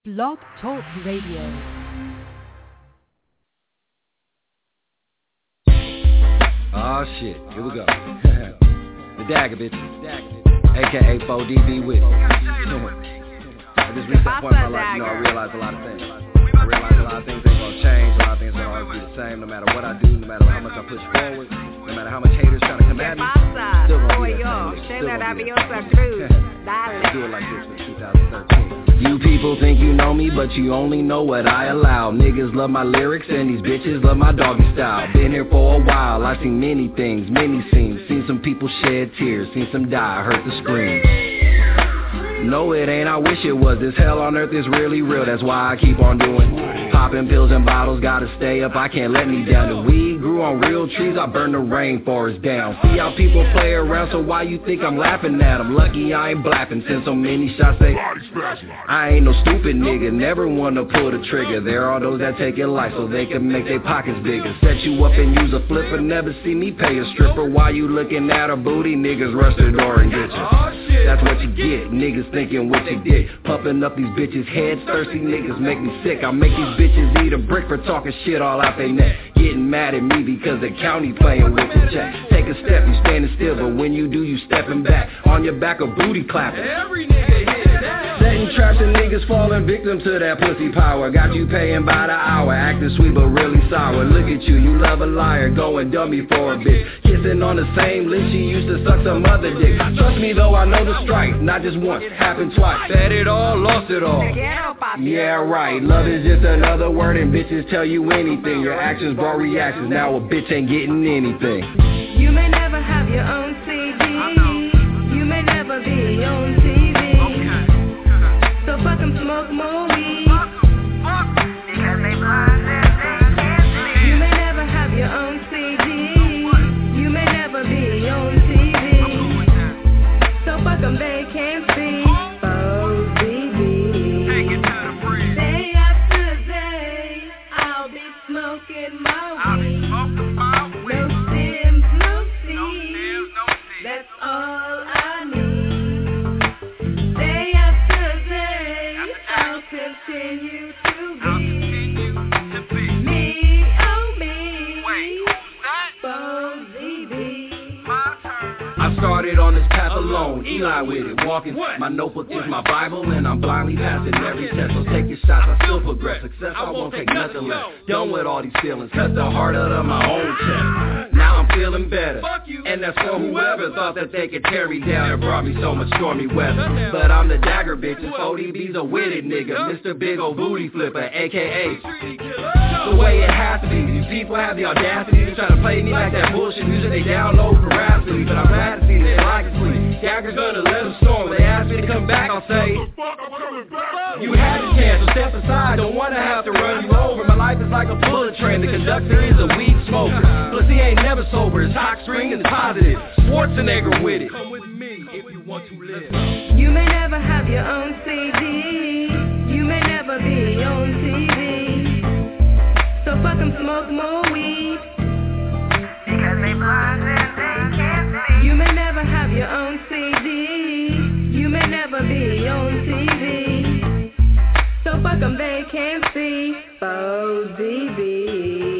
Blog Talk Radio. Oh shit, here we go. The Dagger bitches, aka 4DB with I just reached that point in my life, I realized a lot of things. I realized a lot of things ain't gonna change, a lot of things gonna always be the same, no matter what I do, no matter how much I push forward, no matter how much haters trying to come at me, still gonna be that same. Still gonna be that same. Do it like this for 2013. You people think you know me, but you only know what I allow. Niggas love my lyrics and these bitches love my doggy style. Been here for a while, I've seen many things, many scenes. Seen some people shed tears, seen some die, heard the screams. No, it ain't, I wish it was. This hell on earth is really real, that's why I keep on doing. Popping pills and bottles, gotta stay up, I can't let me down. The weed grew on real trees, I burn the rainforest down. See how people play around, so why you think I'm laughing at them? Lucky I ain't blapping, since so many shots say I ain't no stupid nigga, never wanna pull the trigger. There are those that take your life so they can make their pockets bigger. Set you up and use a flipper, never see me pay a stripper. Why you looking at her booty? Niggas rush the door and get you. That's what you get, niggas thinking what you did. Pumping up these bitches' heads, thirsty niggas make me sick. I make these bitches eat a brick for talking shit all out they neck. Getting mad at me because the county playing with the check. Take a step, you standing still, but when you do, you stepping back. On your back, a booty clapping. Every nigga hear that. Setting traps and niggas falling victim to that pussy power. Got you paying by the hour, acting sweet but really sour. Look at you, you love a liar, going dummy for a bitch. Kissing on the same lips, she used to suck some other dick. Trust me though, I know the strife, not just once, happened twice. Said it all, lost it all. Yeah, right, love is just another word and bitches tell you anything. Your actions brought reactions, now a bitch ain't getting anything. You may never have your own CD, you may never be on TV, so fuck 'em, smoke more weed, because they blind and they can't see. You may never have your own CD, you may never be on TV, so fuck 'em, they can't see. Oh, baby, take it to the bridge. Day after day, I'll be smoking my weed. No stems, no seeds, that's all I need. Day after day, I'll continue to be me, oh me, Bozy. I started on this path alone, Eli with it, walking. My notebook is my Bible, and I'm blindly passing every test. So take your shots, I still progress. Success, I won't take nothing less. Done with all these feelings, cut the heart out of my own chest. Now I'm feeling better, and that's for whoever thought that they could tear me down and brought me so much stormy weather. But I'm the Dagger bitch, and 4DB's a witted nigga, Mr. Big Ol' Booty Flipper, aka the way it has to be. These people have the audacity to try to play me like that bullshit music they download for Rhapsody. But I'm glad to see that I can sleep. Dagger's gonna let them storm. They ask me to come back, I'll say you had a chance, so step aside. Don't wanna have to run you over. My life is like a bullet train. The conductor is a weed smoker. Plus he ain't never sober. His hot string is positive. Schwarzenegger with it. Come with me if you want to live. You may never have your own CD, you may never be on TV, so fuck 'em, smoke more weed, because they blind and they can't see. You may never have your own CD, you may never be on TV, so fuck 'em, they can't see. Bozy.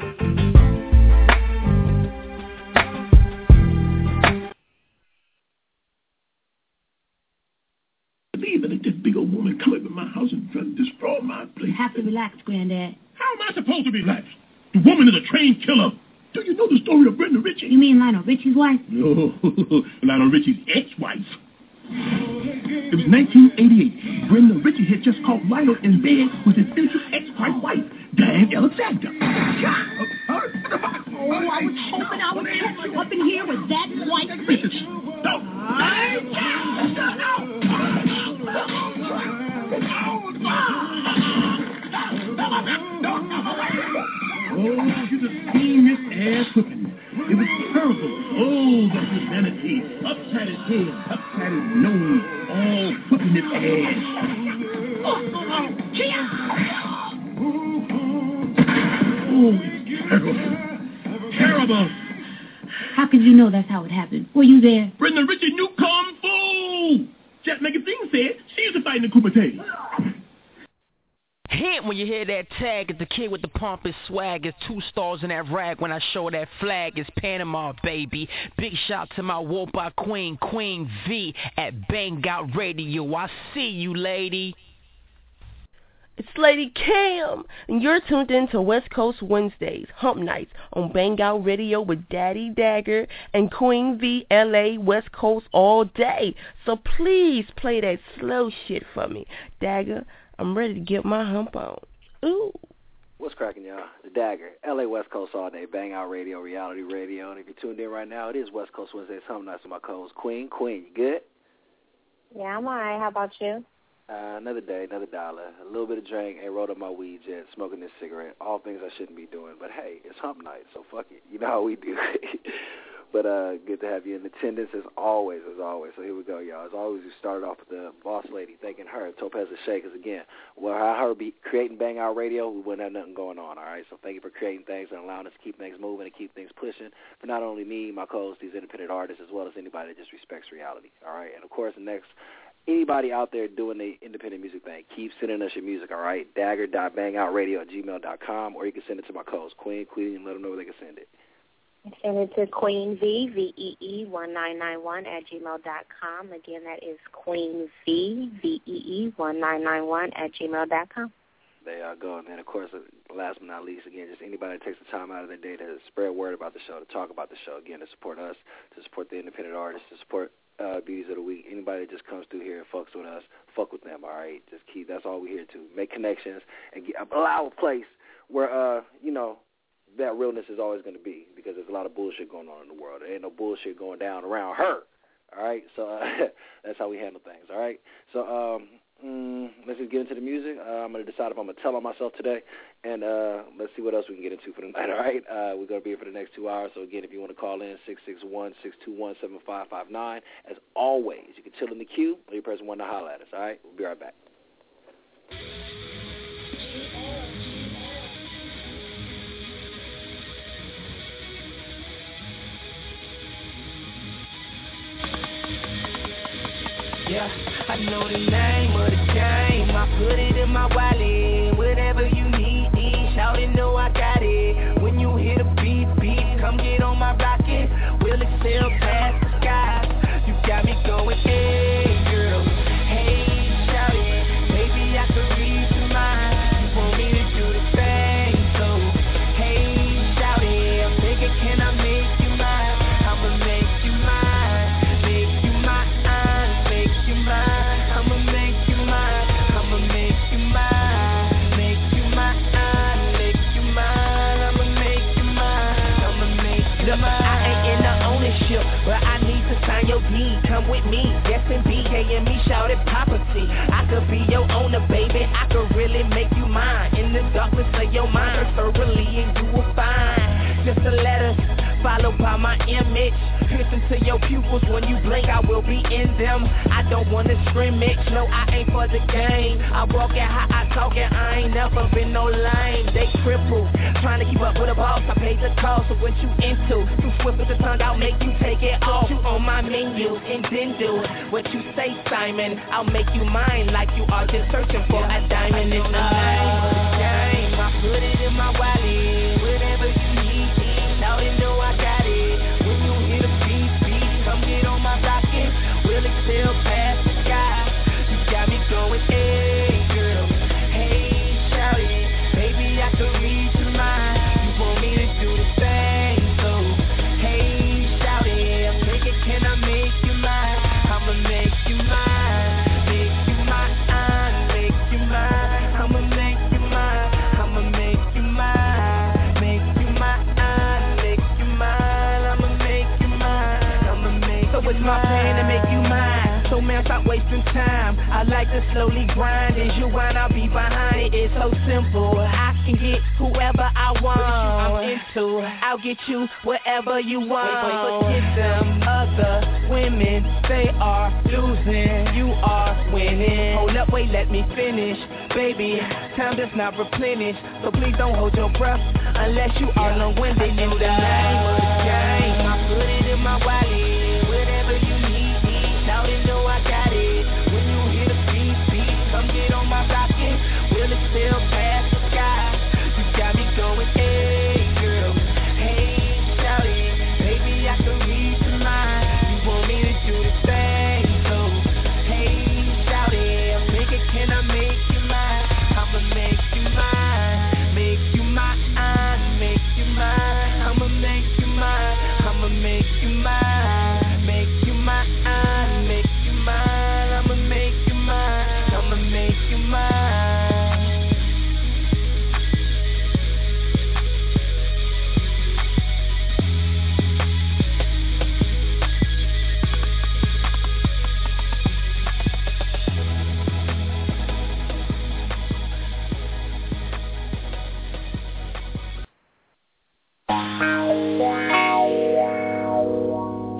Let this big old woman come up in my house and try to destroy my place. You have to relax, Granddad. How am I supposed to relax? The woman is a trained killer. Do you know the story of Brenda Ritchie? You mean Lionel Richie's wife? No, Lionel Richie's ex-wife. It was 1988. Brenda Ritchie had just caught Lionel in bed with his future ex-wife, Diane Alexander. Oh, I was hoping I would catch you up in here with that white bitch. Oh, you just seen this ass whipping. It was terrible. Oh, that humanity. Upside his head, upside his nose, all whipping his ass. Oh, it's terrible. Terrible. How could you know that's how it happened? Were you there? Brenda Ritchie knew Kung Fu. Jack Magazine said she used to fight in the Kumite. Hint when you hear that tag, it's the kid with the pompous swag. It's 2 stars in that rag when I show that flag. It's Panama, baby. Big shout to my Wopa Queen, Queen V at Bang Out Radio. I see you, lady. It's Lady Cam, and you're tuned in to West Coast Wednesdays, Hump Nights, on Bang Out Radio with Daddy Dagger and Queen V, LA, West Coast all day. So please play that slow shit for me. Dagger, I'm ready to get my hump on. Ooh. What's cracking, y'all? The Dagger, LA, West Coast all day, Bang Out Radio, Reality Radio. And if you're tuned in right now, it is West Coast Wednesdays, Hump Nights with my co-host, Queen. Queen, you good? Yeah, I'm all right. How about you? Another day, another dollar, a little bit of drink, ain't rolled up my weed yet, smoking this cigarette, all things I shouldn't be doing. But, hey, it's hump night, so fuck it. You know how we do. But good to have you in attendance as always. So here we go, y'all. As always, we started off with the boss lady, thanking her, Topaz the Shakers again. Without her creating Bang Out Radio, we wouldn't have nothing going on, all right? So thank you for creating things and allowing us to keep things moving and keep things pushing for not only me, my co-hosts, these independent artists, as well as anybody that just respects reality, all right? And, of course, the next... Anybody out there doing the independent music thing, keep sending us your music, all right? Dagger.bangoutradio@gmail.com, or you can send it to my co-host, Queen, and let them know where they can send it. Send it to Queen V, VEE1991 Again, that is Queen V, VEE1991 There y'all go. And then, of course, last but not least, again, just anybody that takes the time out of their day to spread word about the show, to talk about the show, again, to support us, to support the independent artists, to support Beauties of the Week. Anybody that just comes through here and fucks with us, fuck with them, all right? Just keep, that's all we're here to. Make connections and allow a place where, that realness is always going to be, because there's a lot of bullshit going on in the world. There ain't no bullshit going down around her, all right? So that's how we handle things, all right? So let's just get into the music. I'm going to decide if I'm going to tell on myself today, and let's see what else we can get into for the night, all right? We're going to be here for the next 2 hours. So, again, if you want to call in, 661-621-7559. As always, you can chill in the queue, or you press 1 to holler at us, all right? We'll be right back. Yeah, I know the name of the game. I put it in my wallet. Whatever you need, shout it, know I got it. When you hear the beat, come get on my rocket. We'll excel past the skies. You got me going, hey, girl. Hey, shout it. Baby, I could read your mind. You want me to do the same, so hey, shout it. I'm thinking, can I make you mine? I'ma make you mine. Make you mine. I'ma make you mine, I'ma make you mine, make you mine, make you mine, I'ma make you mine, I'ma make you mine. I ain't in the ownership, but I need to sign your deed. Come with me, yes and BK and me shout it property. I could be your owner, baby, I could really make you mine. In the darkness of your mind, thoroughly and you will find. Just a letter, followed by my image. Piercing to your pupils when you blink, I will be in them. I don't want to scrimmage, no, I ain't for the game. I walk it how I talk it, I ain't never been no lame. They crippled, trying to keep up with the boss. I paid the cost of what you into. Too swift with the tongue, I'll make you take it off. You on my menu, and then do what you say, Simon. I'll make you mine like you are just searching for a diamond in the name of the game. I put it in my wallet, whatever you need. Now they know I got it. When you hear the beat, come get on my rocket. We'll excel past the sky. You got me going, hey, girl. Hey, shout it. Baby, I could read your mind. You want me to do the same, so hey, shout it. I'm thinking, can I make you mine? I'ma make you mine. Make you mine. Make you mine. I'ma make you mine. I'ma make you mine. Make you mine. So it's my plan to make you mine. So man, stop wasting time. I like to slowly grind. As you whine, I'll be behind it. It's so simple. I can get whoever I want. I'm into. I'll get you wherever you want. Forget them other women. They are losing. You are winning. Hold up, wait, let me finish. Baby, time does not replenish. So please don't hold your breath unless you are long-winded. In the name of the game, I put it in my wallet. Whatever you need, now they know I got it. When you hear the beat, come get on my rocket. We'll excel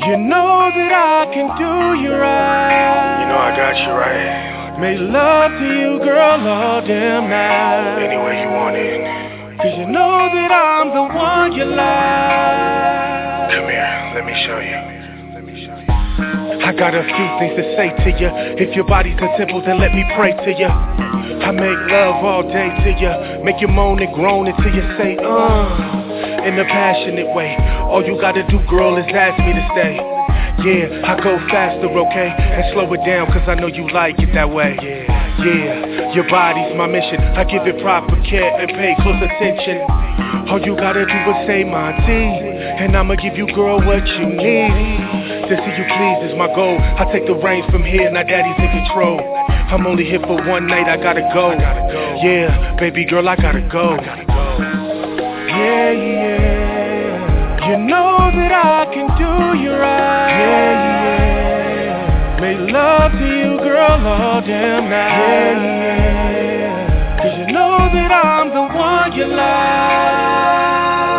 You know that I can do you right. You know I got you right. Make love to you, girl, all damn night. Any way you want it. Cause you know that I'm the one you like. Come here, let me show you. I got a few things to say to you. If your body's a temple, then let me pray to you. I make love all day to you. Make you moan and groan until you say, in a passionate way. All you gotta do, girl, is ask me to stay. Yeah, I go faster, okay? And slow it down, cause I know you like it that way. Yeah, your body's my mission. I give it proper care and pay close attention. All you gotta do is say my T, and I'ma give you, girl, what you need. To see you pleased is my goal. I take the reins from here, now daddy's in control. I'm only here for one night, I gotta go. Yeah, baby girl, I gotta go. Yeah, yeah. You know that I can do you right. Yeah, yeah. Make love to you, girl, all damn night. Yeah, yeah. Cause you know that I'm the one you like.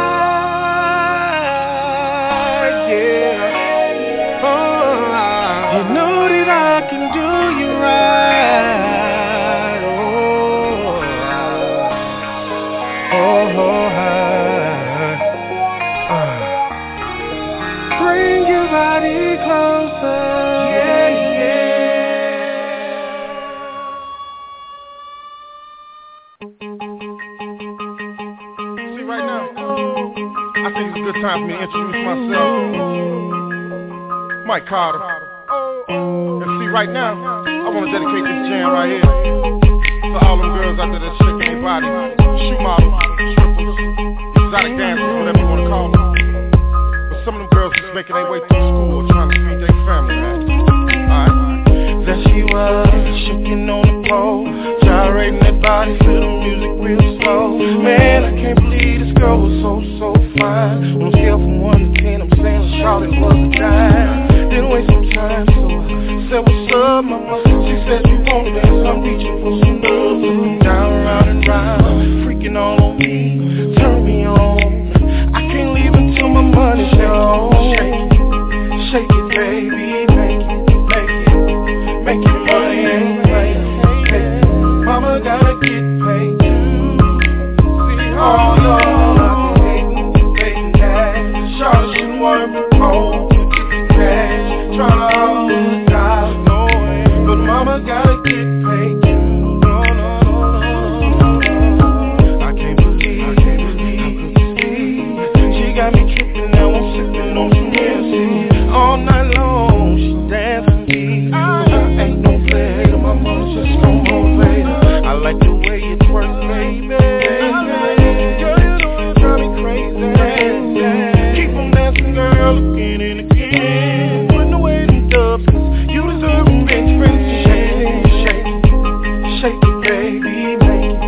Time for me to introduce myself. Mike Carter. And see, right now, I want to dedicate this jam right here to all them girls out there that's shaking their body, shoe models, strippers, exotic dancers, whatever you want to call them. But some of them girls just making their way through school trying to feed their family, man. Alright. There she was, shaking on the pole, gyrating that body, feel the music real slow. Man, I can't believe this girl was so fine. On a scale from 1 to 10, I'm saying a Charlotte was a dime. Didn't waste some time, so I said, what's up, mama? She said, you wanna dance, I'm reaching for some love. Looking down, round and round, freaking all on me, turn me on. I can't leave until my money's shown. Shake it, baby, make it money ain't playing. Hey, mama gotta get paid too. See, all I'm hating that. Charlotte should work home, get the cash, tryna hold the dollar, but mama gotta get paid too. I can't believe how good this is. She got me tripping, now I'm sipping on some Hennessy. All night long, she dancing me. I ain't no player, my mama's just gon' motivate her. I like the way you twerk, baby. Girl, you know you drive me crazy. Keep on dancing, girl, again and again. Putting away them dubs, cause you deserve them bench friends. Shake it, baby,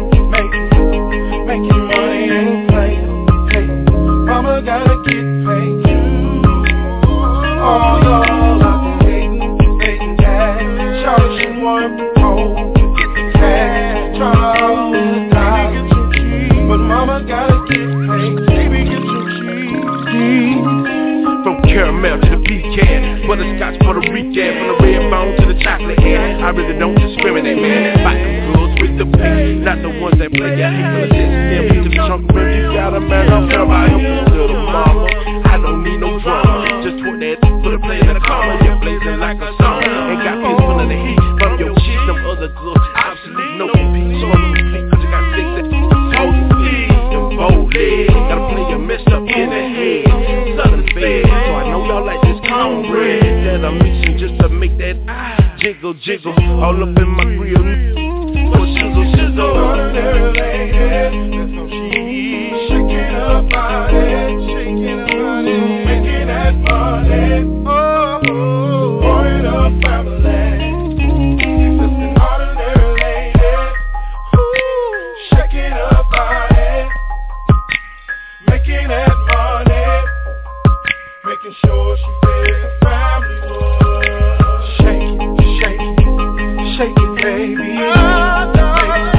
make it money ain't playing. Hey, mama gotta get paid too. All I've been hating that. Charlotte should work home, get the cash, tryna hold the dollar. Baby, get your keys, but mama gotta get paid. Baby, get your keys. From caramel to the pecan, butterscotch, Puerto Rican, from the red bone to the chocolate hair. I really don't discriminate, man. Fight them girls with the pink, not the ones that play your hate for the system. To the trunk of you got a man, I'm fair by him, little mama. I don't need no drama, just want that for the play in the car. You're blazing like a song, ain't got kids pulling the heat from your cheeks. Them other girls, absolute no compete. So I'm complete, cause you got six that toes and feet. Them bold legs, gotta play your mess up in the head. Southern bed, so I know y'all like this cornbread that I'm mixing just to make that jiggle, all up in my grill. Oh, shizzle. Ordinary lady, that's no she. Shaking her body, making that money. Oh, pouring up family. Just an ordinary lady, shaking her body, making that money, making sure she fed the family would. Shake it, baby.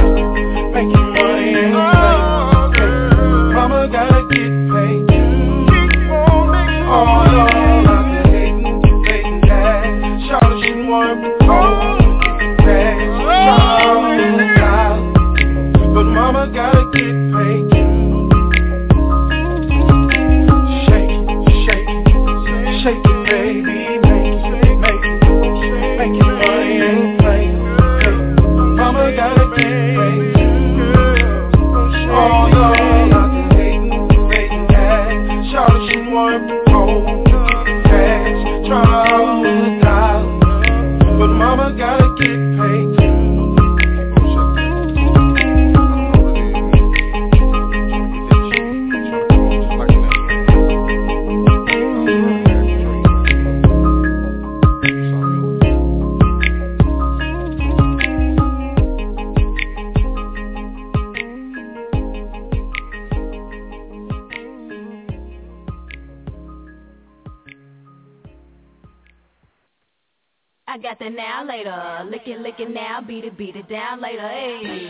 I got that now later. Lick it now, beat it down later. Hey.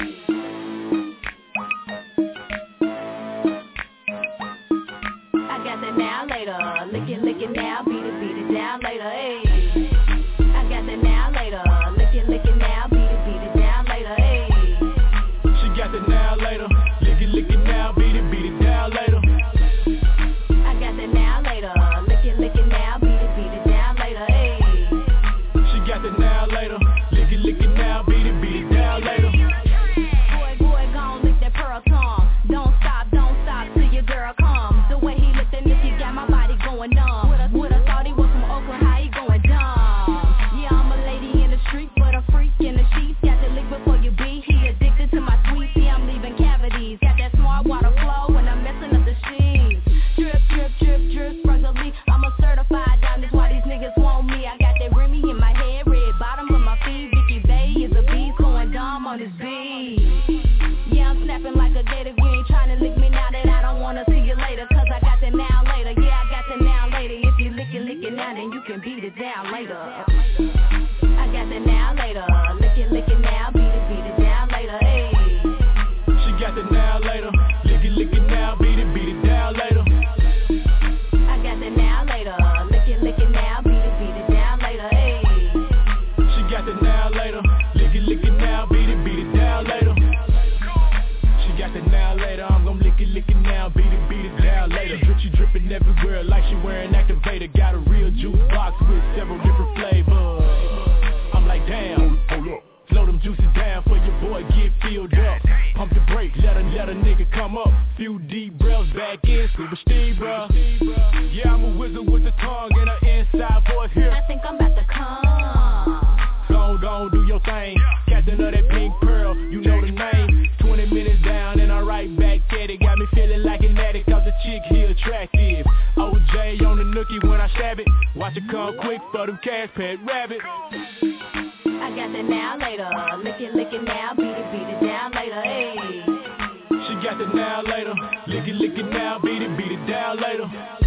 I got that now later. Lick it now, beat it down later. Hey. I got that now later. Lick it now, beat it down later. Hey. She got that now later. Lick it now, beat it down later. I got that now later. Lick it now, beat it down later. Hey. She got that now later. Lick it now, beat it down later. Boy, gon' lick that pearl tongue. Don't stop till your girl comes. The way he licked that nigga got my body going numb. Would've thought he was from Oakland, how he going dumb? Yeah, I'm a lady in the street, but a freak in the sheets. Got to lick before you beat. He addicted to my sweet. See, I'm leaving cavities. Got that smart water flow when I'm messing up the sheets. Drip, struggling. I'm a certified diamond. Why these niggas want me? I got that Remy in my head, red bottom of my feet. Vicky Bay is a beast, going dumb on his beat. Yeah, I'm snapping like a gator. You ain't trying to lick me now that I don't wanna see you later. Cause I got that now later. Yeah, I got that now later. If you lick it now, then you can beat it down later. I got that now later. Lick it now, beat it down later. Hey. She got that now later. Lick it now, beat it down later. I got that now later. Lick it now, beat it down later. Hey. She got that now later. Lick it now, beat it down later. She got that now later. I'm gon' lick it now, beat it down later. She drippin' everywhere like she wearing activator. Got a real juice box with several different flavors. I'm like, damn, hold up. Slow them juices down for your boy get filled up. Pump the brakes, let a nigga come up. Few deep breaths back in, Super Steve, bruh. Yeah, I'm a wizard with the tongue and an inside voice here. I think I'm about to come. Gon' do your thing. Captain of that pink pearl, you know the name. 20 minutes down and I'm right back at it. Got me feeling like an addict cause the chick here attractive. OJ on the nookie when I stab it. Watch it come quick for them cash pet rabbit. I got that now later. Lick it now, beat it down later. Hey. She got that now later. Lick it now, beat it down later.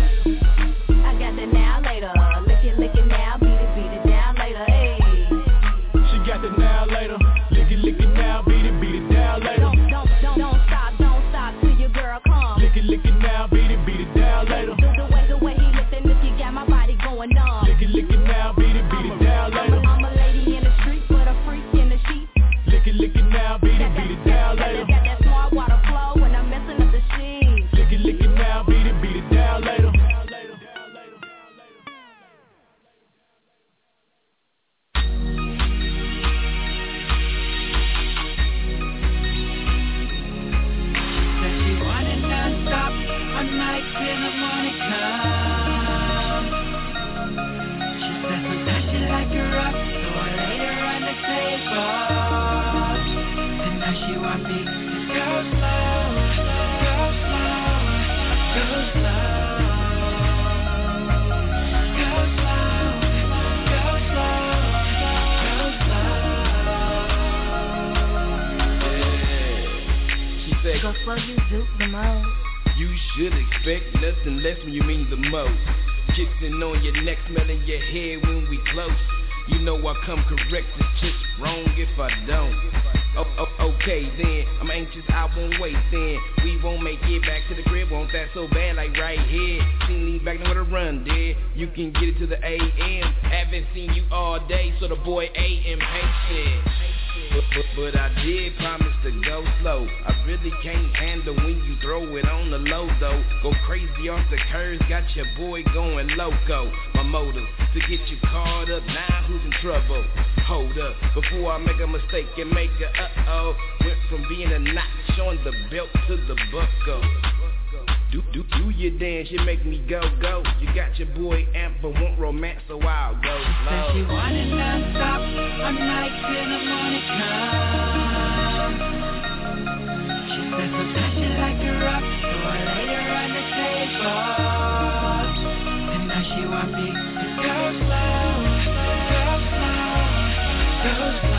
I got that now later. Lick it now, beat it down later. Hey. She got that now later. Lick it now, beat it down later. Don't stop till your girl comes. Lick it now, beat it down later. The way he licked that nigga got my body going numb. Lick it now, beat it down later. I'm a lady in the street, but a freak in the sheets. Lick it now, beat it down later. Got that smart water flow when I'm messing up the sheets. Lick it now, beat it down later. You should expect nothing less when you mean the most. Kissing on your neck, smelling your hair when we close. You know I come correct, it's just wrong if I don't. Okay then, I'm anxious, I won't wait then. We won't make it back to the crib, want that so bad like right here. Seen lean back, know where to run, dear. You can get it to the AM. Haven't seen you all day, so the boy AM patient. But I did promise to go slow. I really can't handle when you throw it on the low though. Go crazy off the curves, got your boy going loco. My motive to get you caught up, now who's in trouble? Hold up, before I make a mistake and make a uh-oh. Went from being a notch on the belt to the buckle. Do your dance, you make me go. You got your boy amp but want romance, so I'll go slow. Said she wanted non-stop, I'm nights till the morning come. She said sometimes she like to rock, so I laid her on the table. And now she want me to go slow, go slow.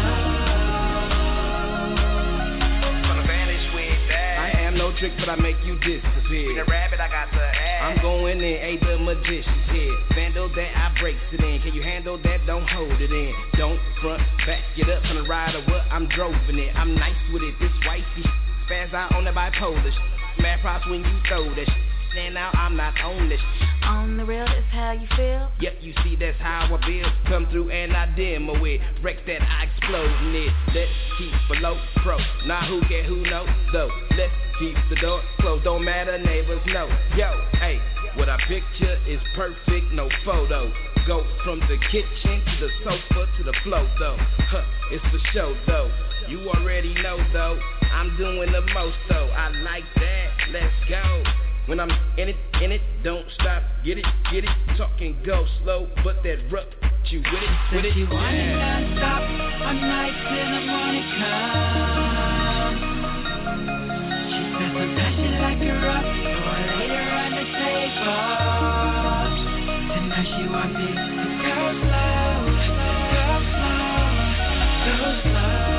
Trick, but I make you disappear. The rabbit I got the ass. I'm going in, ain't the magician's head. Vandal that I breaks it in. Can you handle that? Don't hold it in. Don't front, back it up on the ride or what? I'm droving it. I'm nice with it. This wifey spaz out on the bipolar. Mad props when you throw that. Stand out, I'm not on this. On the real, that's how you feel. Yep, you see that's how I feel. Come through and I demo it. Wrecks that I explode in it. Let's keep below pro. Now who care, who knows though. Let's keep the door closed. Don't matter, neighbors know. Yo, hey, what I picture is perfect, no photo. Go from the kitchen to the sofa to the floor though. It's for show though. You already know though. I'm doing the most though. I like that. Let's go. When I'm in it, don't stop, get it, talking go slow, but that rough, you with it, You want it non-stop, a night till the morning comes. She said some passion like a rock, or later on the table. And now she wants it to go slow, go slow, go slow.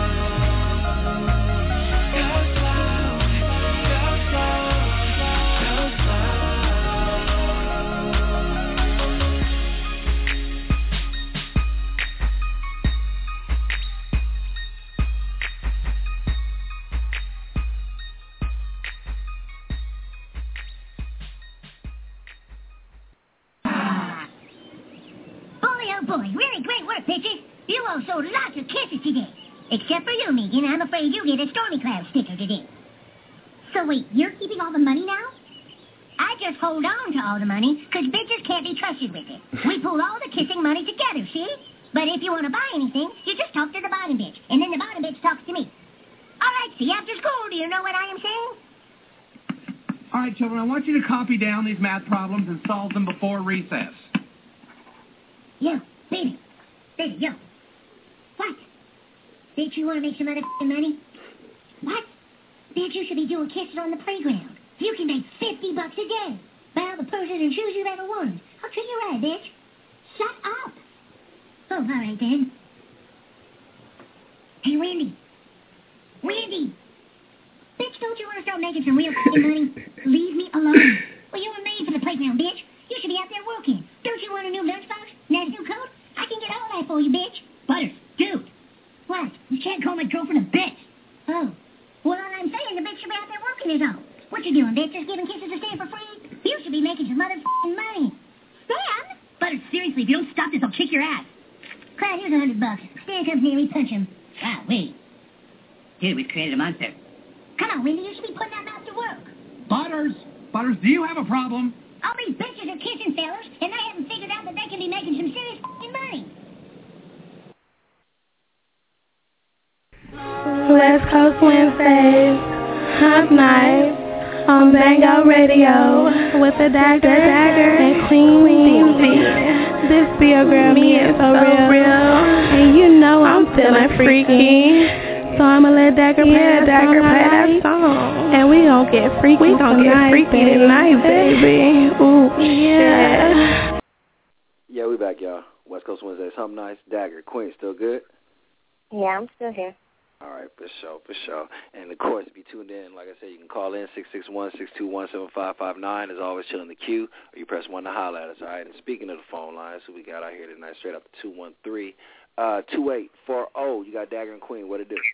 Boy, really great work, bitches. You all showed lots of kisses today. Except for you, Megan. I'm afraid you get a Stormy Cloud sticker today. So wait, you're keeping all the money now? I just hold on to all the money, because bitches can't be trusted with it. We pool all the kissing money together, see? But if you want to buy anything, you just talk to the bottom bitch, and then the bottom bitch talks to me. All right, see you after school. Do you know what I am saying? All right, children, I want you to copy down these math problems and solve them before recess. Yo, baby, yo. What? Bitch, you want to make some other money? What? Bitch, you should be doing kisses on the playground. You can make $50 a day. Buy all the purses and shoes you've ever worn. I'll treat you right, bitch. Shut up. Oh, all right, then. Hey, Wendy. Bitch, don't you want to start making some real money? Leave me alone. Well, you were made for the playground, bitch. You should be out there working. Don't you want a new lunchbox? Nice new coat? I can get all that for you, bitch. Butters, dude. What? You can't call my girlfriend a bitch. Oh. Well, I'm saying the bitch should be out there working is all. What you doing, bitch? Just giving kisses to Stan for free? You should be making some motherfucking money. Stan? Butters, seriously, if you don't stop this, I'll kick your ass. Clyde, here's $100. Stan comes near me, punch him. Ah, wait. Dude, we created a monster. Come on, Wendy, you should be putting that mouth to work. Butters, do you have a problem? All these bitches are kissing fellas, and they haven't figured out that they can be making some serious money. West Coast Wednesdays, Hump Night, on Bang Out Radio, with the Dagger and Queen DMV. This be your girl, me, it's so real, and you know I'm feeling freaky. So I'ma let Dagger play that song. And we gon' get freaky tonight, baby. Ooh, yeah. Yeah, we back, y'all. West Coast Wednesdays, Hump Nights, Dagger, Queen, still good? Yeah, I'm still here. All right, for sure. And, of course, if you tuned in, like I said, you can call in 661-621-7559. As always, chill in the queue, or you press 1 to holler at us, all right? And speaking of the phone lines, who we got out here tonight, straight up to 213-2840. You got Dagger and Queen. What it do?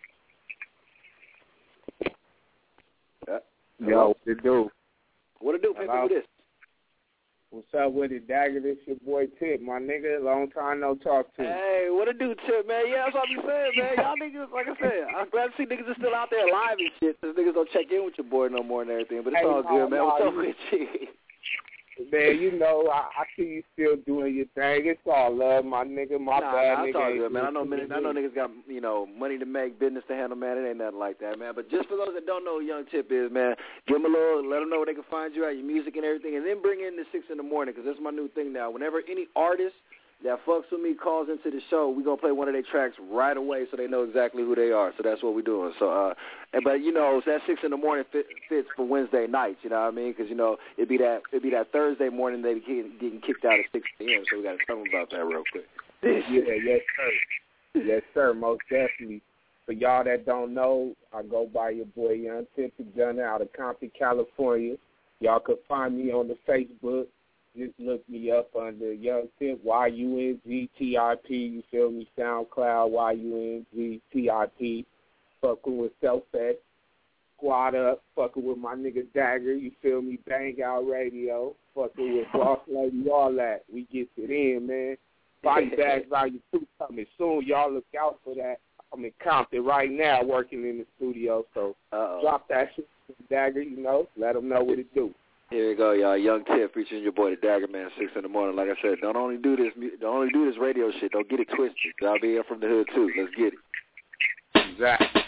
Yo, what it do? What it do, people? Who this? What's up with it, Dagger? This your boy Tip, my nigga. Long time no talk to. Hey, what it do, Tip, man? Yeah, that's what I'm saying, man. Y'all niggas, like I said, I'm glad to see niggas are still out there alive and shit. Cause niggas don't check in with your boy no more and everything. But it's all good, man. What's up with you? Man, you know, I see you still doing your thing. It's all love, my nigga. My bad, nigga. It's all good, man. I know niggas got, money to make, business to handle, man. It ain't nothing like that, man. But just for those that don't know who Young Tip is, man, give them a little, let them know where they can find you at, your music and everything, and then bring in the 6 in the morning, because that's my new thing now. Whenever any artist that fucks with me calls into the show, we going to play one of their tracks right away so they know exactly who they are. So that's what we're doing. So, but, so that 6 in the morning fits for Wednesday nights, you know what I mean? Because, it'd be that Thursday morning they getting kicked out at 6 p.m., so we got to tell them about that real quick. Yeah, yes, sir. Yes, sir, most definitely. For y'all that don't know, I go by your boy Young Tip the Gunner out of Compton, California. Y'all can find me on the Facebook. Just look me up under Young Tip, YUNGTIP, you feel me? SoundCloud, YUNGTIP. Fucking with Self-X. Squad Up, fucking with my nigga Dagger, you feel me? Bang Out Radio, fucking with Boss Lady, all that. We get it in, man. Body Bags Volume 2 coming soon. Y'all look out for that. I'm in Compton right now working in the studio, so drop that shit to Dagger, you know, let them know what it do. Here you go, y'all. Young Tip featuring your boy the Dagger Man, 6 in the morning. Like I said, don't only do this radio shit. Don't get it twisted. I'll be here from the hood too. Let's get it. Exactly.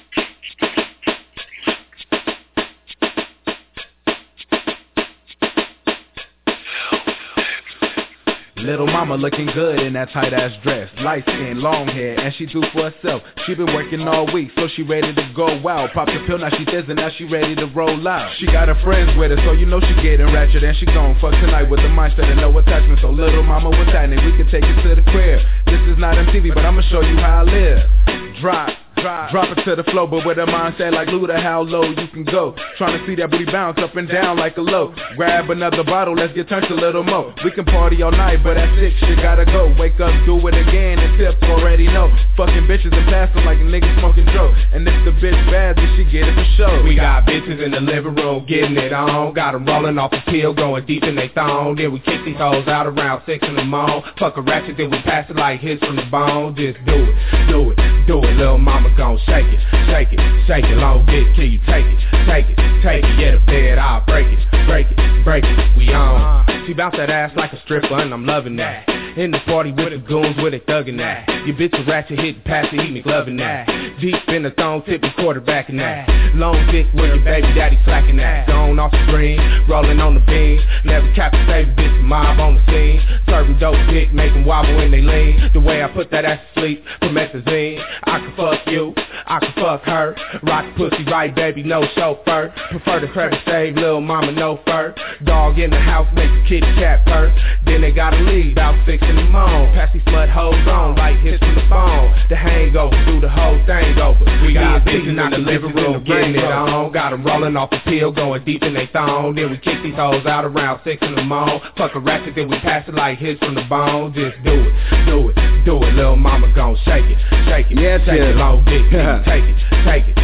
Little mama looking good in that tight-ass dress. Light skin, long hair, and she do for herself. She been working all week, so she ready to go wild. Pop the pill, now she thizzin', now she ready to roll out. She got her friends with her, so you know she getting ratchet. And she gon' fuck tonight with the mindset and no attachment. So little mama, what's happening? We can take it to the crib. This is not MTV, but I'ma show you how I live. Drop it to the floor, but with a mindset like Luda, how low you can go. Trying to see that booty bounce up and down like a low. Grab another bottle, let's get turned a little more. We can party all night, but at 6 you gotta go. Wake up, do it again, and Tip already know. Fucking bitches and pass them like a nigga smoking dope. And if the bitch bad, then she get it for sure. We got bitches in the living room getting it on. Got them rolling off a pill, going deep in they thong. Then we kick these hoes out around 6 in the morning. Fuck a ratchet, then we pass it like hits from the bone. Just do it, little mama gon' shake it, long dick till you take it, yeah, the bed, I'll break it, we on. She bounce that ass like a stripper and I'm loving that. In the party with the goons, where they thuggin' that. Your bitch a ratchet, hit pass it, he me glovin' that. Deep in the thong, tippin' quarterbackin' that. Long dick with your baby daddy slackin' that. Gone off the green, rollin' on the beam. Never cap a save bitch, mob on the scene. Serving dope dick, make them wobble when they lean. The way I put that ass to sleep, promethazine. I can fuck you, I can fuck her. Rock pussy right, baby, no chauffeur. Prefer the credit save, little mama, no fur. Dog in the house, make the kitty cat purr. Then they gotta leave, about 6 in the morning. Pass these slut hoes on, like hits from the phone. The hangover, do the whole thing over. We got bitches in the living room, getting it on. Got them rolling off the pill, going deep in they thong. Then we kick these hoes out around 6 in the morning. Fuck a ratchet, then we pass it like hits from the bone. Just do it, little mama gon' shake it, yeah, shake it, long dick, take it,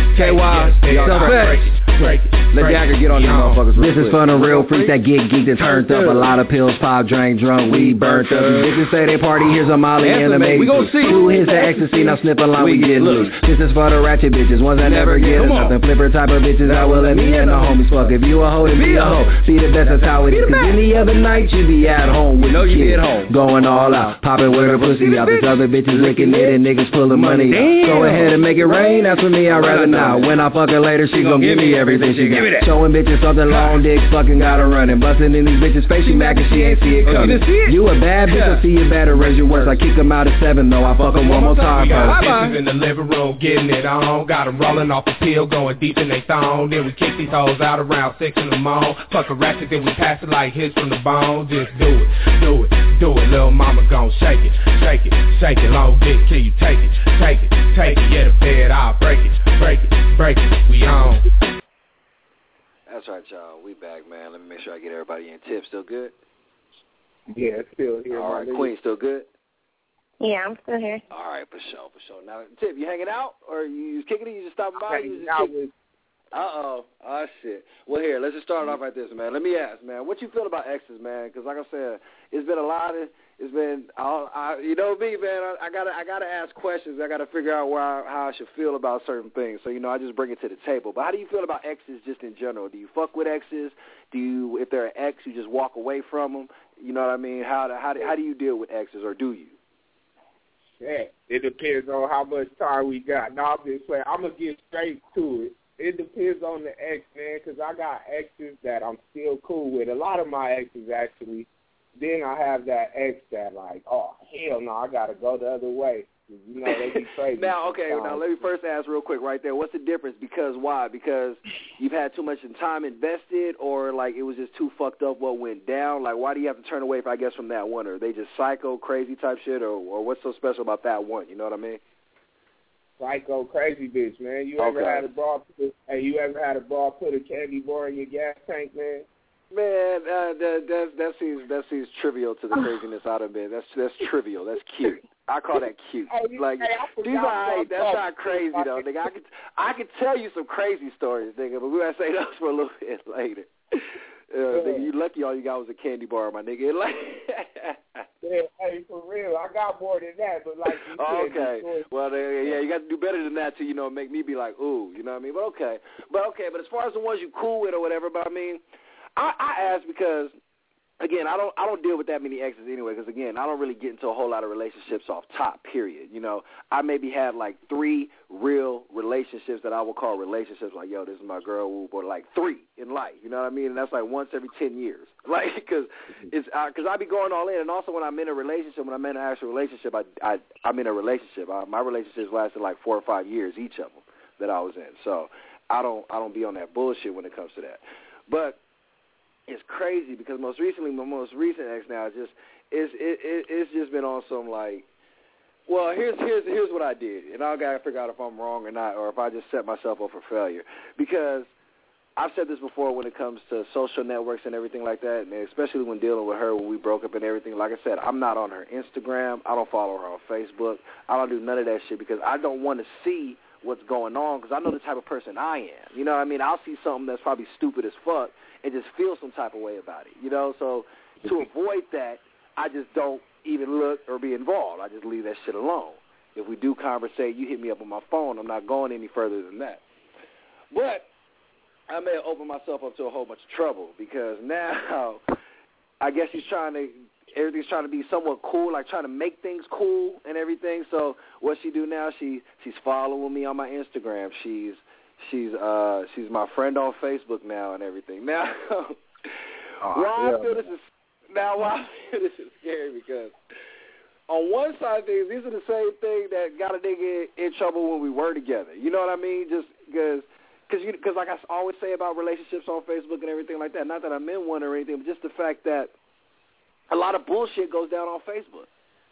KY, break it. Let Dagger get on these motherfuckers real This is for the real freaks that get geeked and turned up. A lot of pills, pop, drink, drunk, weed, burnt up. These bitches say they party, here's a Molly and a Maze. We gon' see. 2 hits of ecstasy, now snip a line, we get loose. This is for the ratchet bitches, ones that never get enough. And flipper type of bitches that will let me and the homies fuck. If you a hoe, then be a hoe. Be the best, that's how it is. Cause any other night you be at home with you get home. Going all out, popping with her pussy out. There's other bitches licking it and niggas pulling money out. Go ahead and make it rain, that's for me, I'd rather not. When I fuck her later, she gon' give me everything she got. Showing bitches something long dick, fucking got her running. Bustin' in these bitches' face, she mad cause she ain't see it coming. You a bad bitch, I see you better raise your words. I kick them out at 7 though, I fuck them one more time. We got bitches in the living room getting it on. Got them rolling off the pill, going deep in they thong. Then we kick these hoes out around 6 in the morning. Fuck a ratchet, then we pass it like hits from the bone. Just do it, little mama gon' shake it, long dick till you take it, yeah, the bed, I'll break it, we on. That's right, y'all. We back, man. Let me make sure I get everybody in. Tip, still good? Yeah, still here. All right, Queen, still good? Yeah, I'm still here. All right, for sure. Now, Tip, you hanging out, or you kicking it? You just stopping by? Oh, shit. Well, here, let's just start it off like this, man. Let me ask, man, what you feel about exes, man? Because like I said, it's been a lot of, you know me, man. I gotta ask questions. I gotta figure out how I should feel about certain things. So, I just bring it to the table. But how do you feel about exes just in general? Do you fuck with exes? If they're an ex, you just walk away from them? You know what I mean? How do you deal with exes, or do you? Yeah, it depends on how much time we got. No, I'm just saying, I'm gonna get straight to it. It depends on the ex, man, because I got exes that I'm still cool with. A lot of my exes, actually. Then I have that ex that like, oh, hell no, I got to go the other way. They be crazy. Now, let me first ask real quick right there. What's the difference? Because why? Because you've had too much time invested, or like it was just too fucked up what went down? Like, why do you have to turn away, from that one? Or are they just psycho, crazy type shit? Or what's so special about that one? You know what I mean? Psycho crazy bitch, man. You ever had a bra put a candy bar in your gas tank, man? Man, that seems trivial to the craziness out of it. That's trivial. That's cute. I call that cute. Like these are that's not crazy though, nigga. I could tell you some crazy stories, nigga, but we're gonna say those for a little bit later. Nigga, you lucky all you got was a candy bar, my nigga. Like, yeah, hey, for real, I got more than that, but like you said, okay. Well, yeah, you got to do better than that to make me be like, ooh, you know what I mean? But okay, but as far as the ones you cool with or whatever, but I mean, I ask because, again, I don't deal with that many exes anyway. Because again, I don't really get into a whole lot of relationships off top. Period. I maybe had like 3 real relationships that I would call relationships. Like, yo, this is my girl, or like 3 in life. You know what I mean? And that's like once every 10 years. Like, because I be going all in. And also when I'm in a relationship, when I'm in an actual relationship, I'm in a relationship. My relationships lasted like 4 or 5 years each of them that I was in. So I don't be on that bullshit when it comes to that. But it's crazy because my most recent ex now it's just been on some like, well, here's what I did, and I gotta figure out if I'm wrong or not, or if I just set myself up for failure. Because I've said this before when it comes to social networks and everything like that, and especially when dealing with her when we broke up and everything. Like I said, I'm not on her Instagram. I don't follow her on Facebook. I don't do none of that shit because I don't want to see what's going on because I know the type of person I am. You know what I mean? I'll see something that's probably stupid as fuck and just feel some type of way about it, So to avoid that, I just don't even look or be involved. I just leave that shit alone. If we do conversate, you hit me up on my phone. I'm not going any further than that. But I may have opened myself up to a whole bunch of trouble because now I guess everything's trying to be somewhat cool, like trying to make things cool and everything. So what she do now, she's following me on my Instagram. She's my friend on Facebook now and everything. Now, why I feel this is scary because on one side of things, these are the same thing that got a nigga in trouble when we were together. You know what I mean? Just because like I always say about relationships on Facebook and everything like that, not that I'm in one or anything, but just the fact that a lot of bullshit goes down on Facebook.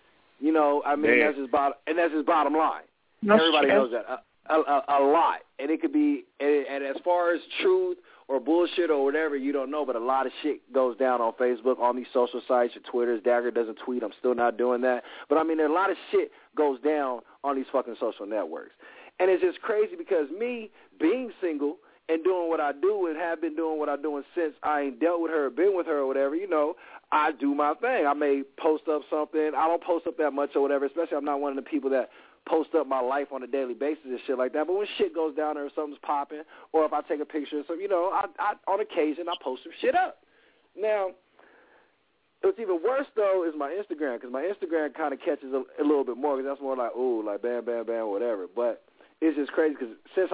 I mean, that's just bottom line. Everybody knows that. A lot. And it could be, and as far as truth or bullshit or whatever, you don't know, but a lot of shit goes down on Facebook, on these social sites, your Twitters. Dagger doesn't tweet. I'm still not doing that. But, I mean, a lot of shit goes down on these fucking social networks. And it's just crazy because me being single and doing what I do and have been doing what I'm doing since I ain't dealt with her or been with her or whatever, I do my thing. I may post up something. I don't post up that much or whatever, especially I'm not one of the people that post up my life on a daily basis and shit like that. But when shit goes down or something's popping, or if I take a picture of something, I on occasion I post some shit up. Now, what's even worse though is my Instagram, because my Instagram kind of catches a little bit more, because that's more like, ooh, like bam, bam, bam, whatever. But it's just crazy because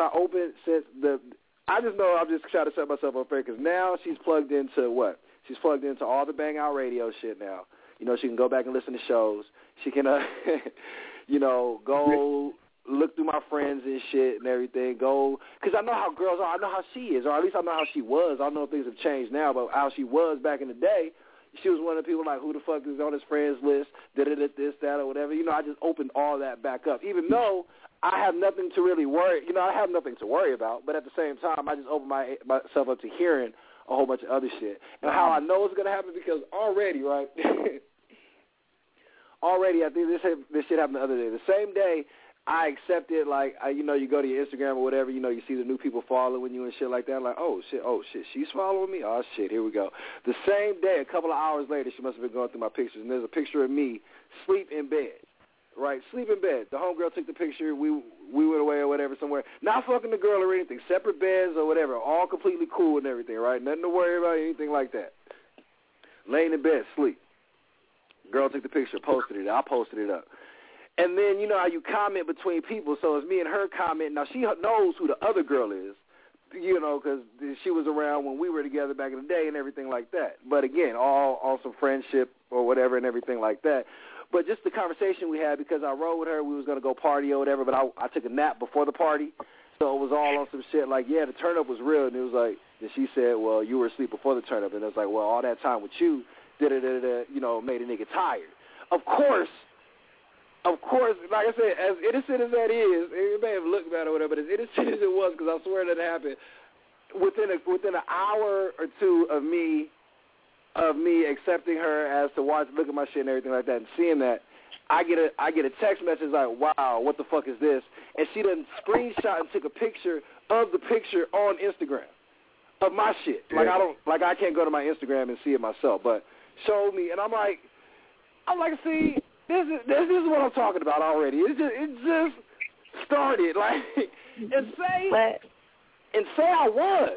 I just know I'm just trying to set myself up fair because now she's plugged into what? She's plugged into all the Bang Out Radio shit now. She can go back and listen to shows. She can, go look through my friends and shit and everything. Go, because I know how girls are. I know how she is, or at least I know how she was. I don't know if things have changed now, but how she was back in the day, she was one of the people like, who the fuck is on his friends list, this, that, or whatever. I just opened all that back up, even though I have nothing to really worry. I have nothing to worry about, but at the same time, I just opened myself up to hearing a whole bunch of other shit. And how I know it's going to happen, because already, right, I think this shit happened the other day. The same day, I accepted, like, you go to your Instagram or whatever, you see the new people following you and shit like that. I'm like, oh, shit, she's following me? Oh, shit, here we go. The same day, a couple of hours later, she must have been going through my pictures, and there's a picture of me sleep in bed. Right, sleep in bed. The homegirl took the picture. We went away or whatever somewhere. Not fucking the girl or anything. Separate beds or whatever. All completely cool and everything, right? Nothing to worry about, anything like that. Laying in bed, sleep. Girl took the picture, posted it. I posted it up. And then, how you comment between people. So it's me and her comment. Now, she knows who the other girl is, because she was around when we were together back in the day and everything like that. But again, all some friendship or whatever and everything like that. But just the conversation we had, because I rode with her, we was going to go party or whatever, but I took a nap before the party. So it was all on some shit like, yeah, the turn up was real. And it was like, and she said, well, you were asleep before the turn up. And it was like, well, all that time with you, made a nigga tired. Of course, of course, like I said, as innocent as that is, it may have looked bad or whatever, but as innocent as it was, because I swear that happened, within an hour or two of me accepting her as to look at my shit and everything like that, and seeing that, I get a text message like, wow, what the fuck is this? And she done screenshot and took a picture of the picture on Instagram of my shit. Like I can't go to my Instagram and see it myself, but showed me, and I'm like, see, this is what I'm talking about already. It just started, like, and say I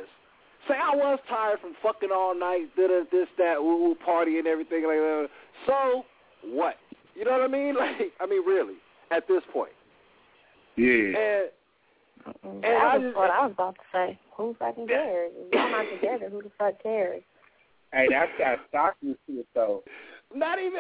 was tired from fucking all night, this, that, woo, party and everything like that. So what? You know what I mean? Like, I mean, really, at this point. Yeah. And that was what I was about to say. Who fucking cares? If y'all not together, who the fuck cares? Hey, that's that stalking shit, though. Not even.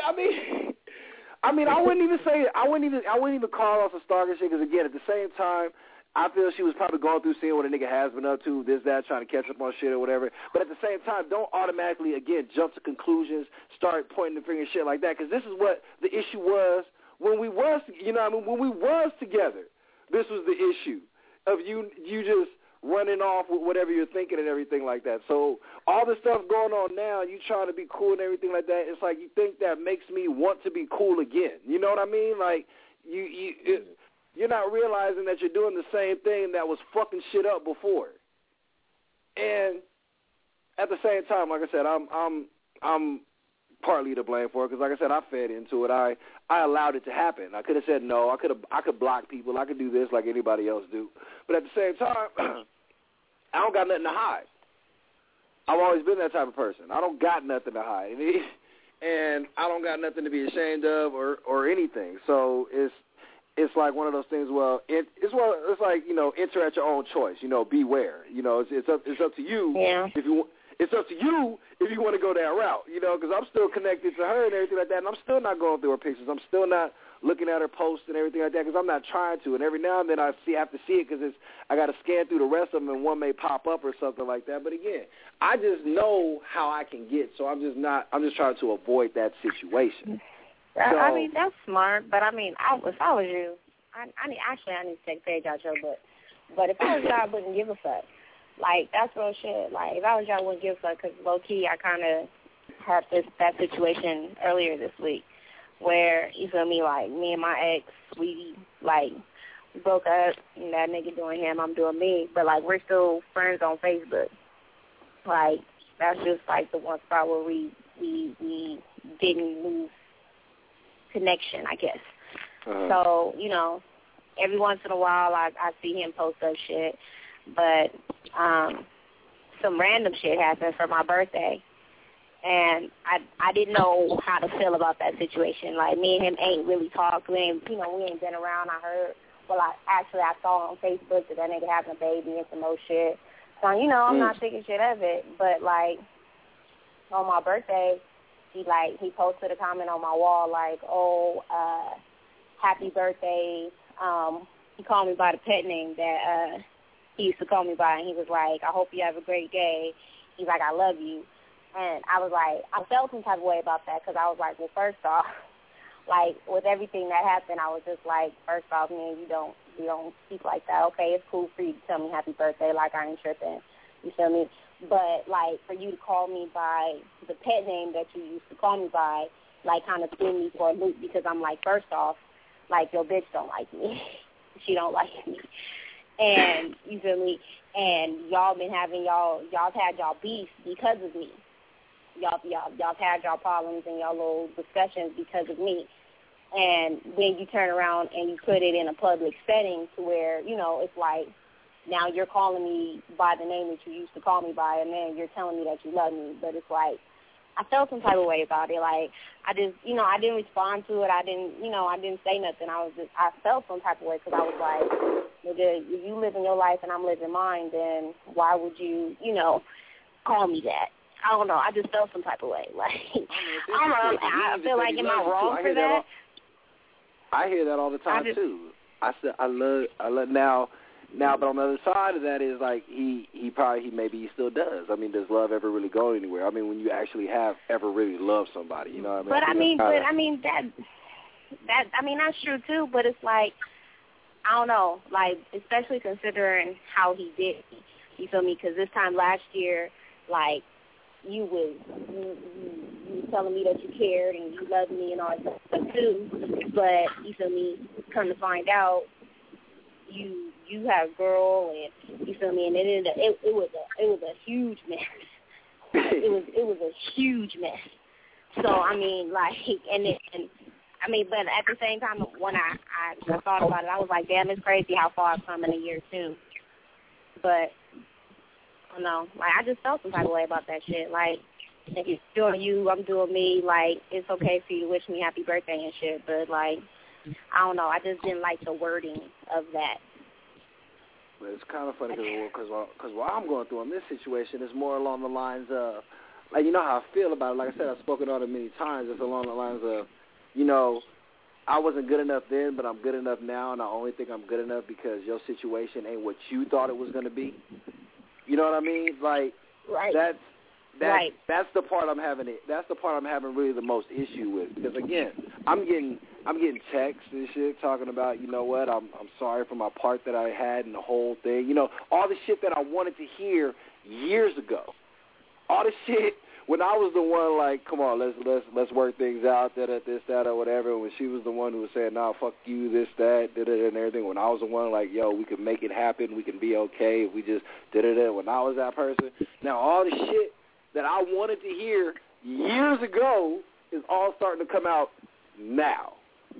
I mean, I wouldn't even say. I wouldn't even call us a stalker shit. Because again, at the same time, I feel she was probably going through seeing what a nigga has been up to, this, that, trying to catch up on shit or whatever. But at the same time, don't automatically, again, jump to conclusions, start pointing the finger and shit like that. Because this is what the issue was when we was, when we was together. This was the issue of you just running off with whatever you're thinking and everything like that. So all this stuff going on now, you trying to be cool and everything like that, it's like you think that makes me want to be cool again. You know what I mean? Like, you're not realizing that you're doing the same thing that was fucking shit up before. And at the same time, like I said, I'm partly to blame for it because, like I said, I fed into it. I allowed it to happen. I could have said no. I could block people. I could do this like anybody else do. But at the same time, I don't got nothing to hide. I've always been that type of person. I don't got nothing to hide, and I don't got nothing to be ashamed of or anything. So it's like one of those things. It's like, enter at your own choice. Beware. It's up to you. Yeah. It's up to you if you want to go that route. Because I'm still connected to her and everything like that, and I'm still not going through her pictures. I'm still not looking at her posts and everything like that because I'm not trying to. And every now and then I have to see it because I got to scan through the rest of them and one may pop up or something like that. But again, I just know how I can get, so I'm just trying to avoid that situation. I mean, that's smart, but I mean, if I was you, I need to take page out your butt. But if I was you, I wouldn't give a fuck. Like, that's real shit. Like, if I was you, I wouldn't give a fuck because low-key, I kind of had that situation earlier this week where, you feel me, like, me and my ex, we broke up, and that nigga doing him, I'm doing me. But, like, we're still friends on Facebook. Like, that's just, like, the one spot where we didn't lose connection, I guess. So, every once in a while I see him post up shit, but some random shit happened for my birthday, and I didn't know how to feel about that situation. Like, me and him ain't really talked. We ain't been around. I heard, I saw on Facebook that nigga having a baby and some more shit. So, I'm not thinking shit of it, but, like, on my birthday, he posted a comment on my wall like, happy birthday. He called me by the pet name that he used to call me by, and he was like, I hope you have a great day. He's like, I love you. And I was like, I felt some type of way about that because I was like, well, first off, like, with everything that happened, I was just like, first off, man, you don't speak like that. Okay, it's cool for you to tell me happy birthday, like, I ain't tripping. You feel me? But, like, for you to call me by the pet name that you used to call me by, like, kind of threw me for a loop because I'm like, first off, like, your bitch don't like me. She don't like me. And, you feel me? And y'all been having y'all's had y'all beef because of me. Y'all's had y'all problems and y'all little discussions because of me. And then you turn around and you put it in a public setting to where, it's like, now you're calling me by the name that you used to call me by, and then you're telling me that you love me. But it's like, I felt some type of way about it. Like, I just, I didn't respond to it. I didn't say nothing. I felt some type of way because I was like, nigga, if you live in your life and I'm living mine, then why would you, call me that? I don't know. I just felt some type of way. Like, I don't know. I feel like, am I wrong for that? I hear that all the time too. I said I love now, but on the other side of that is like he maybe he still does. I mean, does love ever really go anywhere? I mean, when you actually have ever really loved somebody, you know what I mean? But I mean that that's true too, but it's like, I don't know, like, especially considering how he did me, you feel me? Because this time last year, like, you was telling me that you cared and you loved me and all that stuff too, but, you feel me, come to find out, you have a girl, and you feel me, and it was a huge mess. It was a huge mess. So I mean, like, but at the same time, when I thought about it, I was like, damn, it's crazy how far I've come in a year too. But I don't know, like, I just felt some type of way about that shit. Like, if you're doing you, I'm doing me. Like, it's okay for you to wish me happy birthday and shit, but like, I don't know, I just didn't like the wording of that. But it's kind of funny because what I'm going through in this situation is more along the lines of, like, you know how I feel about it. Like I said, I've spoken on it many times. It's along the lines of, you know, I wasn't good enough then, but I'm good enough now, and I only think I'm good enough because your situation ain't what you thought it was going to be. You know what I mean? Like, that's the part I'm having. That's the part I'm having really the most issue with, because again, I'm getting texts and shit talking about, you know what, I'm sorry for my part that I had in the whole thing. You know, all the shit that I wanted to hear years ago. All the shit when I was the one like, come on, let's work things out, this, that, or whatever. When she was the one who was saying, nah, fuck you, this, that, and everything. When I was the one like, yo, we can make it happen, we can be okay if we just when I was that person. Now all the shit that I wanted to hear years ago is all starting to come out now.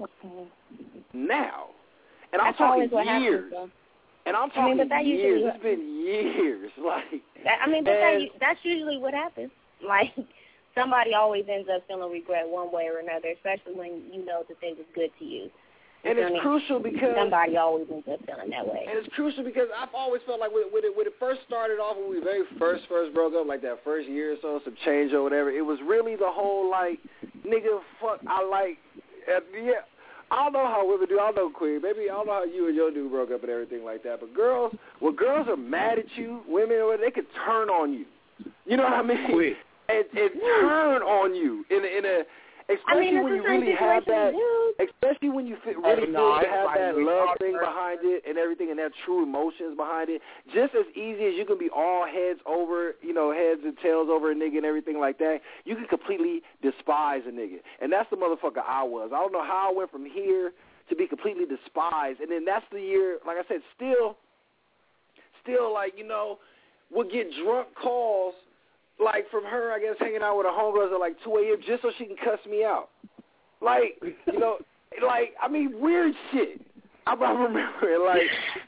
Now. And I'm talking years. And I'm talking years. It's been years. Like, that's usually what happens. Like, somebody always ends up feeling regret one way or another, especially when you know that they was good to you. And it's crucial because somebody always ends up feeling that way. And it's crucial because I've always felt like when it first started off, when we very first broke up, like that first year or so, some change or whatever, it was really the whole, like, nigga, fuck, I like, yeah. I don't know how women do. I don't know, Queen. Maybe I don't know how you and your dude broke up and everything like that. But girls, when girls are mad at you, women, they can turn on you. You know what I mean? Quick. And turn on you in a especially when you really have that, especially when you really feel to have that love thing behind it and everything, and that true emotions behind it. Just as easy as you can be all heads over, you know, heads and tails over a nigga and everything like that, you can completely despise a nigga. And that's the motherfucker I was. I don't know how I went from here to be completely despised. And then that's the year, like I said, still like, you know, would get drunk calls, like, from her, I guess, hanging out with her homegirls at, like, 2 a.m. just so she can cuss me out. Like, you know, like, I mean, weird shit. I remember it, like,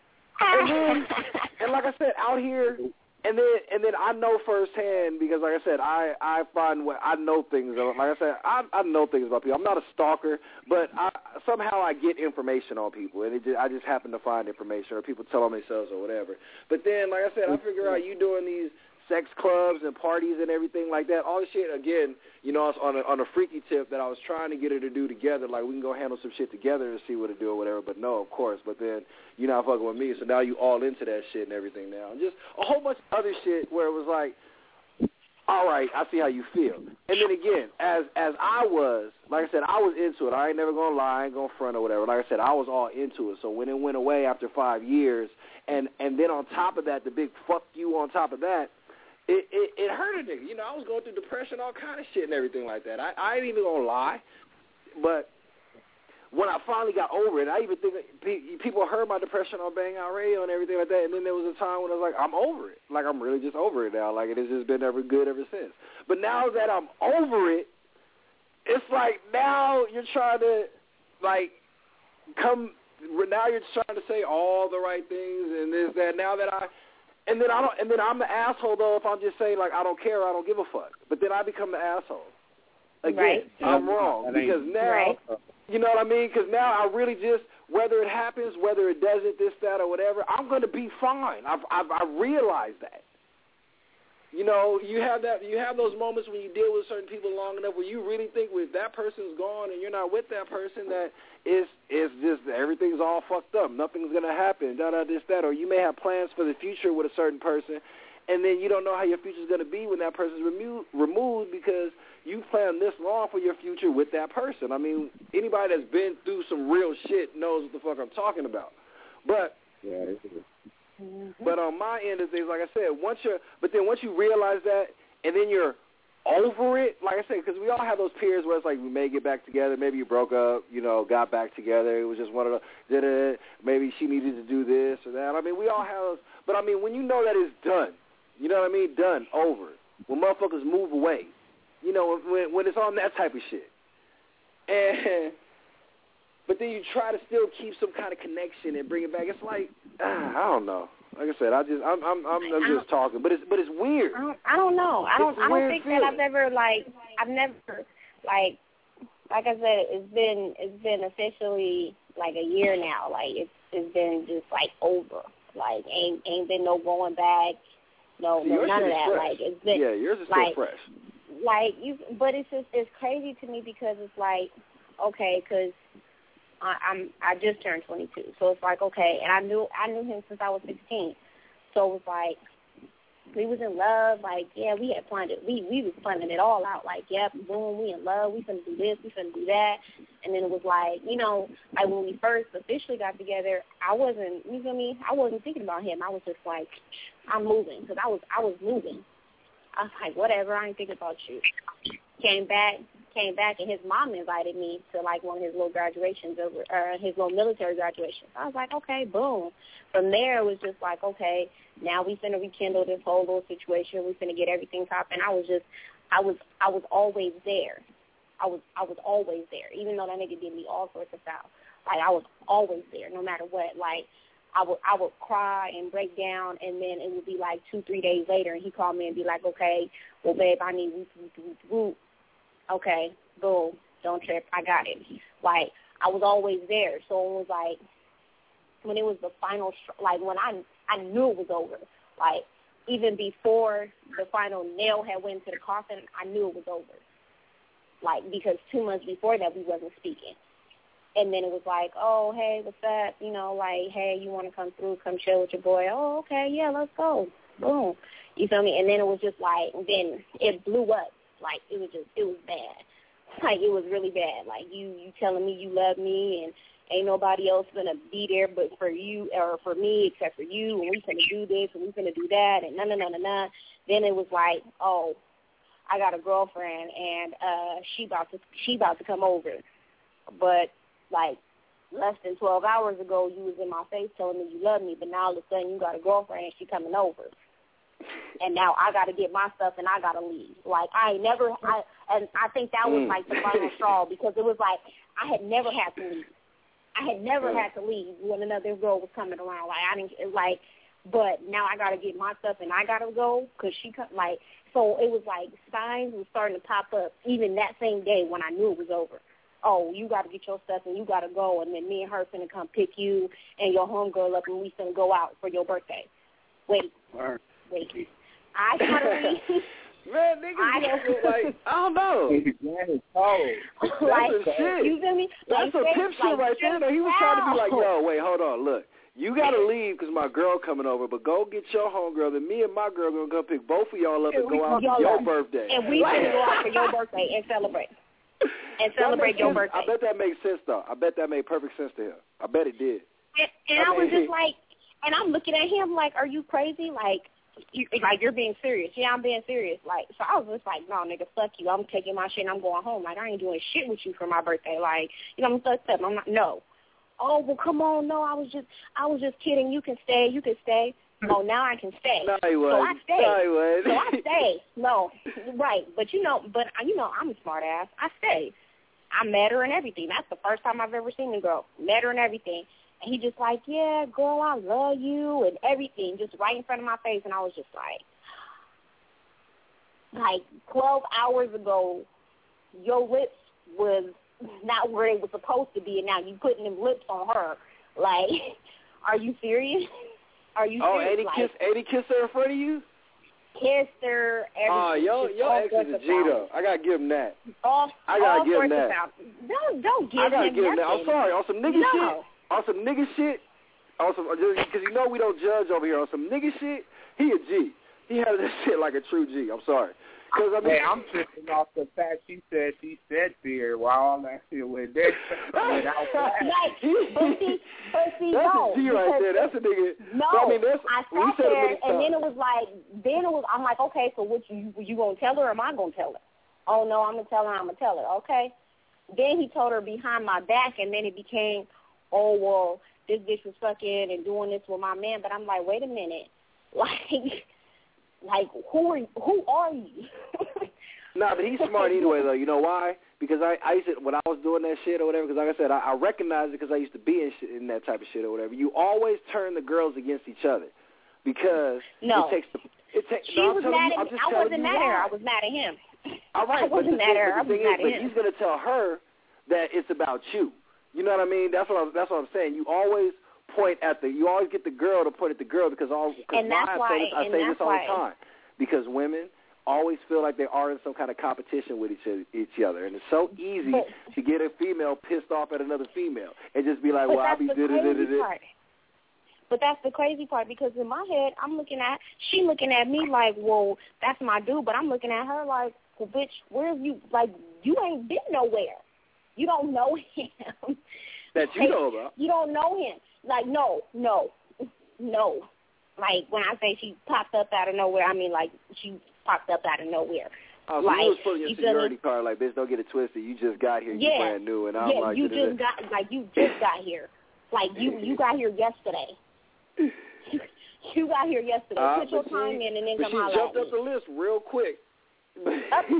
and like I said, out here, and then I know firsthand, because, like I said, I find what I know things. Like I said, I know things about people. I'm not a stalker, but somehow I get information on people, and I just happen to find information, or people tell on themselves or whatever. But then, like I said, I figure out you doing these sex clubs and parties and everything like that, all this shit, again, you know, on a freaky tip that I was trying to get her to do together, like, we can go handle some shit together and see what to do or whatever, but no, of course, but then you're not fucking with me, so now you all into that shit and everything now, and just a whole bunch of other shit where it was like, all right, I see how you feel. And then again, as I was, like I said, I was into it. I ain't never gonna lie, I ain't gonna front or whatever. Like I said, I was all into it. So when it went away after 5 years, and then on top of that, the big fuck you on top of that, it hurt a nigga. You know, I was going through depression, all kind of shit and everything like that. I ain't even going to lie. But when I finally got over it, I even think people heard my depression on Bang Out Radio and everything like that, and then there was a time when I was like, I'm over it. Like, I'm really just over it now. Like, it has just been good ever since. But now that I'm over it, it's like now you're trying to, like, now you're trying to say all the right things and this, that. Now that And then I'm the asshole though if I'm just saying like I don't care, I don't give a fuck. But then I become the asshole. Again, I'm wrong because now, you know what I mean? Because now I really just, whether it happens, whether it doesn't, this, that, or whatever, I'm going to be fine. I realize that. You know, you have those moments when you deal with certain people long enough where you really think if that person's gone and you're not with that person that it's just everything's all fucked up. Nothing's going to happen, this, that. Or you may have plans for the future with a certain person, and then you don't know how your future's going to be when that person's removed because you planned this long for your future with that person. I mean, anybody that's been through some real shit knows what the fuck I'm talking about. But but on my end of things, like I said, once you realize that, and then you're over it, like I said, because we all have those periods where it's like we may get back together, maybe you broke up, got back together, it was just one of the, maybe she needed to do this or that. I mean, we all have those, but I mean, when you know that it's done, you know what I mean, done, over, when motherfuckers move away, when it's on that type of shit, but then you try to still keep some kind of connection and bring it back. It's like, I don't know. Like I said, I'm just talking, but it's weird. I don't know. I don't think feeling. that I've never like I said, it's been officially like a year now. Like it's been just like over. Like ain't been no going back. No none of that. Fresh. Like it's been yours is still fresh. But it's crazy to me because it's like, okay, because I just turned 22, so it's like, okay, and I knew him since I was 16, so it was like we was in love, like, yeah, we had planned it, we was planning it all out, like, yep, boom, we in love, we finna do this, we finna do that, and then it was like, like when we first officially got together, I wasn't, you feel me, I wasn't thinking about him, I was just like, I'm moving, because I was moving. I was like, whatever, I ain't thinking about you. Came back, and his mom invited me to, like, one of his little graduations, his little military graduations. I was like, okay, boom. From there, it was just like, okay, now we finna rekindle this whole little situation. We finna get everything popping. I was always there. I was always there, even though that nigga did me all sorts of stuff. Like, I was always there, no matter what. Like, I would cry and break down, and then it would be like 2-3 days later, and he called me and be like, okay, well, babe, I need whoop. Okay, boom, don't trip, I got it. Like, I was always there, so it was like, when it was the final, like, when I knew it was over, like, even before the final nail had went to the coffin, I knew it was over. Like, because 2 months before that, we wasn't speaking. And then it was like, oh, hey, what's up? Like, hey, you want to come through, come chill with your boy? Oh, okay, yeah, let's go. Boom. You feel me? And then it was just like, then it blew up. Like, it was bad. Like, it was really bad. Like, you telling me you love me and ain't nobody else going to be there but for you or for me except for you, and we finna do this and we finna do that and nah. Then it was like, oh, I got a girlfriend and she about to come over. But, like, less than 12 hours ago, you was in my face telling me you love me, but now all of a sudden you got a girlfriend and she coming over. And now I got to get my stuff and I got to leave. Like, I think that was, like, the final straw because it was like I had never had to leave. I had never had to leave when another girl was coming around. Like, I didn't, like, but now I got to get my stuff and I got to go because like, so it was like signs were starting to pop up even that same day when I knew it was over. Oh, you got to get your stuff and you got to go, and then me and her finna come pick you and your homegirl up and we finna go out for your birthday. Wait. I gotta leave. Man, niggas like, I don't know. Like, shit. You feel me? That's some pimp shit right there. Though. He was trying to be like, yo, wait, hold on, look. You got to leave because my girl coming over, but go get your homegirl, and me and my girl going to go pick both of y'all up and go out for your birthday. And we finna go out for your birthday and celebrate. And celebrate your birthday. I bet that makes sense, though. I bet that made perfect sense to him. I bet it did. And I was just like, and I'm looking at him like, are you crazy? Like, you're being serious. Yeah, I'm being serious. Like, so I was just like, no, nigga, fuck you. I'm taking my shit and I'm going home. Like, I ain't doing shit with you for my birthday. Like, I'm fucked up. I'm not, no. Oh, well, come on. No, I was just kidding. You can stay. Oh, now I can stay. No, he was. So I stay. No, he was. So I stay. No, right. But, I'm a smart ass. I stay. I met her and everything. That's the first time I've ever seen the girl. Met her and everything. And he just like, yeah, girl, I love you and everything, just right in front of my face. And I was just like 12 hours ago, your lips was not where it was supposed to be, and now you putting them lips on her. Like, are you serious? Are you serious? Oh, Eddie kissed her in front of you? Kissed her, everything. Oh, your ex is a G, though. I got to give him that. I got to give him that. Don't give him that. I got to give him that. I'm sorry. On some nigga shit. On some nigga shit, because we don't judge over here. On some nigga shit, he a G. He handled that shit like a true G. I'm sorry. Cause I mean, hey, I'm tripping off the fact she said beer while all that shit went there. But see, that's no. a G right there. That's a nigga. No, so, I mean, I sat there, and then it was like, I'm like, okay, so what you gonna tell her or am I gonna tell her? Oh, no, I'm gonna tell her, okay? Then he told her behind my back, and then it became, oh, well, this bitch was fucking and doing this with my man. But I'm like, wait a minute. Like who are you? Nah, but he's smart anyway, though. You know why? Because I used to, when I was doing that shit or whatever, because like I said, I recognized it because I used to be in that type of shit or whatever. You always turn the girls against each other because it takes. She was mad at me. I wasn't mad at her. I was mad at him. All right, I wasn't mad at her. I was mad at him. But he's gonna tell her that it's about you. You know what I mean? That's what I'm saying. You always get the girl to point at the girl because I say this all the time. Because women always feel like they are in some kind of competition with each other, and it's so easy to get a female pissed off at another female and just be like, well, I'll be da-da-da-da-da. But that's the crazy part because in my head, she looking at me like, well, that's my dude, but I'm looking at her like, well, bitch, where have you, like, you ain't been nowhere. You don't know him. That you know about. You don't know him. Like, no. Like, when I say she popped up out of nowhere, I mean, like, she popped up out of nowhere. Oh, so like, you was putting your seniority card like, bitch, don't get it twisted. You just got here. You brand new. And I'm like, you just got here. Like, you got here yesterday. You got here yesterday. Put your time in and then come out. She jumped up the list real quick. But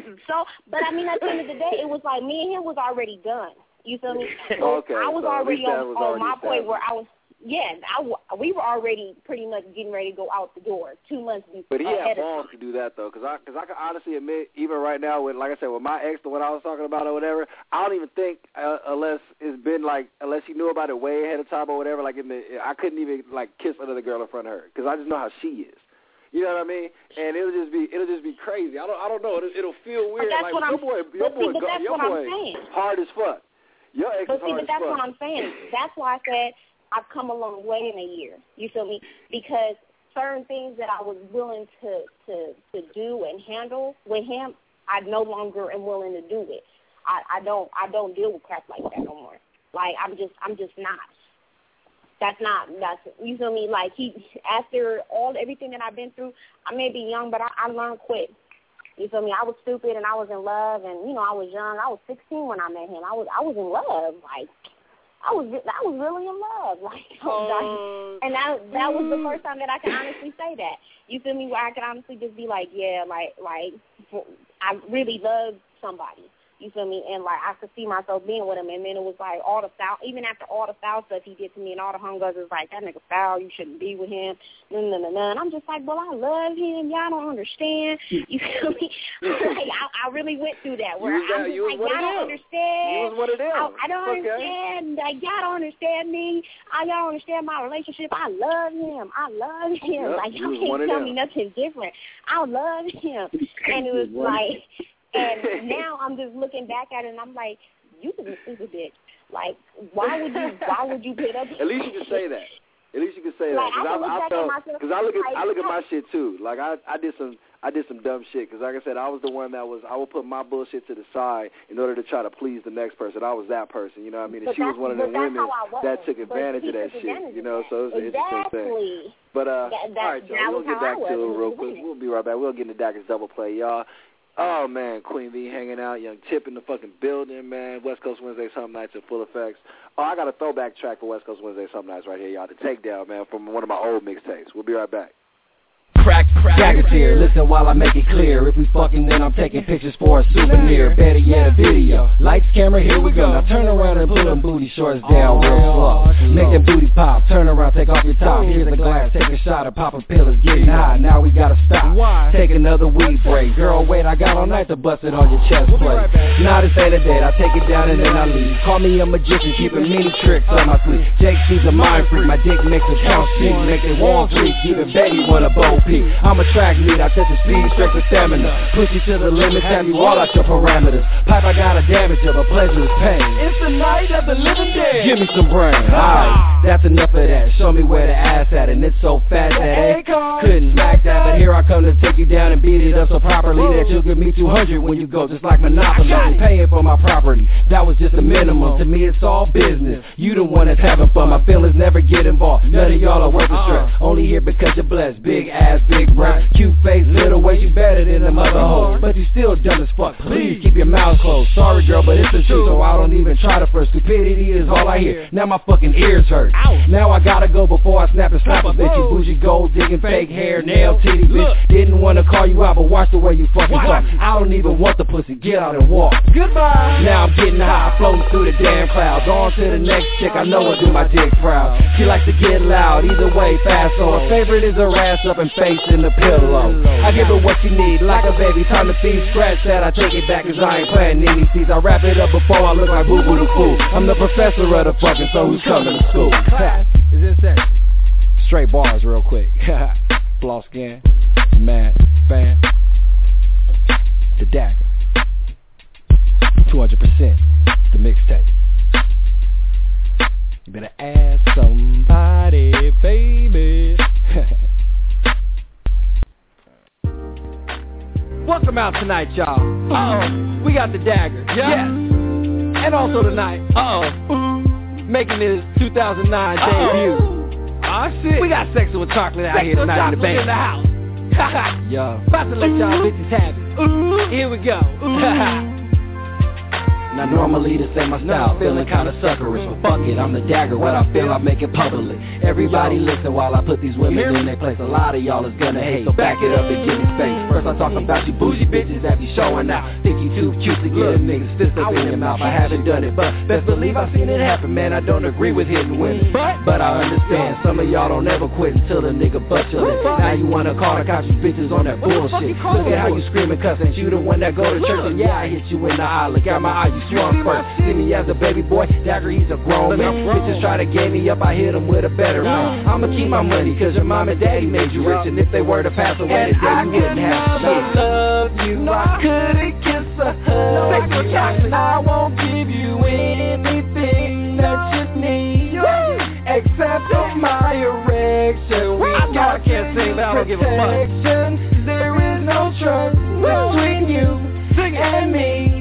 I mean, at the end of the day, it was like me and him was already done. You feel me? So okay. I was already on my point where I was. Yeah, we were already pretty much getting ready to go out the door 2 months before. But he had balls to do that, though, because I can honestly admit, even right now, with, like I said, with my ex, the one I was talking about or whatever, I don't even think, unless he knew about it way ahead of time or whatever, I couldn't even, kiss another girl in front of her, because I just know how she is. You know what I mean? And it'll just be crazy. I don't know. It'll feel weird. Like your boy hard as fuck. Your ex is hard as fuck. But that's what I'm saying. That's why I said I've come a long way in a year. You feel me? Because certain things that I was willing to do and handle with him, I no longer am willing to do it. I don't deal with crap like that no more. Like I'm just not. That's you feel me? Like after everything that I've been through, I may be young, but I learned quick. You feel me? I was stupid and I was in love, and I was young. I was 16 when I met him. I was in love, like. I was really in love, and that was the first time that I can honestly say that. You feel me? Where I could honestly just be like, yeah, like I really love somebody. You feel me? And I could see myself being with him. And then it was like all the foul, even after all the foul stuff he did to me, and all the homegirls was like, that nigga foul. You shouldn't be with him. And I'm just like, well, I love him. Y'all don't understand. You feel me? I really went through that where I'm just like, y'all don't understand. You was one of them. I don't understand. Like y'all don't understand me. Y'all don't understand my relationship. I love him. Yep, like y'all can't tell me nothing different. I love him. And it was like. And now I'm just looking back at it, and I'm like, you could be stupid bitch. Like, why would you put up? At least you can say that. Because I look at my shit too. Like I did some dumb shit. Because like I said, I was the one I would put my bullshit to the side in order to try to please the next person. I was that person. You know what I mean? And she was one of the women that took advantage of that shit. You know, so it's an interesting thing. But all right, y'all, we'll get back to it real quick. We'll be right back. We'll get into Dagger's Double Play, y'all. Oh, man, Queen V hanging out, Young Tip in the fucking building, man. West Coast Wednesday Something Nights in full effects. Oh, I got a throwback track for West Coast Wednesday Something Nights right here, y'all. The Takedown, man, from one of my old mixtapes. We'll be right back. Crack, Daggers here, listen while I make it clear. If we fucking, then I'm taking pictures for a souvenir. Better yet, a video. Lights, camera, here we go. Now turn around and pull them booty shorts down real slow. Make them booty pop, turn around, take off your top. Here's a glass, take a shot, or pop a pill, it's getting hot. Now we gotta stop, take another weed break. Girl, wait, I got all night to bust it on your chest plate. Now this ain't a date, I take it down and then I leave. Call me a magician, keeping many tricks on my sleeve. Jake C's a mind freak, my dick makes a count sheet. Make it wall streak, even Betty want a bow peak. I'm a track meet, I test the speed, strength, and stamina. Push you to the limit, have you all out your parameters. Pipe, I got a damage of a pleasure is pain. It's the night of the living dead. Give me some brain, alright. That's enough of that. Show me where the ass at, and it's so fat that they couldn't smack that. But here I come to take you down and beat it up so properly that you'll give me 200 when you go, just like Monopoly. I'm paying for my property. That was just a minimum. To me, it's all business. You the one that's having fun. My feelings never get involved. None of y'all are worth the stress. Only here because you're blessed. Big ass, big breath, cute face, little waist. You better than the mother hoe, but you still dumb as fuck. Please keep your mouth closed. Sorry, girl, but it's the truth, so I don't even try to first. Stupidity is all I hear. Now my fucking ears hurt. Now I gotta go before I snap and slap a bitch. You bougie gold digging, fake hair, nail titty bitch. Didn't wanna call you out, but watch the way you fucking talk. I don't even want the pussy. Get out and walk. Goodbye. Now I'm getting high, floating through the damn clouds. On to the next chick. I know I do my dick proud. She likes to get loud. Either way, fast. So her favorite is her ass up and face in the pillow. I give her what she need, like a baby. Time to feed. Scratch that. I take it back 'cause I ain't playing any seeds. I wrap it up before I look like Boo Boo the Fool. I'm the professor of the fucking, so who's coming to school? Is this sexy? Straight bars real quick. Floss again. Mad fan. The Dagger. 200%. The mixtape. You better ask somebody, baby. Welcome out tonight, y'all. Uh-oh. We got the Dagger. Yes. And also tonight. Uh-oh. Making his 2009 debut. Oh, shit. We got Sexual Chocolate out here tonight in the band. In the house. Yo. About to let y'all bitches have it. Here we go. Now normally this ain't my style, feeling kinda suckerish, but fuck it, I'm the Dagger, what I feel I make it public. Everybody listen while I put these women in their place. A lot of y'all is gonna hate, so back it up and give me space. First I talk about you bougie bitches that be showing out. Think you too cute to get a nigga's fist up in your mouth. I haven't done it, but best believe I've seen it happen, man. I don't agree with hitting women, but I understand some of y'all don't ever quit until a nigga butt your lip. Now you wanna call the cops, you bitches on that bullshit. Look at how you scream and cuss, and you the one that go to church. And yeah, I hit you in the eye, look at my eye, you swung first. See me as a baby boy, Dagger, he's a grown man. Bitches try to game me up, I hit him with a better man. I'ma keep my money, 'cause your mom and daddy made you rich. And if they were to pass away today, you wouldn't have shit. I love you, I couldn't kiss a hug. I won't give you anything that you need, except for my erection. I know I can't sing, but I don't give a fuck. There is no trust between you and me.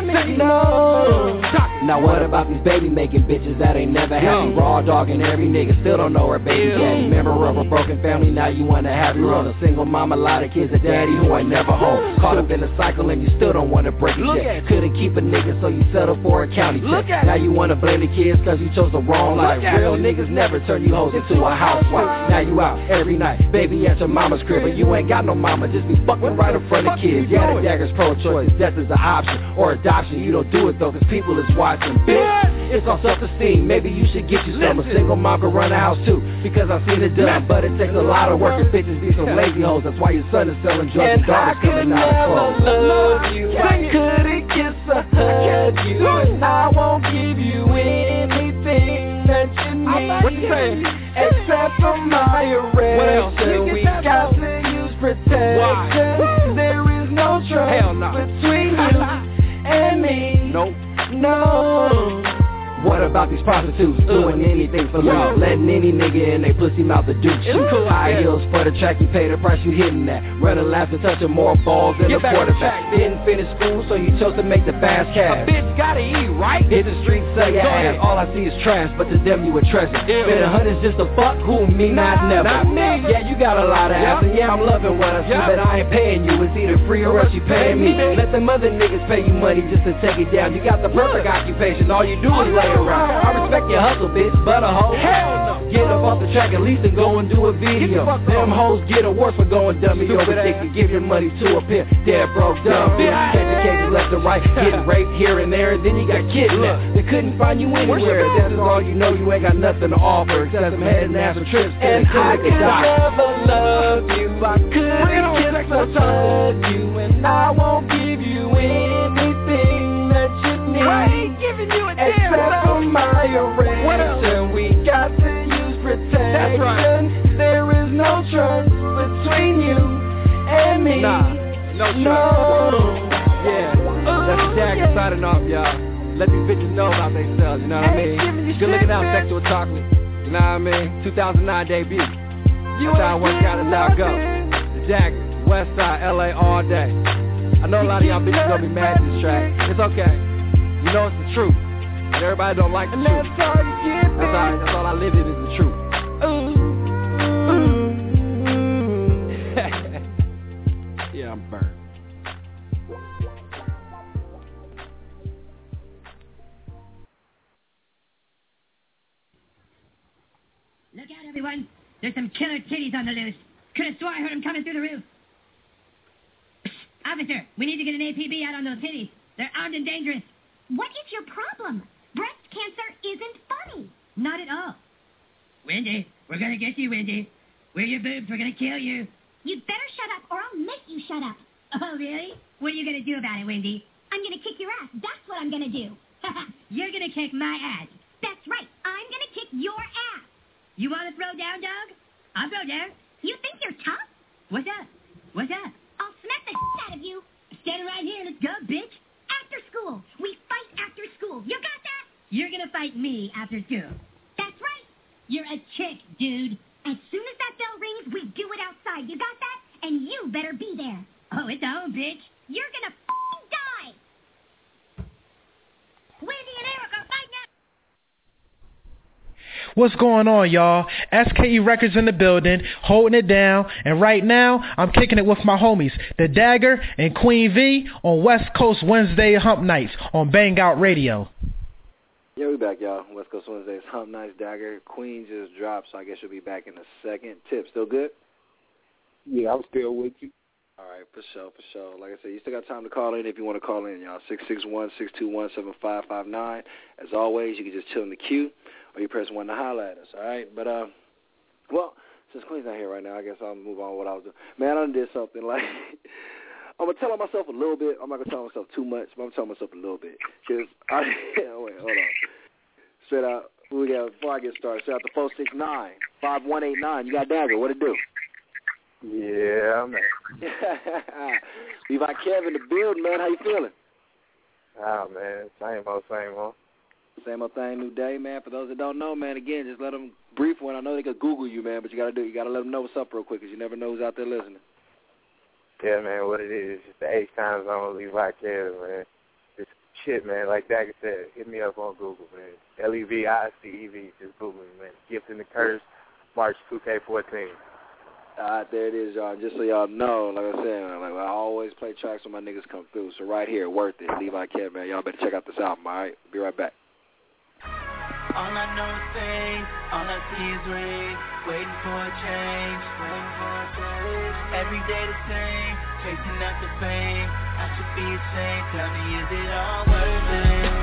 No. Now what about these baby making bitches that ain't never had me? Raw dogging every nigga, still don't know her baby daddy. Member of a broken family, now you wanna have your own. A single mom, a lot of kids, a daddy who ain't never home. Caught up in the cycle and you still don't wanna break it yet. Couldn't keep a nigga, so you settle for a county check. Now you wanna blame the kids 'cause you chose the wrong life. Real niggas never turn you hoes into a housewife. Now you out every night, baby at your mama's crib, but you ain't got no mama, just be fucking right in front of kids. Yeah, the Dagger's pro-choice, death is the option, or adoption. You don't do it though, 'cause people is watching. Bitch, it's all self-esteem, maybe you should get you some. A single mom can run a house too, because I've seen it done. But it takes a lot of work, and bitches be some lazy hoes. That's why your son is selling drugs and daughters coming out of clothes. Love you, I couldn't kiss or hug you, and I won't give you anything that you need. What you saying? Except for my erection, we got to use protection. There is no trust between you and me. Nope. No. What about these prostitutes doing anything for love? Letting any nigga in they pussy mouth to do shit. High heels for the track, you pay the price you hitting that. Running laps and touching more balls than a quarterback. Didn't finish school, so you chose to make the fast cash. A bitch gotta eat, right? Hit the streets, sell your ass. All I see is trash, but to them you a treasure. Spend $100 just to fuck, who me? Not never. Not me. Yeah, you got a lot of ass, and yeah, I'm loving what I see, but I ain't paying you. It's either free or else you paying me. Let them other niggas pay you money just to take it down. You got the perfect occupation, all you do is lay around. I respect your hustle, bitch, but a hoe. Hell no. Get up off the track at least and go and do a video. Them hoes get awards for going dummy over dick and give your money to a pimp. Dead broke dumb bitch. Catching cases left and right, getting raped here and there, and then you got kidnapped. They couldn't find you anywhere. That's all you know, you ain't got nothing to offer except some head and ass and trips. And I could never love you, I couldn't kiss or hug you, and I won't give you anything that you need. I ain't giving you a damn except for my erection. We got to use protection. That's right. There is no trust between you and me. Nah, no trust. Yeah, that's the Dagger signing off, y'all. Let these bitches know about themselves, you know what I mean? Good looking out, Sexual Chocolate. You know what I mean? 2009 debut. That's how it works out, that's how it goes. The Dagger, West Side, LA all day. I know a lot of y'all bitches gonna be mad at this track. It's okay. You know it's the truth. And everybody don't like the truth. That's all I live in is the truth. Yeah, I'm burnt. Look out, everyone. There's some killer titties on the loose. Could have swore I heard them coming through the roof. Officer, we need to get an APB out on those titties. They're armed and dangerous. What is your problem? Breast cancer isn't funny. Not at all. Wendy, we're gonna get you, Wendy. We're your boobs, we're gonna kill you. You'd better shut up or I'll make you shut up. Oh, really? What are you gonna do about it, Wendy? I'm gonna kick your ass. That's what I'm gonna do. You're gonna kick my ass. That's right. I'm gonna kick your ass. You wanna throw down, dog? I'll go down. You think you're tough? What's up? What's up? I'll smack the shit out of you. Stand right here. Let's go, bitch. After school. We fight after school. You got that? You're gonna fight me after school. That's right. You're a chick, dude. As soon as that bell rings, we do it outside. You got that? And you better be there. Oh, it's on, bitch. You're gonna f***ing die. Wendy and Eric are fighting out. What's going on, y'all? SKE Records in the building, holding it down, and right now, I'm kicking it with my homies, The Dagger and Queen V, on West Coast Wednesday Hump Nights on Bang Out Radio. Yeah, we back, y'all. West Coast Wednesdays, Hump Nights, Dagger. Queen just dropped, so I guess she'll be back in a second. Tip, still good? Yeah, I'm still with you. All right, for sure. Like I said, you still got time to call in if you want to call in, y'all. 661-621-7559. As always, you can just chill in the queue, or you press 1 to holler at us, all right? But, well, since Queen's not here right now, I guess I'll move on with what I was doing. Man, I done did something like, I'm going to tell myself a little bit. I'm not going to tell myself too much, but I'm going to tell myself a little bit. Because wait, hold on. Straight out, before I get started, straight out to 469-5189. You got Dagger, what it do? Yeah, man. Levi Kev in the building, man. How you feeling? Oh, man. Same old. Same old thing, new day, man. For those that don't know, man, again, just let them brief one. I know they could Google you, man, but you got to let them know what's up real quick because you never know who's out there listening. Yeah, man, what it is. It's the 8 times on Levi Kev, man. It's shit, man. Like Dagger said, hit me up on Google, man. LEVICEV. Just Google me, man. Gift in the Curse, March 2K14. There it is, y'all. Just so y'all know, like I said, I always play tracks when my niggas come through. So right here, worth it. Levi Kev, man. Y'all better check out this album, all right? Be right back. All I know is fame, all I see is rain. Waiting for a change, every day the same, chasing after fame. I should be ashamed, tell me is it all worth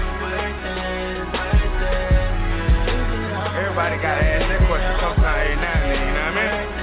it? Everybody gotta ask that question sometime every now and then, you know what I mean?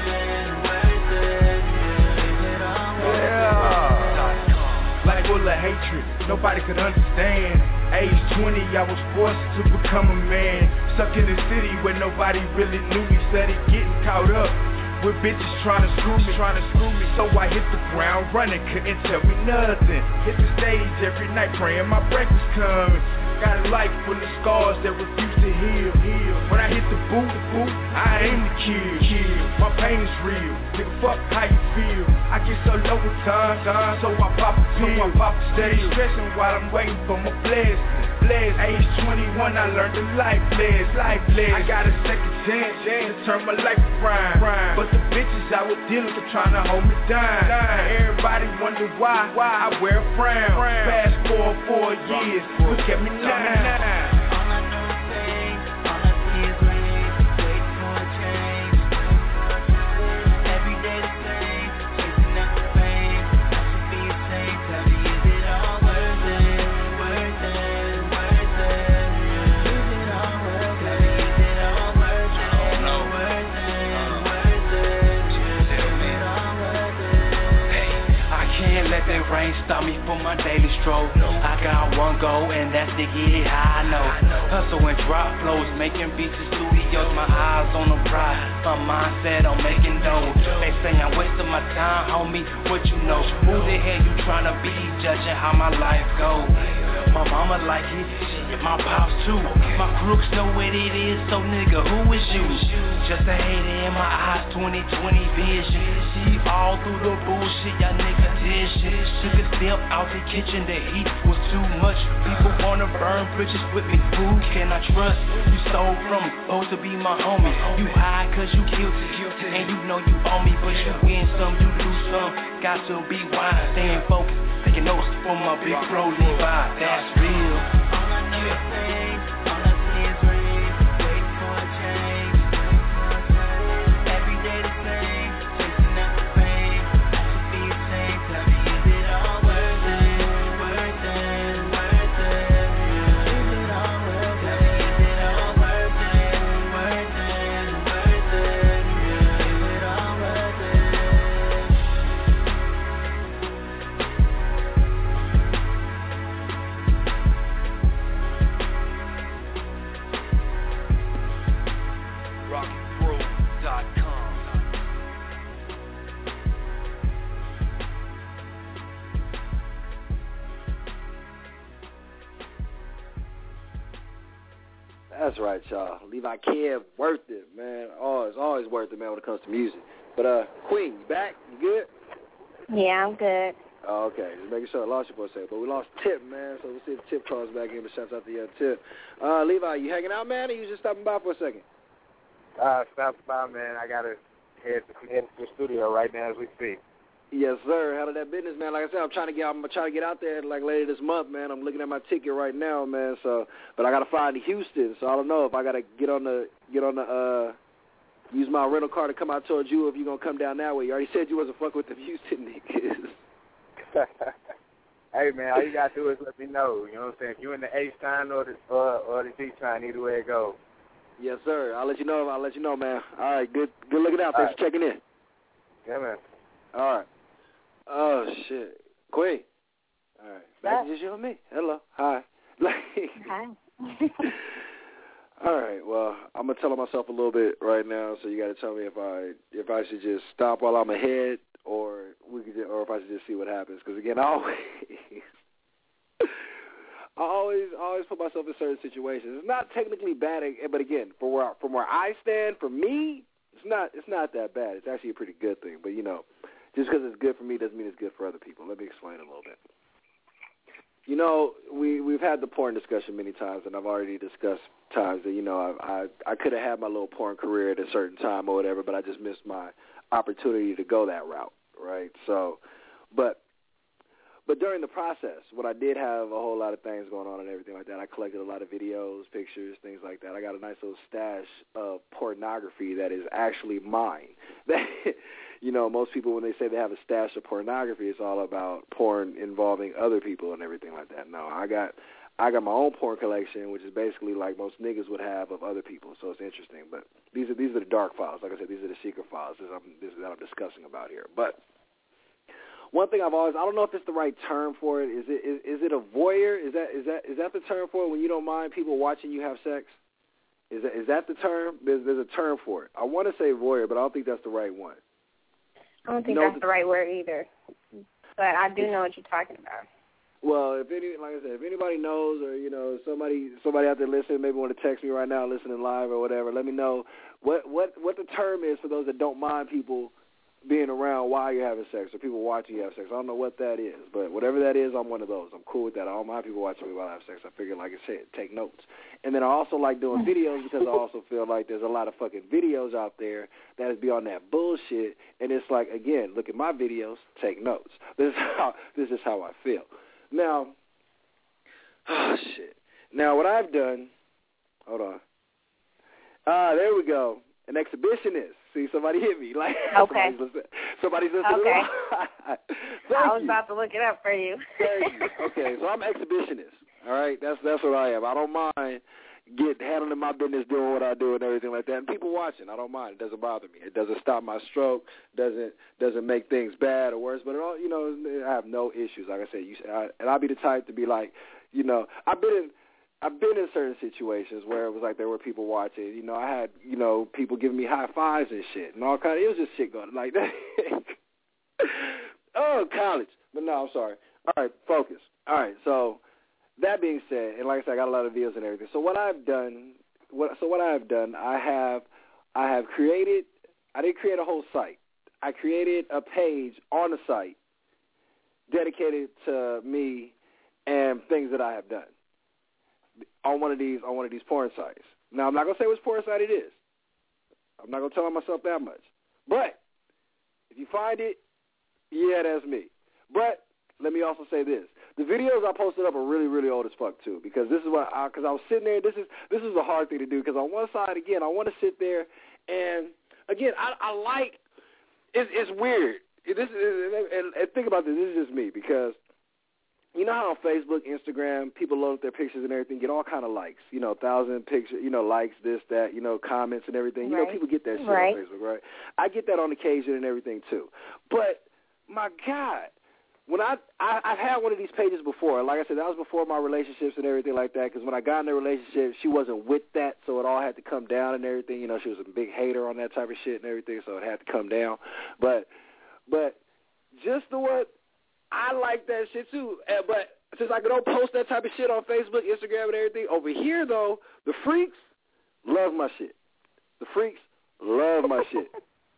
Like full of hatred, nobody could understand. Age 20, I was forced to become a man. Stuck in the city where nobody really knew me. Steady getting caught up with bitches trying to screw me. So I hit the ground running, couldn't tell me nothing. Hit the stage every night praying my break was coming. Got a life full of scars that refuse to heal. When I hit the boot, I aim to kill. My pain is real, nigga, fuck how you feel. I get so low with time, so I pop a pill. Steady stressing while I'm waiting for my blessing. Age 21, I learned the life lesson. I got a second chance to turn my life around. But the bitches I was dealing with trying to hold me down. Everybody wonder why I wear a frown. Fast forward 4 years, look at me now. All I know is fame, all I see is rain. Waiting for a change, every day the same, chasing after fame. I should be ashamed, tell me is it all worth it? Let that rain stop me from my daily stroll. I got one goal and that's to get it high, I know. Hustle and drop flows, making beats in studios. My eyes on the prize, my mindset on making dough. They say I'm wasting my time, homie, what you know? Who the hell you tryna be, judging how my life goes? My mama like it, shit, my pops too. My crooks know what it is, so nigga, who is you? Just a hater in my eyes, 20/20 vision. See all through the bullshit, y'all niggas did shit. Took a step out the kitchen, the heat was too much. People wanna burn bridges with me, who can I trust? You stole from me, supposed to be my homie. You high cause you guilty, and you know you owe me. But you win some, you lose some. Got to be wise, staying focused. Taking notes from my big bro Levi, that's real. All I know is fame, all I see is rain. Wait for a change. Every day the same, chasing after fame. I should be ashamed. Tell me, is it all worth it? Worth it, worth it. Is it all worth it? Tell me, is it all worth it? Worth it, worth it. Is it all worth it? RocketPro.com. That's right, y'all. Levi Kev, worth it, man. Oh, it's always worth it, man, when it comes to music. But, Queen, you back? You good? Yeah, I'm good. Oh, okay. Just making sure I lost you for a second. But we lost Tip, man, so we'll see if Tip calls back in, but shouts out to young Tip. Levi, you hanging out, man, or you just stopping by for a second? Stopping by, man. I got to head to the studio right now as we speak. Yes, sir. How did that business, man? Like I said, I'm trying to get out there like later this month, man. I'm looking at my ticket right now, man. So, but I got to fly to Houston, so I don't know if I got to get on the use my rental car to come out towards you. If you're gonna come down that way, you already said you wasn't fucking with the Houston niggas. Hey, man, all you got to do is let me know. You know what I'm saying? If you're in the H-Town or the D-Town, either way it goes. Yes, sir. I'll let you know, man. All right, good looking out. Thanks for checking in. Yeah, man. All right. Oh, shit. Queen. All right. Back to just you and me. Hello. Hi. Hi. All right. Well, I'm going to tell myself a little bit right now, so you got to tell me if I should just stop while I'm ahead or if I should just see what happens. Because, again, I always put myself in certain situations. It's not technically bad, but again, from where I stand, for me, it's not that bad. It's actually a pretty good thing. But just because it's good for me doesn't mean it's good for other people. Let me explain a little bit. We've had the porn discussion many times, and I've already discussed times that I could have had my little porn career at a certain time or whatever, but I just missed my opportunity to go that route, right? So, but during the process, when I did have a whole lot of things going on and everything like that, I collected a lot of videos, pictures, things like that. I got a nice little stash of pornography that is actually mine. Most people, when they say they have a stash of pornography, it's all about porn involving other people and everything like that. No, I got my own porn collection, which is basically like most niggas would have of other people. So it's interesting. But these are the dark files. Like I said, these are the secret files that I'm discussing about here. But one thing I don't know if it's the right term for it. Is it a voyeur? Is that the term for it when you don't mind people watching you have sex? Is that the term? There's a term for it. I want to say voyeur, but I don't think that's the right one. I don't think that's the right word either. But I do know what you're talking about. Well, like I said, if anybody knows or, somebody out there listening, maybe want to text me right now, listening live or whatever, let me know what the term is for those that don't mind people being around while you're having sex or people watching you have sex. I don't know what that is, but whatever that is, I'm one of those. I'm cool with that. I don't mind people watching me while I have sex. I figure, like I said, take notes. And then I also like doing videos because I also feel like there's a lot of fucking videos out there that is beyond that bullshit. And it's like, again, look at my videos, take notes. This is how I feel. Now, Now, what I've done, hold on. There we go. An exhibitionist. See, somebody hit me. Like, okay. Somebody's listening. Okay. I was about to look it up for you. Thank you. Okay, so I'm an exhibitionist. All right, that's what I am. I don't mind handling my business, doing what I do, and everything like that. And people watching, I don't mind. It doesn't bother me. It doesn't stop my stroke. Doesn't make things bad or worse. But it all, I have no issues. Like I said, and I'll be the type to be like, I've been in certain situations where it was like there were people watching. I had, people giving me high fives and shit and all kind of. It was just shit going like that. Oh, college. But no, I'm sorry. All right, focus. All right, so that being said, and like I said, I got a lot of videos and everything. So what I've done, I have created. I didn't create a whole site. I created a page on the site dedicated to me and things that I have done on one of these porn sites. Now, I'm not gonna say which porn site it is. I'm not gonna tell myself that much. But if you find it, yeah, that's me. But let me also say this: the videos I posted up are really, really old as fuck too. Because this is what I was sitting there. This is a hard thing to do. Because on one side, again, I want to sit there and again, I like. It's weird. And think about this. This is just me because you know how on Facebook, Instagram, people load up their pictures and everything, get all kind of likes. 1,000 pictures, likes, this, that, comments and everything. Right. People get that shit Right. on Facebook, right? I get that on occasion and everything too. But my God, when I've had one of these pages before. Like I said, that was before my relationships and everything like that. Because when I got in a relationship, she wasn't with that, so it all had to come down and everything. She was a big hater on that type of shit and everything, so it had to come down. But just the what I like that shit too. But since I don't post that type of shit on Facebook, Instagram, and everything, over here though, the freaks love my shit. The freaks love my shit.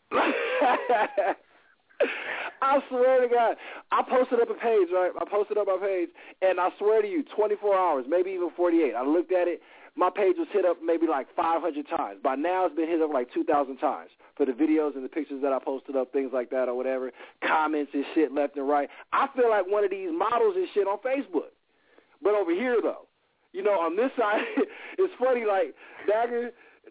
I swear to God, I posted up a page, right? I posted up my page, and I swear to you, 24 hours, maybe even 48. I looked at it. My page was hit up maybe like 500 times. By now, it's been hit up like 2,000 times for the videos and the pictures that I posted up, things like that or whatever, comments and shit left and right. I feel like one of these models and shit on Facebook. But over here, though, on this side, it's funny, like, Dagger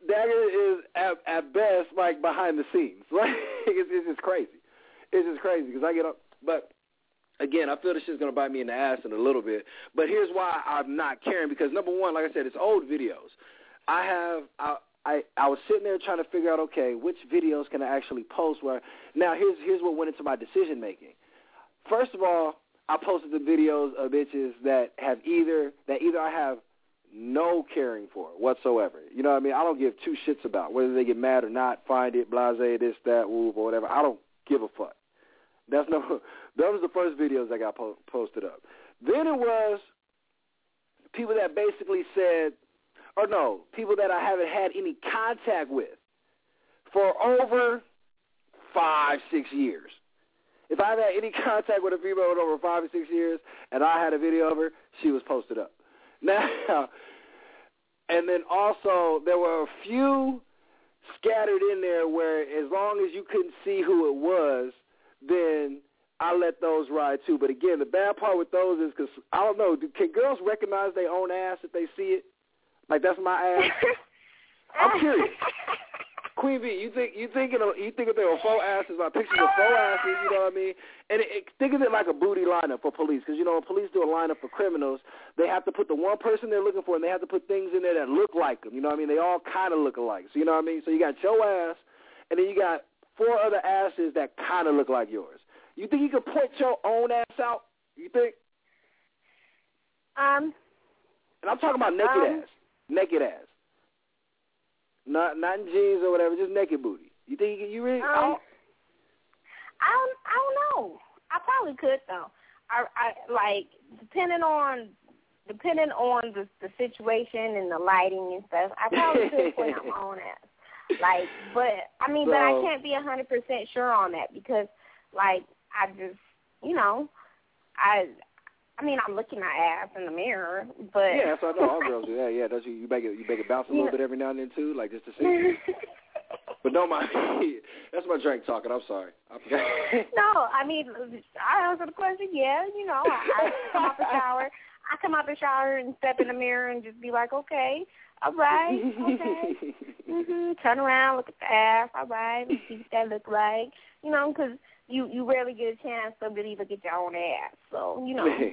is at best like behind the scenes. Like, it's just crazy. It's just crazy because I get up. But, again, I feel this shit's going to bite me in the ass in a little bit. But here's why I'm not caring because, number one, like I said, it's old videos. I was sitting there trying to figure out, okay, which videos can I actually post where. Now, here's what went into my decision-making. First of all, I posted the videos of bitches that either I have no caring for whatsoever. You know what I mean? I don't give two shits about whether they get mad or not, find it, blasé, this, that, whoop, or whatever. I don't give a fuck. That was the first videos that got posted up. Then it was people that basically said, or no, people that I haven't had any contact with for over 5-6 years. If I've had any contact with a female in over 5 or 6 years and I had a video of her, she was posted up. Now, and then also there were a few scattered in there where as long as you couldn't see who it was, then I let those ride too. But again, the bad part with those is because, I don't know, can girls recognize their own ass if they see it? Like, that's my ass? I'm curious. Queen V, you think if they were faux asses, like pictures of faux asses, you know what I mean? And think of it like a booty lineup for police, because, when police do a lineup for criminals, they have to put the one person they're looking for, and they have to put things in there that look like them, you know what I mean? They all kind of look alike, so you know what I mean? So you got your ass, and then you got 4 other asses that kind of look like yours. You think you could point your own ass out? You think? And I'm talking about naked ass. Not in jeans or whatever, just naked booty. You think you really? I don't know. I probably could though. I like depending on the situation and the lighting and stuff. I probably could point out my own ass. Like, but I can't be 100% sure on that because, like, I just, I'm looking my ass in the mirror, but yeah, that's what I know. All girls do that. Yeah, don't you? You make it bounce a little bit every now and then too, like just to see. But don't mind me. That's my drink talking. I'm sorry. I forgot. No, I answer the question. Yeah, I come out the shower. I come out the shower and step in the mirror and just be like, okay, all right, okay. Turn around, look at the ass. All right, let's see what that look like. Because you rarely get a chance to really look at your own ass. So,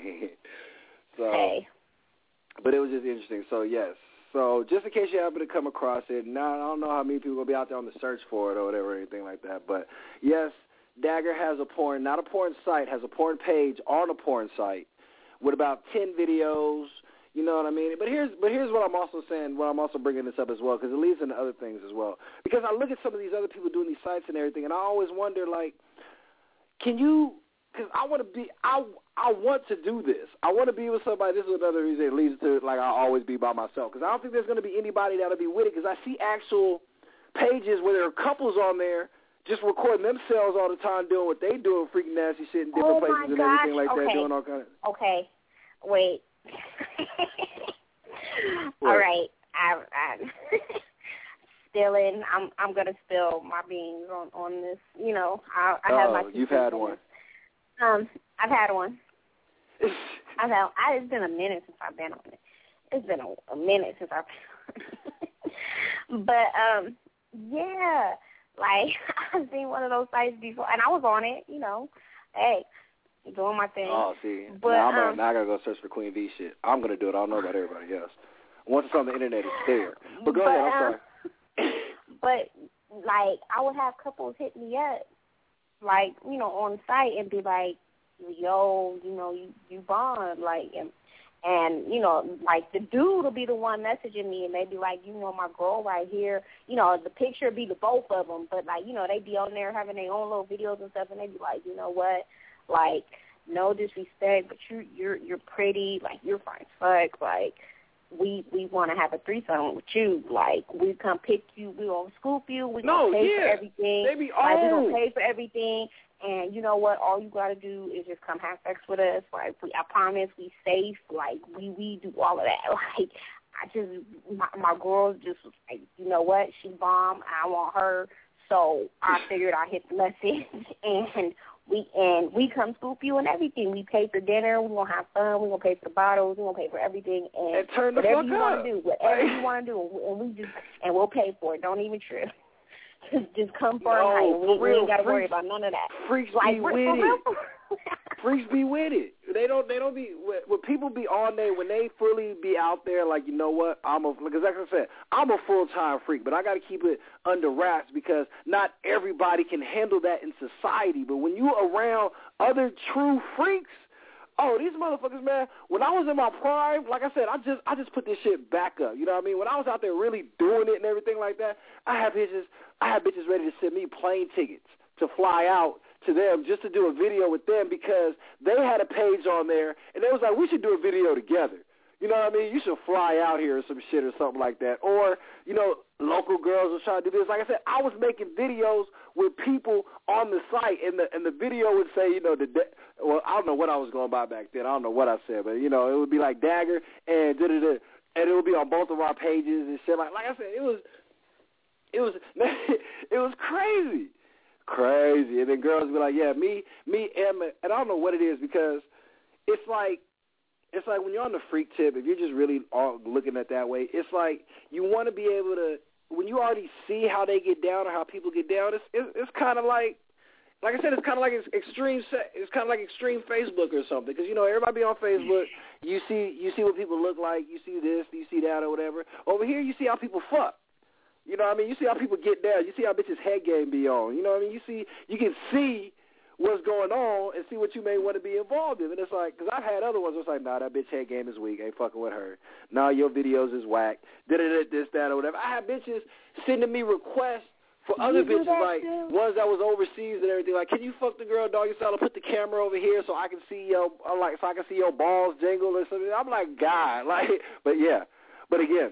hey. But it was just interesting. So, yes. So, just in case you happen to come across it, now I don't know how many people will be out there on the search for it or whatever or anything like that. But, yes, Dagger has not a porn site, has a porn page on a porn site with about 10 videos. You know what I mean? But here's what I'm also saying, what I'm also bringing this up as well, because it leads into other things as well. Because I look at some of these other people doing these sites and everything, and I always wonder, like, can you because I want to be, I want to do this. I want to be with somebody. This is another reason it leads to, like, I'll always be by myself, because I don't think there's going to be anybody that'll be with it, because I see actual pages where there are couples on there just recording themselves all the time doing what they doing, freaking nasty shit in different places and everything like that, doing all kind of... Okay, wait. All right, I'm spilling. I'm gonna spill my beans on this. You know, I have my. You've had one. I've had one. It's been a minute since I've been on it. It's been a minute since I've been on it. But yeah, like I've seen one of those sites before, and I was on it. You know, hey, doing my thing. Oh, see, but now I gotta go search for Queen V shit. I'm gonna do it. I don't know about everybody else. Once it's on the internet, it's there. But go ahead. I'm sorry. But like, I would have couples hit me up, like, you know, on site and be like, yo, you know, you bond, like, and you know, like, the dude will be the one messaging me, and they be like, you know, my girl right here, you know, the picture be the both of them, but like, you know, they be on there having their own little videos and stuff, and they be like, you know what, like, no disrespect, but you're pretty, like, you're fine as fuck, like, we want to have a threesome with you. Like, we come pick you, we gonna scoop you, we gonna pay for everything. They be like, we gonna pay for everything, and you know what? All you gotta do is just come have sex with us. Like, I promise, we safe. Like, we do all of that. Like, my girl just was like, you know what? She bomb. I want her. So I figured I'd hit the message, and we come scoop you and everything. We pay for dinner. We gonna have fun. We gonna pay for the bottles. We gonna pay for everything. And turn the whatever fuck you up. want to do, whatever you want to do, and we'll pay for it. Don't even trip. Just come for a night. We ain't gotta worry about none of that. Freaks like, be with it. Freaks be with it. They don't be when people be on there, when they fully be out there, like, you know what, because like I said, I'm a full-time freak, but I got to keep it under wraps, because not everybody can handle that in society. But when you around other true freaks, oh, these motherfuckers, man, when I was in my prime, like I said, I just put this shit back up. You know what I mean? When I was out there really doing it and everything like that, I had bitches ready to send me plane tickets to fly out to them just to do a video with them, because they had a page on there, and they was like, we should do a video together. You know what I mean? You should fly out here or some shit or something like that. Or, you know, local girls will try to do this. Like I said, I was making videos with people on the site, and the video would say, you know, well, I don't know what I was going by back then. I don't know what I said, but, you know, it would be like Dagger and da-da-da, and it would be on both of our pages and shit. Like I said, it was crazy. Crazy. And then girls would be like, yeah, me, and I don't know what it is, because it's like when you're on the freak tip, if you're just really looking at that way, it's like you want to be able to, when you already see how they get down or how people get down, it's kind of like I said, it's kind of like extreme Facebook or something, because, you know, everybody on Facebook, you see what people look like, you see this, you see that or whatever. Over here, you see how people fuck. You know what I mean? You see how people get down. You see how bitches' head game be on. You know what I mean? You can see what's going on and see what you may want to be involved in. And it's like, because I've had other ones where it's like, nah, that bitch head game is weak. Ain't fucking with her. Nah, your videos is whack. This, that, or whatever. I have bitches sending me requests for other bitches, like ones that was overseas and everything. Like, can you fuck the girl doggy style? Put the camera over here so I can see your balls jingle or something. I'm like, God, like, but yeah, but again.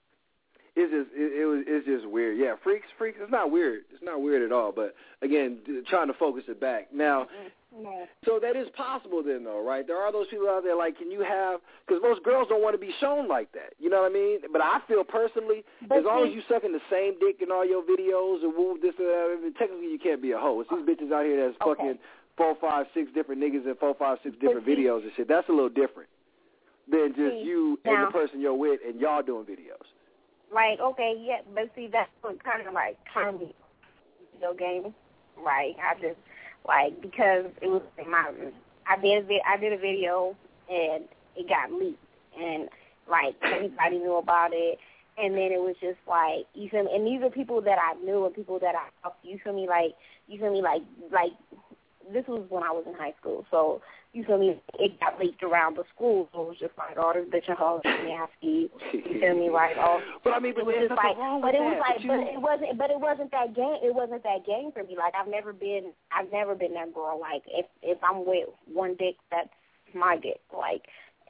It's just weird. Yeah, freaks. It's not weird. It's not weird at all. But again, trying to focus it back now. So that is possible then, though, right? There are those people out there, like, can you have? Because most girls don't want to be shown like that. You know what I mean? But I feel personally, as long as you sucking the same dick in all your videos and woo this and that, technically you can't be a hoe. It's these bitches out here that's fucking 4, 5, 6 different niggas in 4, 5, 6 different videos and shit. That's a little different than just you and the person you're with and y'all doing videos. Like, okay, yeah, but see, that's what kind of like turned me video game. Like, I just, like, because it was I did a video and it got leaked, and like everybody knew about it, and then it was just like, you feel me? And these are people that I knew and people that I talked to. You feel me? Like this was when I was in high school, so you feel me? It got leaked around the school, so it was just like, oh, this bitch and hoe is nasty. You feel me? Like, oh, but I mean, but it was just like, but it was like, but it wasn't that game. It wasn't that game for me. Like, I've never been that girl. Like, if I'm with one dick, that's my dick. Like,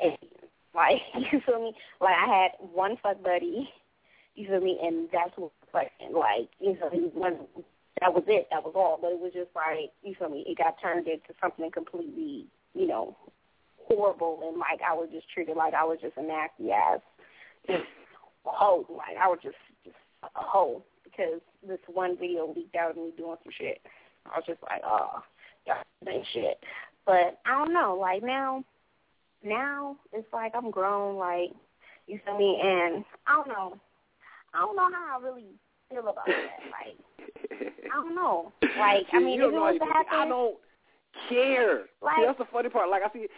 you feel me? Like, I had one fuck buddy. You feel me? And that's what fucking, like, you feel me? That was it. That was all. But it was just like, you feel me? It got turned into something completely, you know, horrible, and like I was just treated like I was just a nasty ass, just hoe. Like I was just a hoe because this one video leaked out of me doing some shit. I was just like, oh, y'all ain't shit. But I don't know. Like now it's like I'm grown. Like you feel me? And I don't know how I really feel about that. Like I don't know. Like I mean, if it was to happen, I don't care. Like, see, that's the funny part. Like I see,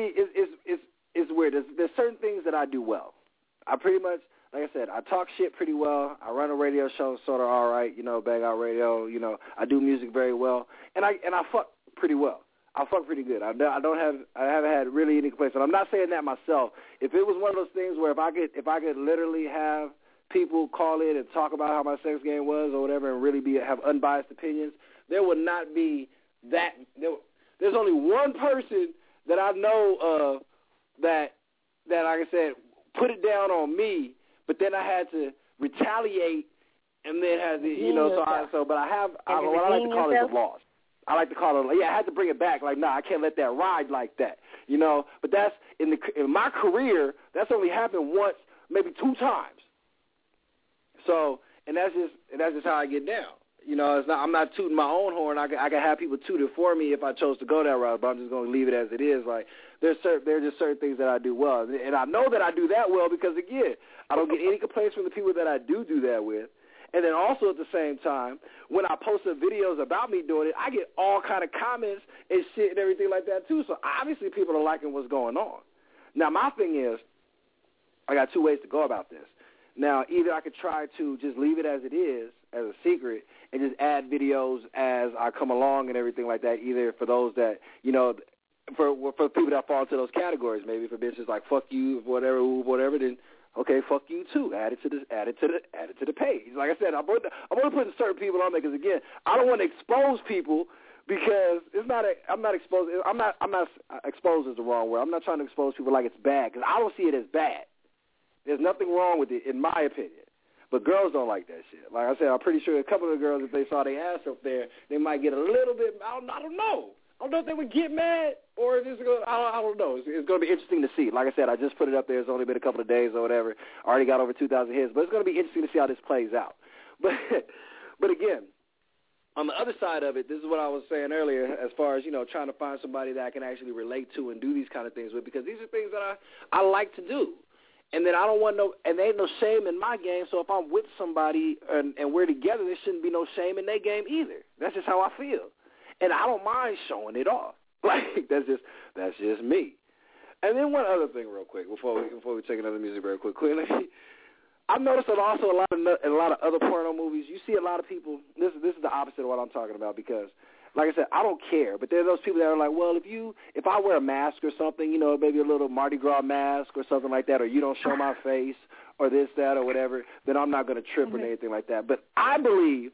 it's weird. There's certain things that I do well. I pretty much, like I said, I talk shit pretty well. I run a radio show, sort of all right. You know, Bang Out Radio. You know, I do music very well, and I fuck pretty well. I fuck pretty good. I haven't had really any complaints. And I'm not saying that myself. If it was one of those things where if I could literally have people call in and talk about how my sex game was or whatever, and really have unbiased opinions, there would not be that. There's only one person that I know of that like I said, put it down on me, but then I had to retaliate, and then had to, you know. What I like to call it the loss. I like to call it. Yeah, I had to bring it back. Like, nah, I can't let that ride like that. You know. But that's in my career. That's only happened once, maybe 2 times. So, and that's just how I get down. You know, I'm not tooting my own horn. I can have people toot it for me if I chose to go that route, but I'm just going to leave it as it is. Like, there are just certain things that I do well. And I know that I do that well because, again, I don't get any complaints from the people that I do that with. And then also at the same time, when I post videos about me doing it, I get all kind of comments and shit and everything like that, too. So, obviously, people are liking what's going on. Now, my thing is, I got 2 ways to go about this. Now, either I could try to just leave it as it is, as a secret, and just add videos as I come along and everything like that, either for those that, you know, for people that fall into those categories, maybe for bitches like fuck you, whatever, then okay, fuck you too. Add it to the page. Like I said, I'm only putting certain people on there because, again, I don't want to expose people because I'm not exposed is the wrong word. I'm not trying to expose people like it's bad because I don't see it as bad. There's nothing wrong with it, in my opinion. But girls don't like that shit. Like I said, I'm pretty sure a couple of the girls, if they saw their ass up there, they might get a little bit, I don't know. I don't know if they would get mad or if it's going to, I don't know. It's going to be interesting to see. Like I said, I just put it up there. It's only been a couple of days or whatever. I already got over 2,000 hits. But it's going to be interesting to see how this plays out. But again, on the other side of it, this is what I was saying earlier as far as, you know, trying to find somebody that I can actually relate to and do these kind of things with, because these are things that I like to do. And then I don't want and there ain't no shame in my game, so if I'm with somebody and we're together, there shouldn't be no shame in their game either. That's just how I feel. And I don't mind showing it off. Like, that's just me. And then one other thing real quick, before we take another music break quickly. I've noticed that also a lot of other porno movies, you see a lot of people, this is the opposite of what I'm talking about, because like I said, I don't care, but there are those people that are like, well, if I wear a mask or something, you know, maybe a little Mardi Gras mask or something like that, or you don't show my face or this, that, or whatever, then I'm not going to trip or anything like that. But I believe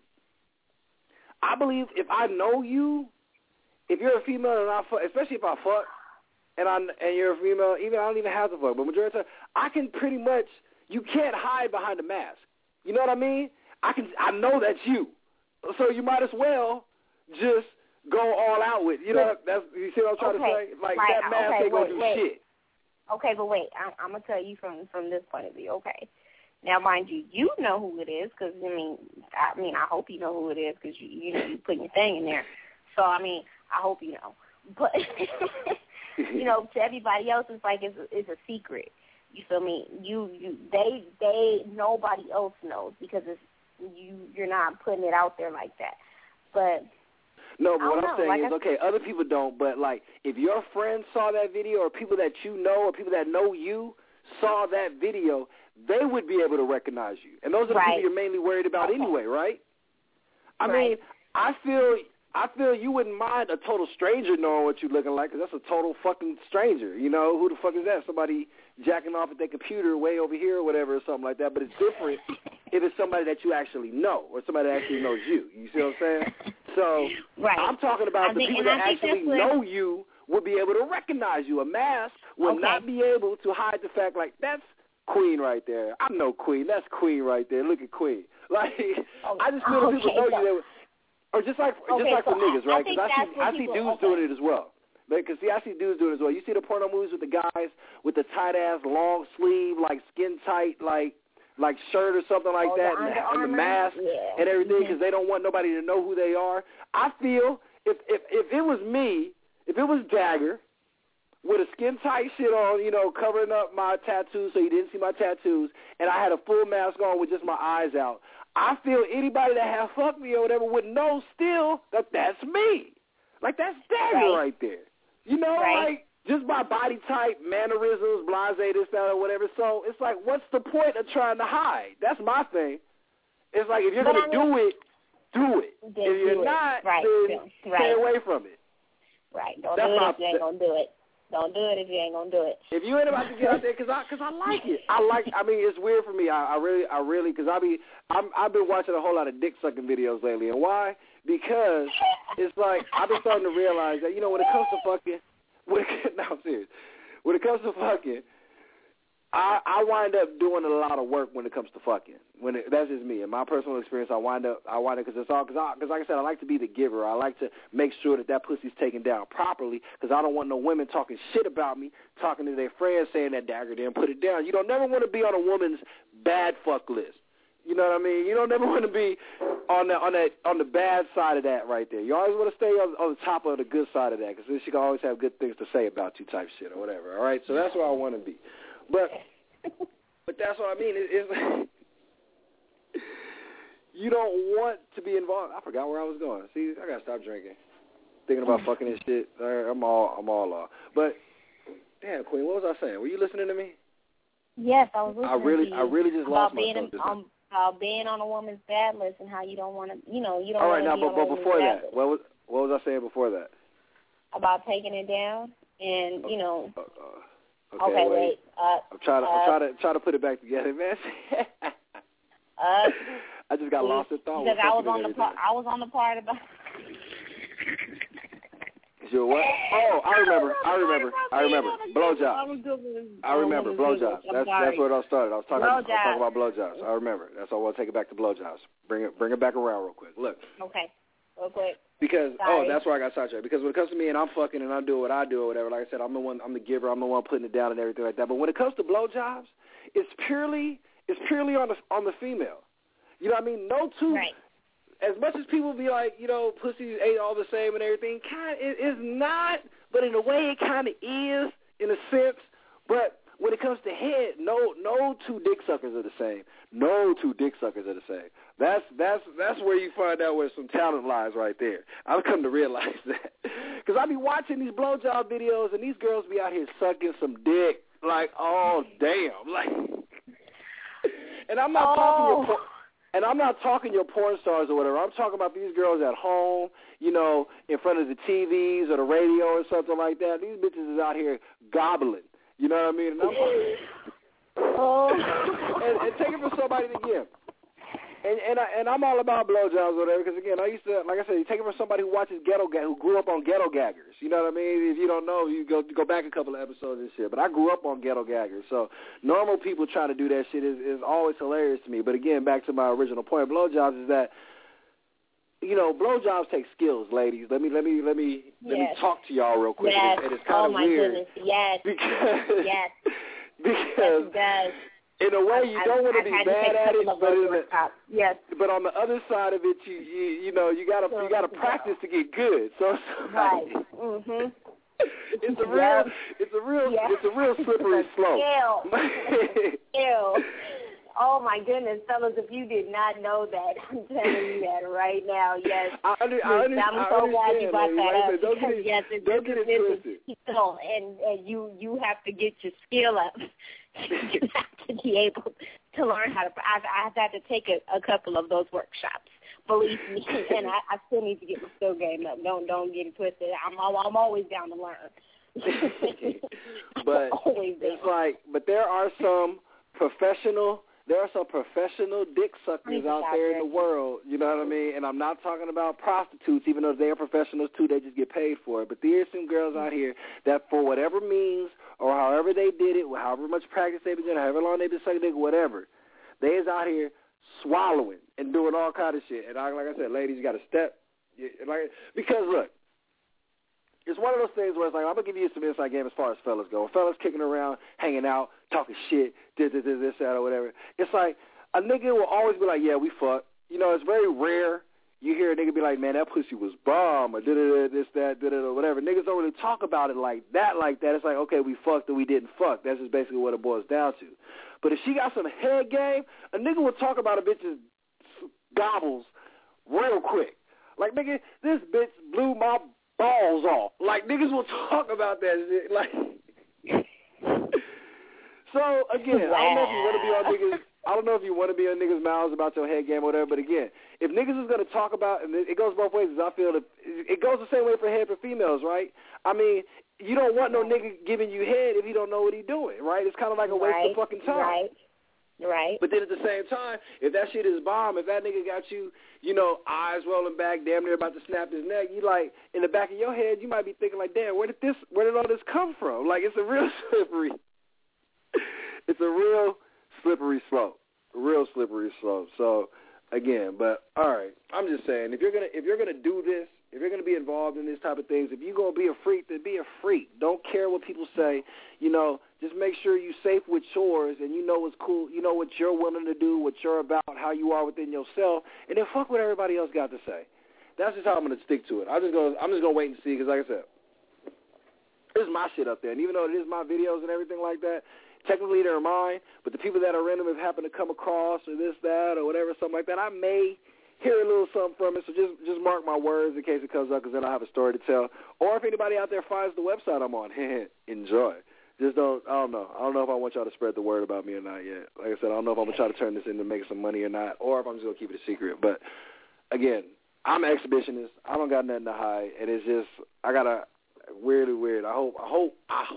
if I know you, if you're a female and I fuck, especially if I fuck and you're a female, even I don't even have to fuck, but majority of the time, I can pretty much, you can't hide behind a mask. You know what I mean? I know that's you. So you might as well just go all out with, you know, you see what I'm trying to say? Like that mask ain't going to do shit. Okay, but wait, I'm going to tell you from this point of view, okay? Now, mind you, you know who it is, because, I hope you know who it is, because you putting your thing in there. So, I hope you know. But, you know, to everybody else, it's like it's a secret. You feel me? They nobody else knows, because you're not putting it out there like that. But no, but what I'm saying is, okay, other people don't, but, like, if your friends saw that video or people that you know or people that know you saw that video, they would be able to recognize you. And those are the people you're mainly worried about anyway, right? I mean, I feel I feel you wouldn't mind a total stranger knowing what you're looking like, because that's a total fucking stranger. You know, who the fuck is that? Somebody jacking off at their computer way over here or whatever or something like that. But it's different if it's somebody that you actually know or somebody that actually knows you. You see what I'm saying? So I'm talking about the people that actually know you would be able to recognize you. A mask will not be able to hide the fact, like, that's Queen right there. I know Queen. That's Queen right there. Look at Queen. Like, I just feel people know you. Or just like for niggas, right? Because I see dudes doing it as well. Because, I see dudes doing it as well. You see the porno movies with the guys with the tight-ass, long-sleeve, like, skin-tight, like shirt or something like that, and the mask and everything, because they don't want nobody to know who they are. I feel if it was me, if it was Dagger with a skin-tight shit on, you know, covering up my tattoos so you didn't see my tattoos, and I had a full mask on with just my eyes out, I feel anybody that had fucked me or whatever would know still that that's me. Like, that's Dagger right there. You know, like, just by body type, mannerisms, blase, this, that, or whatever. So it's like, what's the point of trying to hide? That's my thing. It's like, if you're going to do it, do it. If you're not, then stay away from it. Right. Don't do it if you ain't going to do it. Don't do it if you ain't going to do it. If you ain't about to get out there, because I like it. I mean, it's weird for me. I really, because I've been watching a whole lot of dick-sucking videos lately. And why? Because it's like, I've been starting to realize that, you know, when it comes to fucking, no, I'm serious. When it comes to fucking, I wind up doing a lot of work when it comes to fucking. That's just me. In my personal experience, I wind up because like I said, I like to be the giver. I like to make sure that pussy's taken down properly, because I don't want no women talking shit about me, talking to their friends, saying that Dagger didn't put it down. You don't never want to be on a woman's bad fuck list. You know what I mean? You don't never want to be on the bad side of that right there. You always want to stay on the top of the good side of that, because then she can always have good things to say about you type shit or whatever, all right? So that's where I want to be. But that's what I mean. It's you don't want to be involved. I forgot where I was going. See, I got to stop drinking. Thinking about fucking this shit. I'm all off. But, damn, Queen, what was I saying? Were you listening to me? Yes, I was listening to you. I really just lost myself. About being on a woman's bad list and how you don't want to, you don't all right, want to now, but before that, what was I saying before that? About taking it down and, you know. Okay, wait. I'm trying to put it back together, man. I just got lost in thought. Because I was on the part about. Sure what? Oh, I remember. Blowjobs. I remember blowjobs. That's where it all started. I was talking about blowjobs. I remember. That's why I want to take it back to blowjobs. Bring it back around real quick. Look. Okay. Real quick. Because that's where I got sidetracked. Because when it comes to me and I'm fucking and I do what I do or whatever, like I said, I'm the giver. I'm the one putting it down and everything like that. But when it comes to blowjobs, it's purely on the female. You know what I mean? No two. Right. As much as people be like, you know, pussies ain't all the same and everything, it is not, but in a way it kind of is, in a sense. But when it comes to head, no two dick suckers are the same. No two dick suckers are the same. That's where you find out where some talent lies right there. I've come to realize that. Because I be watching these blowjob videos, and these girls be out here sucking some dick, like, oh, damn. Like, and I'm not talking your porn stars or whatever. I'm talking about these girls at home, you know, in front of the TVs or the radio or something like that. These bitches is out here gobbling. You know what I mean? And take it from somebody to give. And I'm all about blowjobs or whatever, because again, I used to, like I said, you take it from somebody who watches who grew up on ghetto gaggers. You know what I mean? If you don't know, you go back a couple of episodes and shit. But I grew up on ghetto gaggers, so normal people trying to do that shit is always hilarious to me. But again, back to my original point, blowjobs is that, you know, blowjobs take skills, ladies. Let me talk to y'all real quick. Yes. It's kind of weird. Goodness. Yes. Because yes, it does. In a way, you don't want to be bad at it, but on the other side of it, you know, you gotta practice to get good. So right. It's a real slippery slope. Ew. Oh my goodness, fellas! If you did not know that, I'm telling you that right now. Yes, I'm so glad you brought that up. Yes, it's and you have to get your skill up. You have to be able to learn how to. I've had to take a couple of those workshops Believe me, and I still need to get my skill game up. Don't get it twisted. I'm always down to learn. But it's like, but there are some professional dick suckers out there in the world, you know what I mean? And I'm not talking about prostitutes, even though they are professionals too, they just get paid for it. But there are some girls out here that for whatever means or however they did it, however much practice they've been doing, however long they've been sucking dick, whatever, they is out here swallowing and doing all kind of shit. And like I said, ladies, you got to step. Because, look, it's one of those things where it's like, I'm going to give you some inside game as far as fellas go. Fellas kicking around, hanging out, talking shit, this, that, or whatever. It's like a nigga will always be like, yeah, we fuck. You know, it's very rare you hear a nigga be like, man, that pussy was bomb, or this, that, or whatever. Niggas don't really talk about it like that. It's like, okay, we fucked or we didn't fuck. That's just basically what it boils down to. But if she got some head game, a nigga will talk about a bitch's gobbles real quick. Like, nigga, this bitch blew my balls off. Like, niggas will talk about that shit. Like, so again, I don't know if you want to be on niggas. I don't know if you want to be on niggas' mouths about your head game or whatever. But again, if niggas is going to talk about, and it goes both ways. I feel that it goes the same way for head for females, right? I mean, you don't want no nigga giving you head if he don't know what he doing, right? It's kind of like a waste of fucking time. Right. But then at the same time, if that shit is bomb, if that nigga got you, you know, eyes rolling back, damn near about to snap his neck, you like, in the back of your head, you might be thinking like, damn, where did all this come from? Like, it's a real slippery slope. Real slippery slope. So, again, but all right, I'm just saying, if you're gonna do this, if you're gonna be involved in this type of things, if you're gonna be a freak, then be a freak. Don't care what people say. You know, just make sure you're safe with yours, and you know what's cool. You know what you're willing to do, what you're about, how you are within yourself, and then fuck what everybody else got to say. That's just how I'm gonna stick to it. I'm just gonna wait and see, because like I said, this is my shit up there, and even though it is my videos and everything like that, technically they're mine, but the people that are random have happened to come across or this, that, or whatever, something like that, I may hear a little something from it, so just mark my words in case it comes up, because then I'll have a story to tell. Or if anybody out there finds the website I'm on, enjoy. Just I don't know if I want y'all to spread the word about me or not yet. Like I said, I don't know if I'm going to try to turn this into making some money or not, or if I'm just going to keep it a secret. But, again, I'm an exhibitionist. I don't got nothing to hide, and it's just, I got to, weirdly weird. I hope,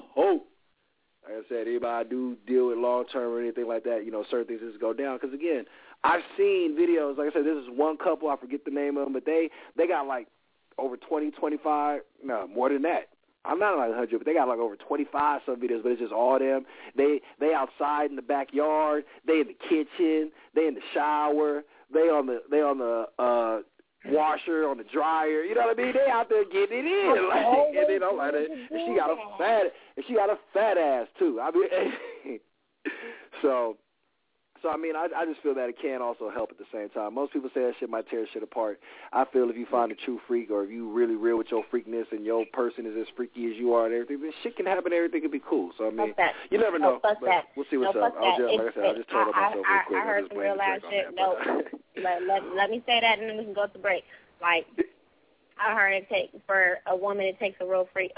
like I said, anybody I do deal with long-term or anything like that, you know, certain things just go down. Because, again, I've seen videos, like I said, this is one couple, I forget the name of them, but they got like over 20, 25, no, more than that. I'm not like 100, but they got like over 25 some videos, but it's just all them. They outside in the backyard, they in the kitchen, they in the shower, they on the washer, on the dryer, you know what I mean? They out there getting it in, like, and they don't like it. And she got a fat ass too. I mean, so I mean, I just feel that it can also help at the same time. Most people say that shit might tear shit apart. I feel if you find a true freak, or if you really real with your freakness and your person is as freaky as you are and everything, then shit can happen, everything can be cool. So I mean, you never know. But we'll see what's up. Like I said, I just told up myself real quick. I heard some real loud shit. No, let me say that, and then we can go to break. Like, I heard for a woman, it takes a real freak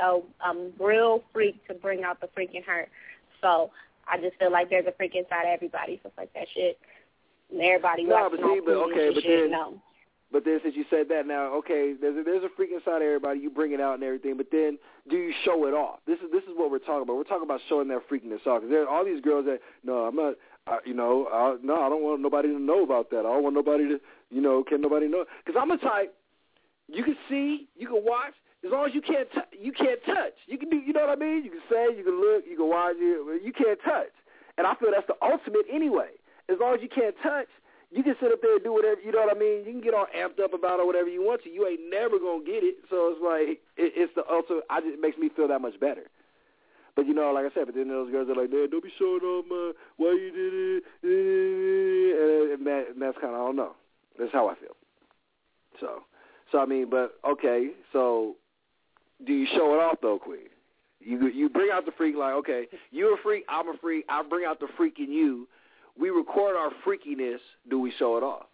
to bring out the freak in her. So I just feel like there's a freak inside everybody, stuff like that shit. And everybody watching But then since you said that, now okay, there's a freak inside everybody. You bring it out and everything, but then do you show it off? This is what we're talking about. We're talking about showing that freakiness off. Because there are all these girls that no, I'm not. I don't want nobody to know about that. I don't want nobody to, can nobody know? Because I'm a type. You can see, you can watch. As long as you can't touch. You can do, you know what I mean? You can say, you can look, you can watch it. You can't touch. And I feel that's the ultimate anyway. As long as you can't touch, you can sit up there and do whatever, you know what I mean? You can get all amped up about it, whatever you want to. You ain't never going to get it. So it's like, it's the ultimate. It makes me feel that much better. But, like I said, but then those girls are like, don't be showing off why you did it. And that's kind of, I don't know. That's how I feel. So I mean, but, okay, so do you show it off, though, Queen? You bring out the freak like, okay, you're a freak, I'm a freak, I bring out the freak in you. We record our freakiness. Do we show it off?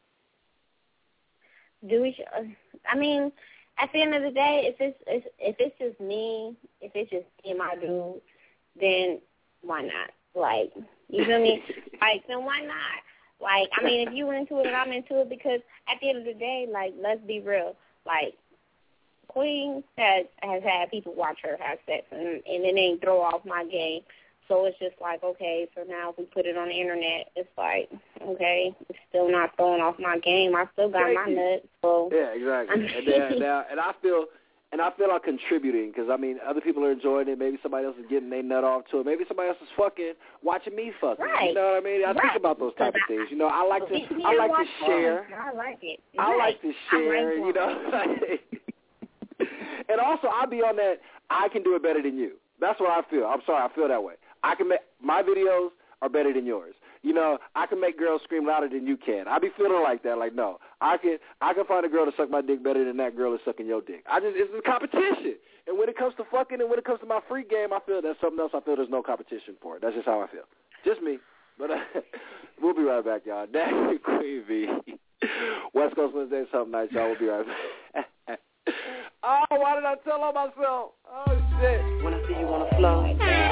I mean, at the end of the day, if it's just me and my dude, then why not? Like, you feel me? Like, then why not? Like, I mean, if you're into it and I'm into it, because at the end of the day, like, let's be real. Like, Queen has had people watch her have sex, and it ain't throw off my game. So it's just like, okay, so now if we put it on the internet, it's like, okay, it's still not throwing off my game. I still got my nuts. So yeah, exactly. And I feel I'm contributing because, I mean, other people are enjoying it. Maybe somebody else is getting their nut off to it. Maybe somebody else is fucking watching me fucking. Right. You know what I mean? I think about those type of things. You know, I like to share. I like it. I like to share, you know. And also, I'll be on that, I can do it better than you. That's what I feel. I'm sorry, I feel that way. I can make, my videos are better than yours. You know, I can make girls scream louder than you can. I be feeling like that. Like, no, I can find a girl to suck my dick better than that girl is sucking your dick. It's a competition. And when it comes to fucking and when it comes to my free game, I feel that's something else. I feel there's no competition for it. That's just how I feel. Just me. But we'll be right back, y'all. Daddy Queen V. West Coast Wednesday, something nice, y'all. We'll be right back. Oh, why did I tell on myself? Oh, shit. When I see you on the floor,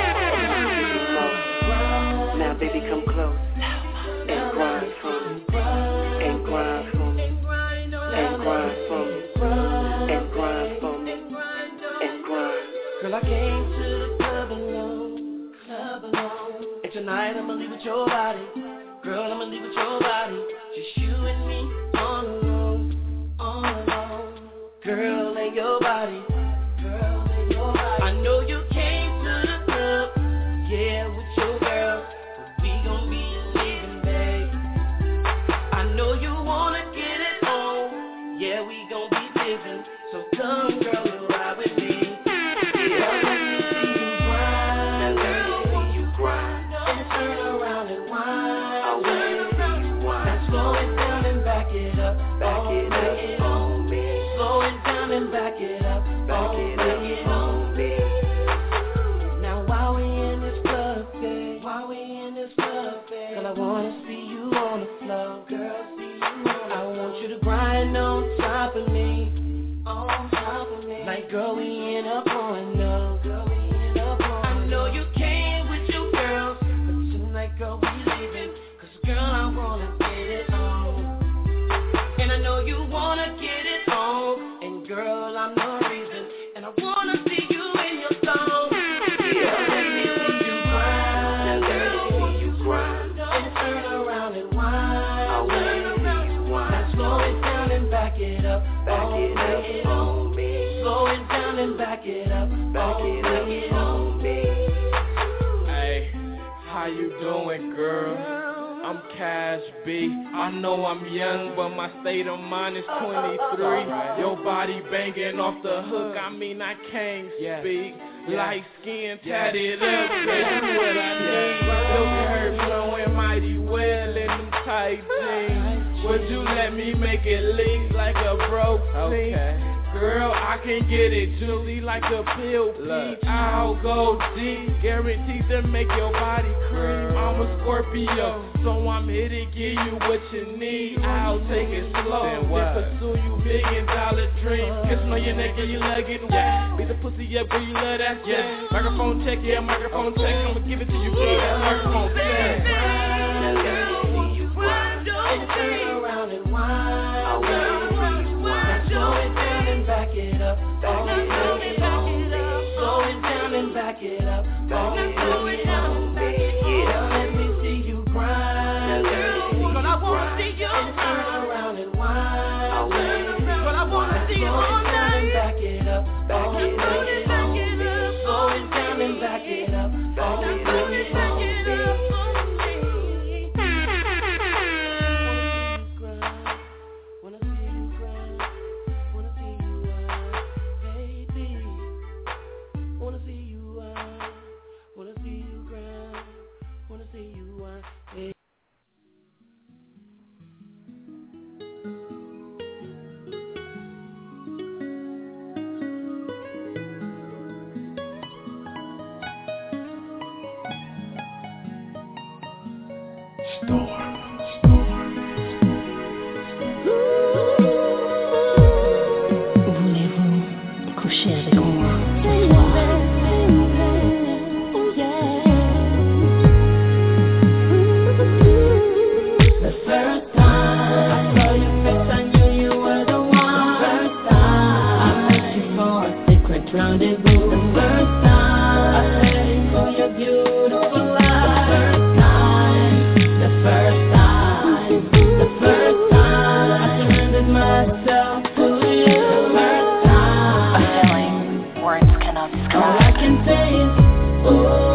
now baby come close and grind for me, and grind for me, and grind for me, and grind for me, and grind. Girl, I came to the club alone, and tonight I'ma leave with your body. Girl, I'ma leave with your body. Just you and me, all alone, all alone. Girl, and your body. I know you came to the club, yeah, with your girl, but we gon' be leaving, babe. I know you wanna get it on, yeah, we gon' be leaving, so come, girl, and ride with me. Yeah, let me see you grind, let me see you grind, and turn around and whine. I wanna see you whine. Now slow it down and back it up, on me. Slow it down and back it up, on me. Girl, I wanna see you on the floor. Girl, see you on the floor. I want you to grind on top of me, on top of me. Like, girl, we ain't up on no. Girl, we ain't up on I know you came with your girls, but tonight, girl, we leaving. 'Cause girl, I wanna get it on. And I know you wanna get it on. And girl, I'm no reason. And I wanna see you in your song. Yeah, let me see you grind. Let me see you grind. And turn around and whine. I wanna see you whine. Now slow it down and back it up. Back it up on me. Slow it down and back it up. Back it up on me. Hey, how you doing, girl? I'm Cash B. I know I'm young, but my state of mind is 23. Your body banging off the hook, I mean I can't speak. Light skin tatted up, that's what I need. Your curves showing mighty well in them tight jeans. Would you let me make it leak like a broke scene? Girl, I can get it juicy like a pill peach. I'll go deep, guaranteed to make your body cream. I'm a Scorpio, so I'm here to give you what you need. I'll take it slow, then pursue you $1,000,000 dreams. Kissing on your neck, yeah, you love getting wet. Beat the pussy up, girl, you love that shit. Microphone check, yeah, microphone check. I'ma give it to you, girl, that microphone check. Now let me see you grind, and turn around and whine. I wanna see you whine. Now slow it down and back it up, back it up on me. Slow it down and back it up, back it up on me. Yeah, let me see you grind. Now let me see you grind, and turn around and whine. I wanna see you all night. Back it up, back it up on me. Slow it down and back it up, back it up on me. secret rendezvous. The first time I prayed for your beautiful eyes. The first time, the first time I surrendered myself to you. The first time, a feeling words cannot describe. All I can say is, ooh.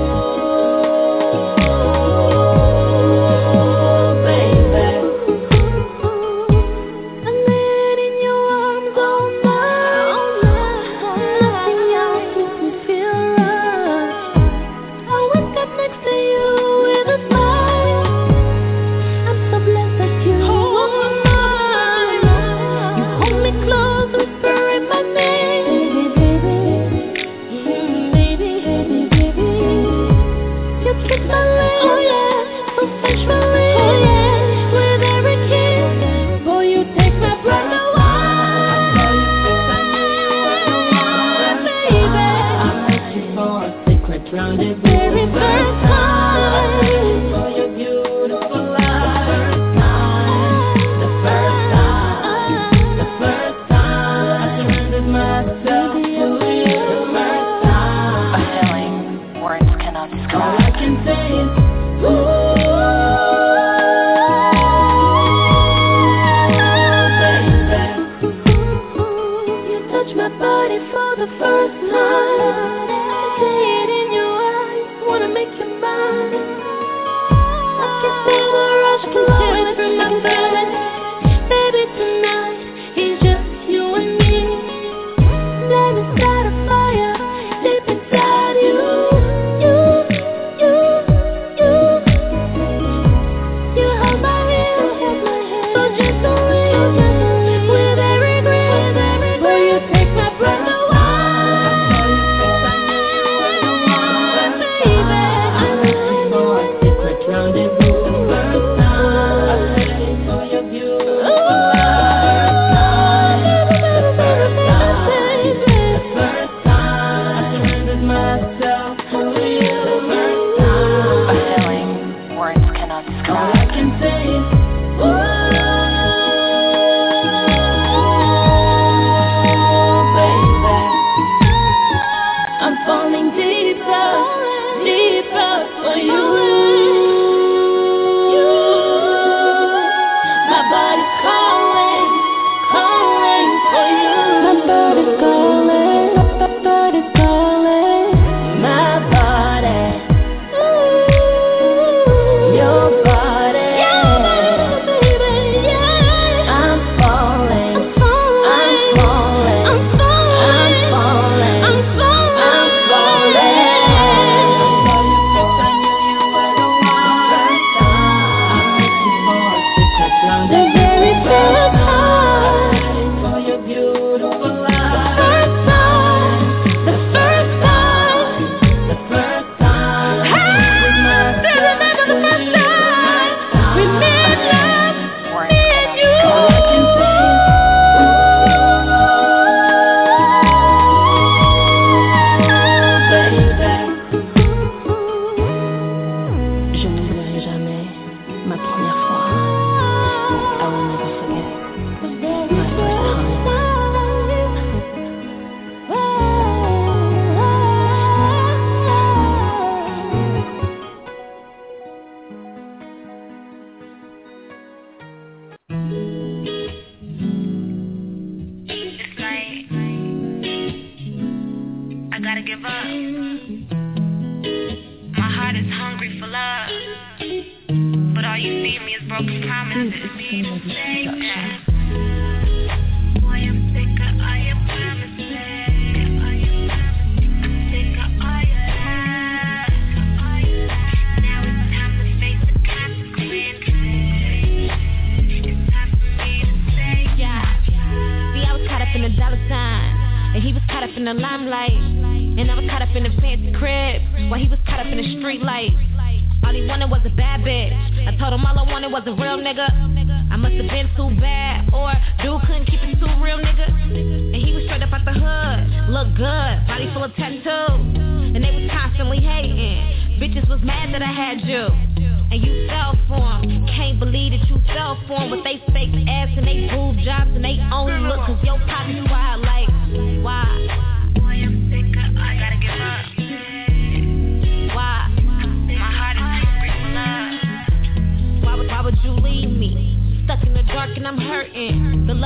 Bitches was mad that I had you, and you fell for them. Can't believe that you fell for them with they fake ass and they boob jobs and they only look cause your pockets wild like, why?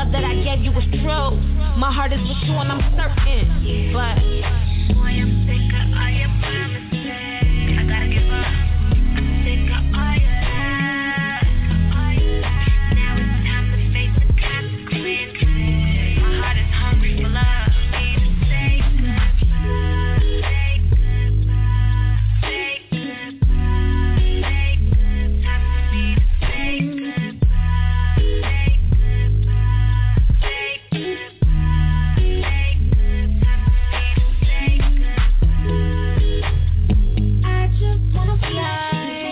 love that I gave you was true. My heart is with you and I'm certain. But boy, I'm sick of all your promises. I gotta give up. I'm sick of all your lies. Now it's time to face the consequences. My heart is hungry for love. Need to say goodbye. Say goodbye. Say goodbye. Say goodbye. Time for me to say goodbye. Say goodbye. Say goodbye. Say goodbye. Time for me to say goodbye. I just wanna fly.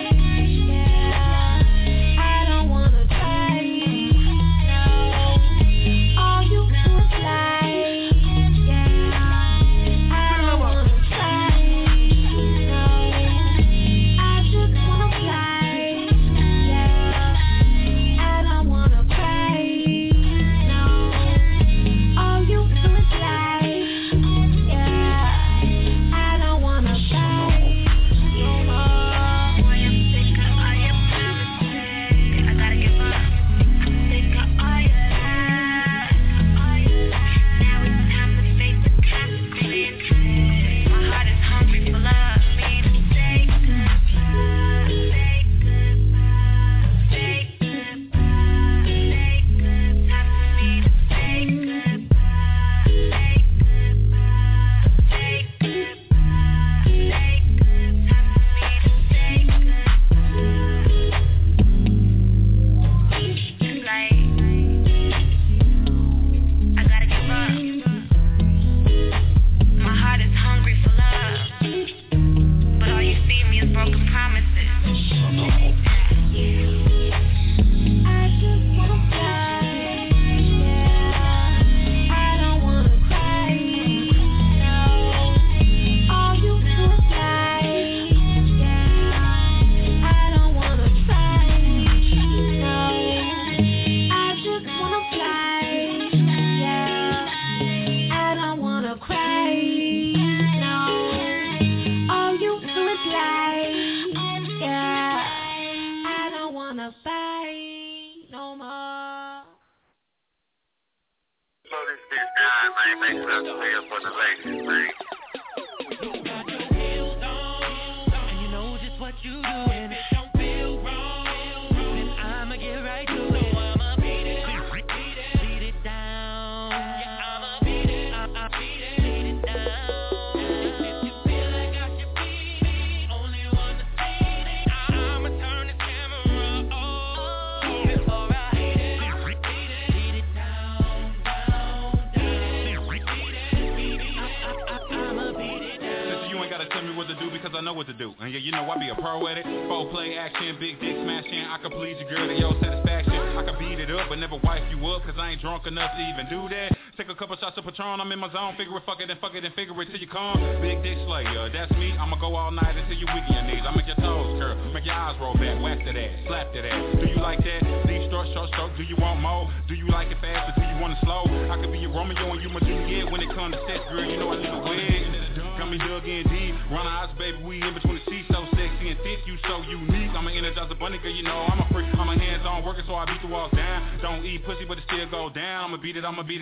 I'm in my zone, figure it, fuck it, and figure it till you come. Big dick slayer, that's me. I'ma go all night until you weak in your knees. I make your toes curl, make your eyes roll back, whack that ass, slap that ass. Do you like that? Deep stroke, short stroke, do you want more? Do you like it fast or do you want it slow? I could be your Romeo and you my Juliet when it comes to sex, girl. You know I need a wig. Got me dug in deep, run eyes, baby, we in between the sheets, so sexy and thick, you so unique. I'm an energizer bunny, girl, you know I'm a freak. I'm a hands-on worker, so I beat the walls down. Don't eat pussy, but it still go down. I'ma beat it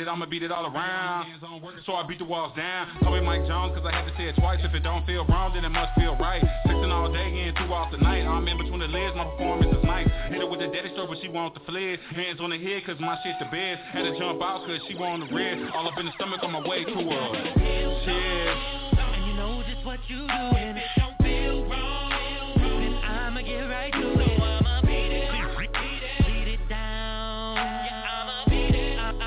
all around. So I beat the walls down. Call me Mike Jones, cause I had to say it twice. If it don't feel wrong, then it must feel right. Sexing all day and 2 off the night. I'm in between the legs, my performance is nice. Hit her with the daddy stroke, but she want the flares. Hands on the head, cause my shit the best. Had to jump out, cause she want the red. All up in the stomach on my way to her. Cheers. And you know just what you doing. If it don't feel wrong, then I'ma get right to it. So I'ma beat it down. Yeah, I'ma beat it down.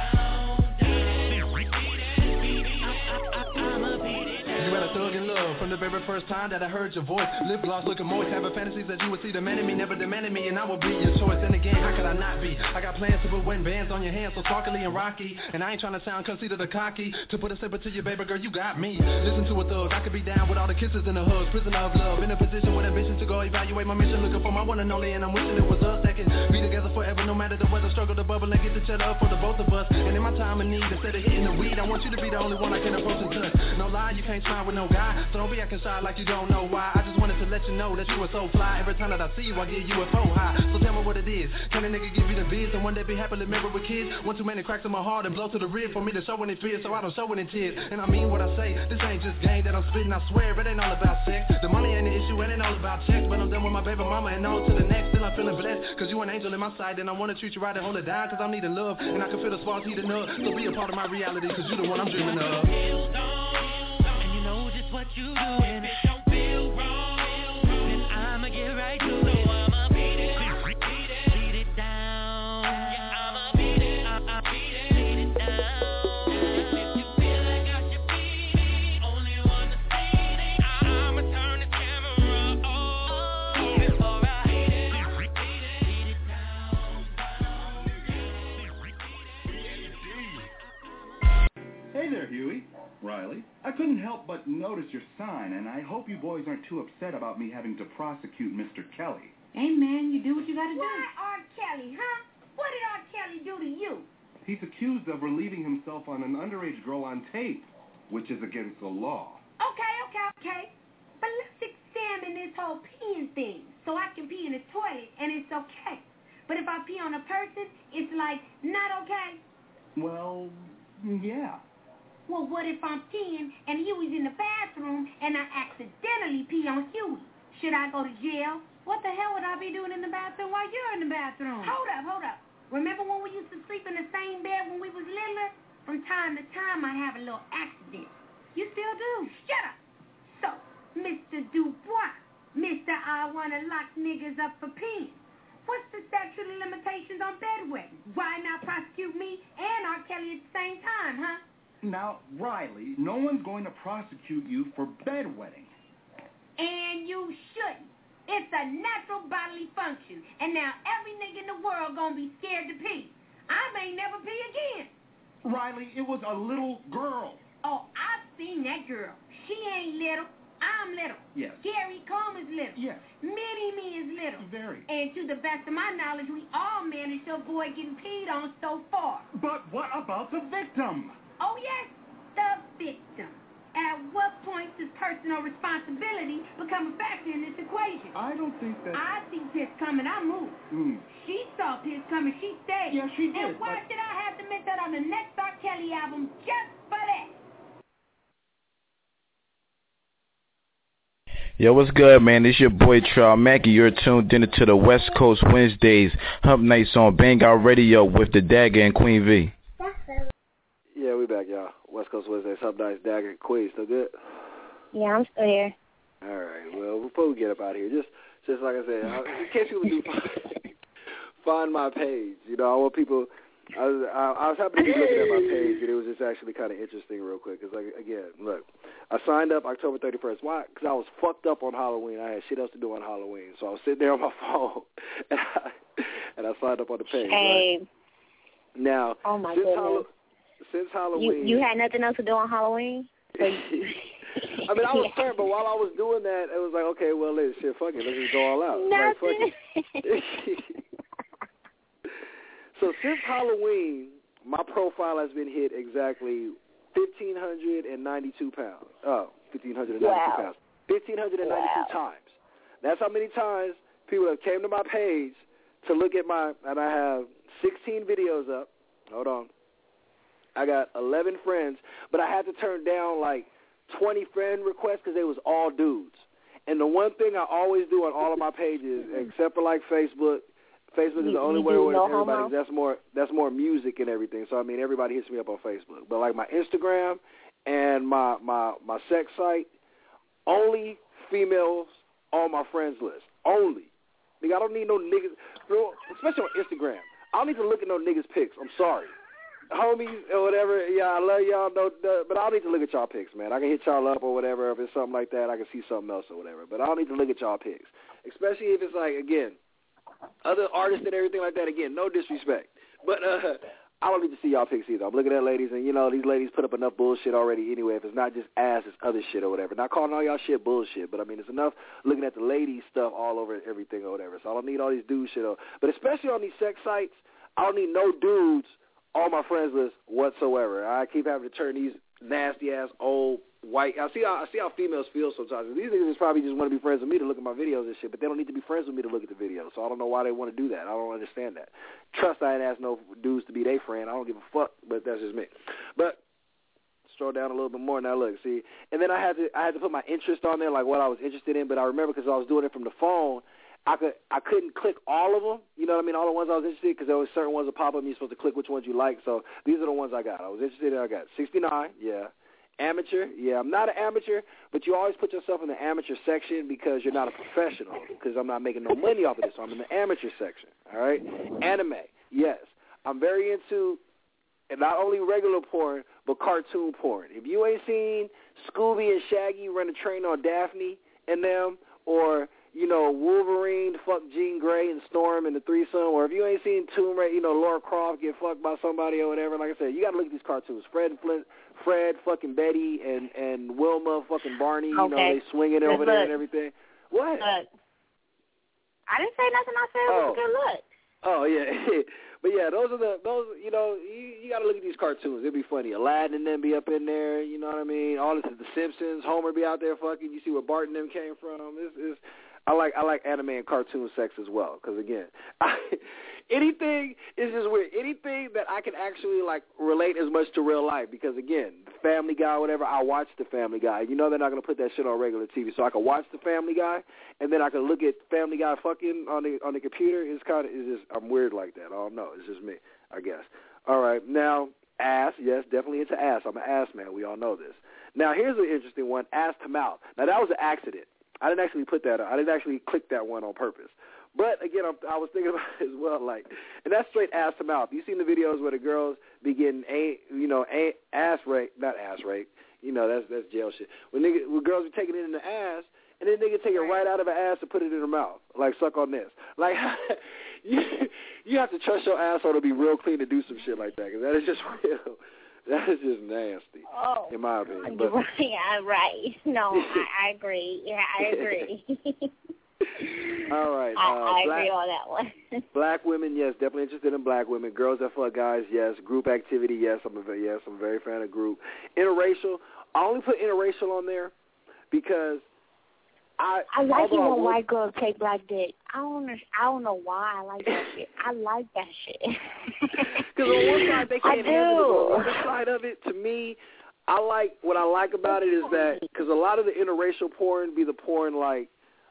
From the the very first time that I heard your voice. Lip gloss looking moist, having fantasies that you would see the man in me, never demanded me, and I would be your choice. And again, how could I not be? I got plans to put wet bands on your hands, so sparkly and rocky. And I ain't trying to sound conceited or cocky. To put a slipper to your baby girl, you got me. Listen to a thug, I could be down with all the kisses and the hugs. Prisoner of love, in a position with ambition to go evaluate my mission. Looking for my one and only, and I'm wishing it was us that can be together forever, no matter the weather. Struggle to bubble and get each other up for the both of us. And in my time of need, instead of hitting the weed, I want you to be the only one I can approach and touch. No lie, you can't smile with no guy, so don't be acting shy like you don't know why. I just wanted to let you know that you were so fly. Every time that I see you, I get UFO high. So tell me what it is. Can a nigga give you the biz and one day be happily married with kids? One too many cracks in my heart and blow to the rib for me to show any fear, so I don't show any tears. And I mean what I say, this ain't just game that I'm spitting, I swear it ain't all about sex. The money ain't the issue, it ain't all about checks, but I'm done with my baby mama and on to the next. Still I'm feeling blessed, cause you an angel in my sight, and I wanna treat you right and hold it down, cause I'm needing love, and I can feel the sparks heating up. So be a part of my reality, cause you the one I'm dreaming of. And you know just what you do, and it don't feel wrong, then I'ma get right to it. So I'ma beat it down. Yeah, I'ma beat it down. If you feel like I should be the only one to see it, I'ma turn the camera on before I beat it down. Hey there, Huey. Riley. I couldn't help but notice your sign, and I hope you boys aren't too upset about me having to prosecute Mr. Kelly. Hey, man, you do what you gotta do. Why R. Kelly, huh? What did R. Kelly do to you? He's accused of relieving himself on an underage girl on tape, which is against the law. Okay. But let's examine this whole peeing thing. So I can pee in the toilet, and it's okay. But if I pee on a person, it's like not okay? Well, yeah. Well, what if I'm peeing and Huey's in the bathroom and I accidentally pee on Huey? Should I go to jail? What the hell would I be doing in the bathroom while you're in the bathroom? Hold up. Remember when we used to sleep in the same bed when we was littler? From time to time, I'd have a little accident. You still do? Shut up. So, Mr. Dubois, Mr. I want to lock niggas up for peeing. What's the statute of limitations on bedwetting? Why not prosecute me and R. Kelly at the same time, huh? Now, Riley, no one's going to prosecute you for bedwetting. And you shouldn't. It's a natural bodily function. And now every nigga in the world gonna be scared to pee. I may never pee again. Riley, it was a little girl. Oh, I've seen that girl. She ain't little. I'm little. Yes. Gary Coleman's little. Yes. Mini-Me is little. Very. And to the best of my knowledge, we all managed to avoid getting peed on so far. But what about the victim? Oh, yes, the victim. At what point does personal responsibility become a factor in this equation? I don't think that... I see piss coming, I moved. She saw piss coming, she stayed. Yeah, she did. And why should I have to miss that on the next R. Kelly album just for that? Yo, what's good, man? This your boy Charles Mackey. You're tuned in to the West Coast Wednesdays Hump Nights on Bang Out Radio with the Dagger and Queen V. Yeah, we back, y'all. West Coast Wednesdays, Hump Nights, Dagger and Queen. Still good? Yeah, I'm still here. All right. Well, before we get up out of here, just like I said, in case people do find my page, you know, I want people. I was happy to be looking at my page, and it was just actually kind of interesting, real quick. Because, like, again, look, I signed up October 31st. Why? Because I was fucked up on Halloween. I had shit else to do on Halloween, so I was sitting there on my phone, and I signed up on the page. Hey. Right? Now, oh my goodness. Since Halloween, you had nothing else to do on Halloween. I mean, I was turned, but while I was doing that, it was like, okay, well, let's just go all out. Nothing. Like, so since Halloween, my profile has been hit exactly 1,592 pounds. Oh, 1,592 pounds. 1,592 times. That's how many times people have came to my page to look at and I have 16 videos up. Hold on. I got 11 friends, but I had to turn down like 20 friend requests because they was all dudes. And the one thing I always do on all of my pages, except for like Facebook is the only way with everybody. That's more music and everything. So I mean, everybody hits me up on Facebook. But like my Instagram and my sex site, only females on my friends list. Only. Nigga, I don't need no niggas, especially on Instagram. I don't need to look at no niggas' pics. I'm sorry. homies or whatever, yeah, I love y'all, but I don't need to look at y'all pics, man. I can hit y'all up or whatever. If it's something like that, I can see something else or whatever. But I don't need to look at y'all pics, especially if it's like, again, other artists and everything like that. Again, no disrespect, but I don't need to see y'all pics either. I'm looking at ladies, and, you know, these ladies put up enough bullshit already anyway. If it's not just ass, it's other shit or whatever. Not calling all y'all shit bullshit, but, I mean, it's enough looking at the ladies stuff all over everything or whatever. So I don't need all these dude shit. But especially on these sex sites, I don't need no dudes on my friends list whatsoever. I keep having to turn these nasty-ass old white. I see how females feel sometimes. These niggas probably just want to be friends with me to look at my videos and shit, but they don't need to be friends with me to look at the videos. So I don't know why they want to do that. I don't understand that. Trust, I ain't asked no dudes to be their friend. I don't give a fuck, but that's just me. But scroll down a little bit more now. Look, see, and then I had to put my interest on there, like what I was interested in. But I remember because I was doing it from the phone, I couldn't click all of them. You know what I mean? All the ones I was interested in, because there was certain ones that pop up and you're supposed to click which ones you like. So these are the ones I got. I was interested in. I got 69, yeah. Amateur, yeah. I'm not an amateur, but you always put yourself in the amateur section because you're not a professional, because I'm not making no money off of this. So I'm in the amateur section, all right? Anime, yes. I'm very into not only regular porn, but cartoon porn. If you ain't seen Scooby and Shaggy run a train on Daphne and them, or, you know, Wolverine fuck Jean Grey and Storm in the threesome, or if you ain't seen Tomb Raider, you know, Lara Croft get fucked by somebody or whatever, like I said, you got to look at these cartoons. Fred, fucking Betty, and Wilma, fucking Barney, you know, they swinging over there and everything. What? I didn't say nothing. I said it was a good look. Oh, yeah. But, yeah, those, you know, you got to look at these cartoons. It'd be funny. Aladdin and them be up in there, you know what I mean? All this is The Simpsons. Homer be out there fucking. You see where Bart and them came from. I like anime and cartoon sex as well, because, again, anything is just weird. Anything that I can actually, like, relate as much to real life, because, again, Family Guy or whatever, I watch the Family Guy. You know they're not going to put that shit on regular TV, so I can watch the Family Guy, and then I can look at Family Guy fucking on the computer. I'm weird like that. I don't know. It's just me, I guess. All right, now, ass, yes, definitely into ass. I'm an ass man. We all know this. Now, here's an interesting one, ass to mouth. Now, that was an accident. I didn't actually put that up. I didn't actually click that one on purpose. But, again, I was thinking about it as well, like, and that's straight ass to mouth. You seen the videos where the girls be getting, ass rape, not ass rape, you know, that's jail shit. When girls be taking it in the ass, and then nigga take it right out of her ass and put it in her mouth, like, suck on this. Like, you have to trust your asshole to be real clean to do some shit like that, because that is just real. That is just nasty, in my opinion. But, yeah, right. No, I agree. Yeah, I agree. All right. I agree on that one. Black women, yes, definitely interested in black women. Girls that fuck guys, yes. Group activity, yes. I'm a very fan of group. Interracial, I only put interracial on there because I like it when white girls take black dick. I don't know why I like that shit. I like that shit. Because on one side they can't handle it. On the other side of it, to me, what I like about it is that because a lot of the interracial porn be the porn like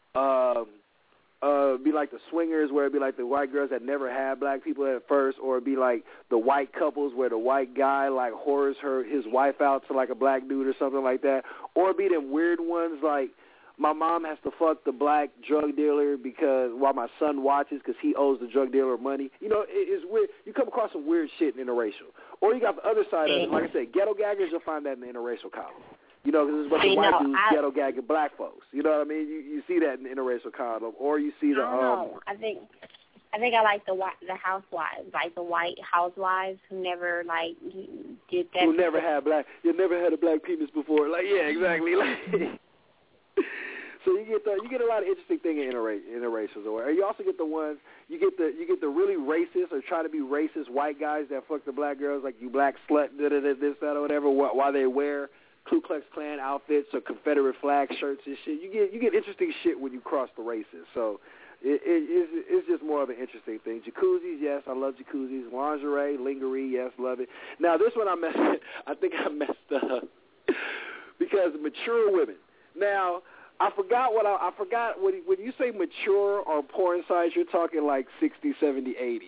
be like the swingers, where it'd be like the white girls that never had black people at first, or it'd be like the white couples where the white guy like whores his wife out to like a black dude or something like that, or it'd be them weird ones like my mom has to fuck the black drug dealer while my son watches because he owes the drug dealer money. You know, it's weird. You come across some weird shit in interracial. Or you got the other side of it. Like I said, ghetto gaggers, you'll find that in the interracial column. You know, because it's what the white dudes ghetto gagging black folks. You know what I mean? You see that in the interracial column. Or you see the... I think I like the housewives, like the white housewives who never, like, did that. Who never had you never had a black penis before. Like, yeah, exactly. Like... So you get a lot of interesting things in interracials, or you also get the ones you get the really racist or try to be racist white guys that fuck the black girls, like you black slut, this that or whatever, while they wear Ku Klux Klan outfits or Confederate flag shirts and shit. You get interesting shit when you cross the races. So it's just more of an interesting thing. Jacuzzis, yes, I love jacuzzis. Lingerie, lingerie, yes, love it. Now this one I think I messed up because mature women. Now. I forgot when you say mature on porn sites, you're talking like 60, 70, 80.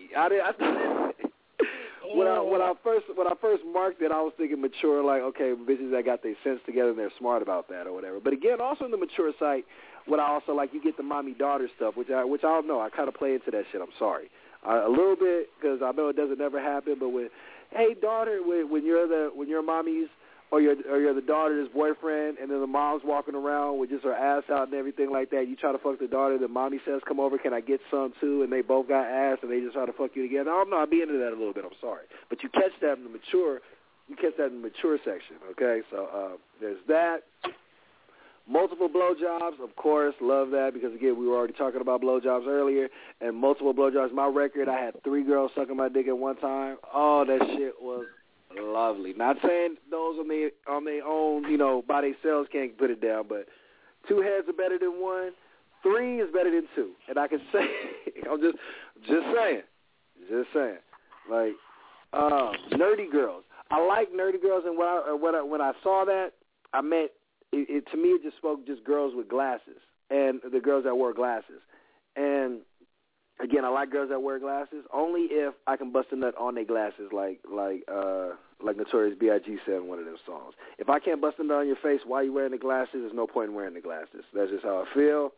When I first marked it, I was thinking mature, like, okay, bitches that got their sense together and they're smart about that or whatever. But again, also in the mature site, what I also like, you get the mommy-daughter stuff, which I don't know. I kind of play into that shit. I'm sorry. A little bit, because I know it doesn't never happen, but when hey daughter, when you're mommy's or you're the daughter's boyfriend, and then the mom's walking around with just her ass out and everything like that. You try to fuck the daughter, the mommy says, "Come over, can I get some too?" And they both got ass, and they just try to fuck you together. I don't know. I'd be into that a little bit. I'm sorry, but you catch that in the mature. You catch that in the mature section. Okay, so there's that. Multiple blowjobs, of course, love that because, again, we were already talking about blowjobs earlier, and multiple blowjobs. My record, I had 3 girls sucking my dick at one time. Oh, that shit was lovely. Not saying those on their own, you know, by themselves can't put it down, but 2 heads are better than 1. 3 is better than 2. And I can say, I'm just saying. Like, nerdy girls. I like nerdy girls, and when I saw that, I meant, to me, it just spoke just girls with glasses and the girls that wore glasses. And, again, I like girls that wear glasses only if I can bust a nut on their glasses like Notorious B.I.G. said in one of them songs. If I can't bust a nut on your face while you're wearing the glasses, there's no point in wearing the glasses. That's just how I feel.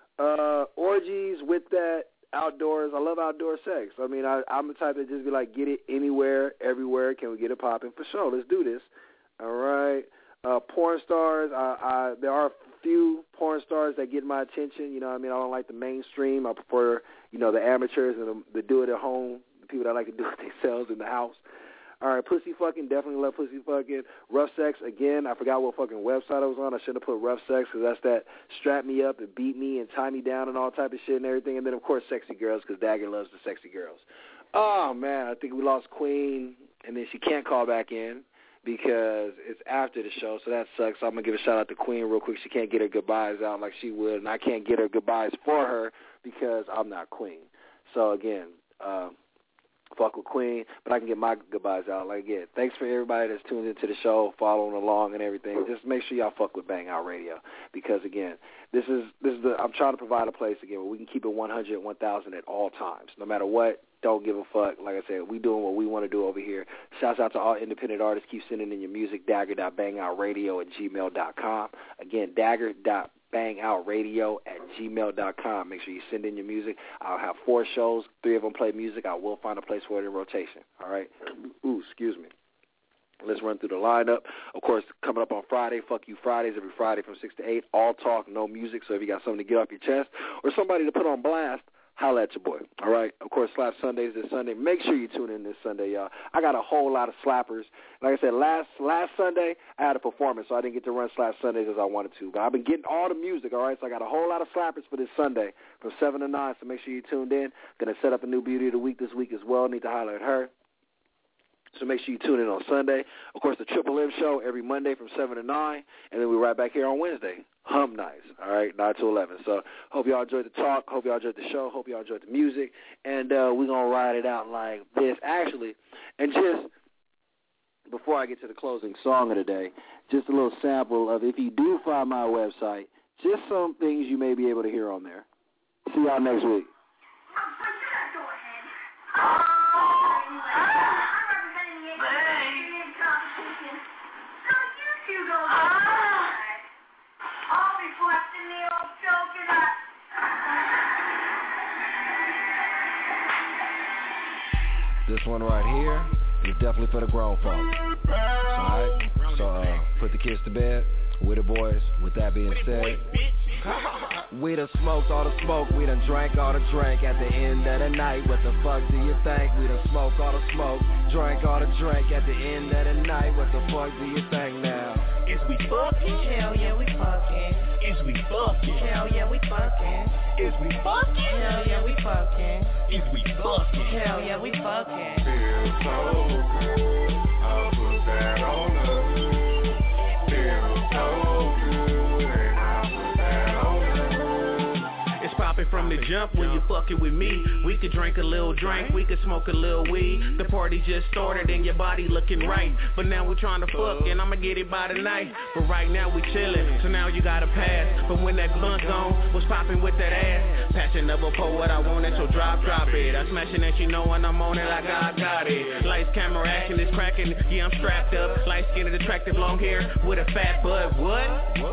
Orgies with that, outdoors. I love outdoor sex. I mean, I'm the type that just be like, get it anywhere, everywhere. Can we get it popping? For sure. Let's do this. All right. Porn stars, there are a few porn stars that get my attention. You know what I mean? I don't like the mainstream. I prefer, you know, the amateurs and the do-it-at-home, the people that like to do it themselves in the house. All right, pussy fucking, definitely love pussy fucking. Rough sex, again, I forgot what fucking website I was on. I should have put rough sex because that's that strap me up and beat me and tie me down and all type of shit and everything. And then, of course, sexy girls because Dagger loves the sexy girls. Oh, man, I think we lost Queen, and then she can't call back in because it's after the show, so that sucks. So I'm going to give a shout-out to Queen real quick. She can't get her goodbyes out like she would, and I can't get her goodbyes for her because I'm not Queen. So, again, fuck with Queen, but I can get my goodbyes out. Like, again, thanks for everybody that's tuned into the show, following along and everything. Just make sure y'all fuck with Bang Out Radio because, again, this is I'm trying to provide a place, again, where we can keep it 100, 1,000 at all times, no matter what. Don't give a fuck. Like I said, we doing what we want to do over here. Shouts out to all independent artists. Keep sending in your music, dagger.bangoutradio@gmail.com. Again, dagger.bangoutradio@gmail.com. Make sure you send in your music. I'll have 4 shows. 3 of them play music. I will find a place for it in rotation. All right? Ooh, excuse me. Let's run through the lineup. Of course, coming up on Friday, Fuck You Fridays, every Friday from 6 to 8. All talk, no music. So if you got something to get off your chest or somebody to put on blast, holla at your boy, all right? Of course, Slap Sundays this Sunday. Make sure you tune in this Sunday, y'all. I got a whole lot of slappers. Like I said, last Sunday, I had a performance, so I didn't get to run Slap Sundays as I wanted to. But I've been getting all the music, all right? So I got a whole lot of slappers for this Sunday from 7 to 9, so make sure you tuned in. Going to set up a new Beauty of the Week this week as well. Need to holler at her. So make sure you tune in on Sunday. Of course, the Triple M show every Monday from 7 to 9, and then we're right back here on Wednesday. Hump Nights, all right, 9 to 11. So hope y'all enjoyed the talk. Hope y'all enjoyed the show. Hope y'all enjoyed the music. And we're going to ride it out like this. Actually, and just before I get to the closing song of the day, just a little sample of, if you do find my website, just some things you may be able to hear on there. See y'all next week. This one right here is definitely for the grown folks. Alright? So put the kids to bed with the boys. With that being said, we done smoked all the smoke, we done drank all the drink. At the end of the night, what the fuck do you think? We done smoked all the smoke, drank all the drink. At the end of the night, what the fuck do you think now? Is we fucking? Hell yeah, we fucking. Is we fucking? Hell yeah, we fucking. Is we fucking? Hell yeah, we fucking. Is we fucking? Hell yeah, we fucking. Feel so good, I'll put that on us. Feel so good, and I'll put that on us. It's popping from the jump when you fucking with me. We could drink a little drink, we could smoke a little weed. The party just started and your body looking right. But now we trying to fuck and I'ma get it by the night. But right now we chillin', so now you gotta pass. But when that blunt gone, was popping with that ass. Passion never pour what I wanted, so drop it. I smashing it, you know when I'm on it like I got it. Lights, camera, action is cracking, yeah I'm strapped up. Light skinned, attractive, long hair with a fat butt, what?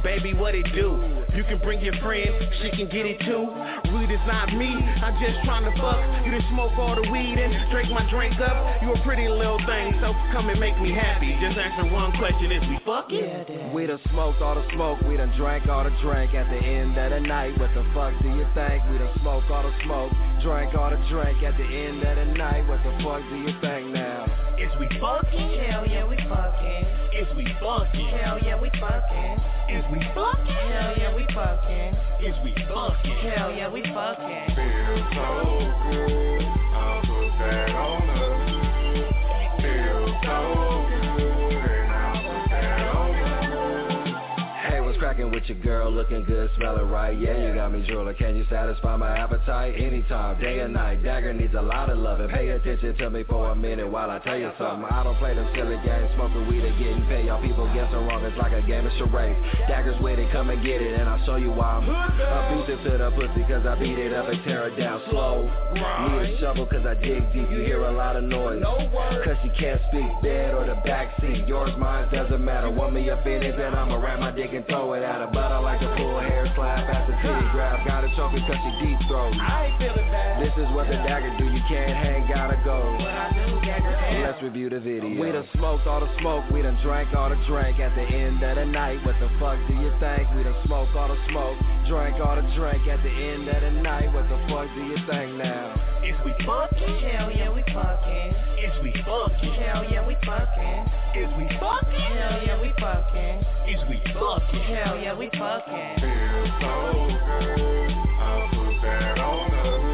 baby, what it do? You can bring your friend, she can get it too. Weed is not me, I'm just trying to fuck. You done smoke all the weed and drink my drink up. You a pretty little thing, so come and make me happy. Just answer one question, is we fucking? We done smoked all the smoke, we done drank all the drink. At the end of the night, what the fuck do you think? We done smoked all the smoke, drank all the drink. At the end of the night, what the fuck do you think now? Is we fucking? Hell yeah, we fucking. Is we fucking? Hell yeah, we fucking. Is we fucking? Hell yeah, we fucking. Is we fucking? Hell yeah, we fucking. Feels so good, I'll put that on us. Feels so good, and I'll put that on us. Hey, what's cracking with your girl? Looking good, smelling right. Yeah, you got me drooling. Can you satisfy my appetite? Anytime, day or night. Dagger needs a lot of loving. Pay attention to me for a minute while I tell you something. I don't play them silly games, smoking weed and getting paid. Y'all people guessing wrong, it's like a game of charades. Dagger's with it, come and get it, and I'll show you why I'm abusive to the pussy, cause I beat it up and tear it down slow. Need a shovel cause I dig deep, you hear a lot of noise. Cause she can't speak, bed or the backseat. Yours, mine, doesn't matter. Want me up in it, then I'ma wrap my dick and throw it at her. But I like to pull hair, slap at the titty grab. Gotta choke it cause she deep throat. I ain't feeling bad. This is what the Dagger do, you can't hang, gotta go. What I do, Dagger. Let's review the video. We done smoked all the smoke, we done drank all the drink. At the end of the night, what the fuck do you think? We done smoked all the smoke, drank all the drink. At the end of the night, what the fuck do you think now? Is we fucking? Hell yeah, we fucking. Is we fucking? Hell yeah, we fucking. Is we fucking? Hell yeah, we fucking. Is we fucking? Hell yeah, we fucking. Feels so good, I'll put that on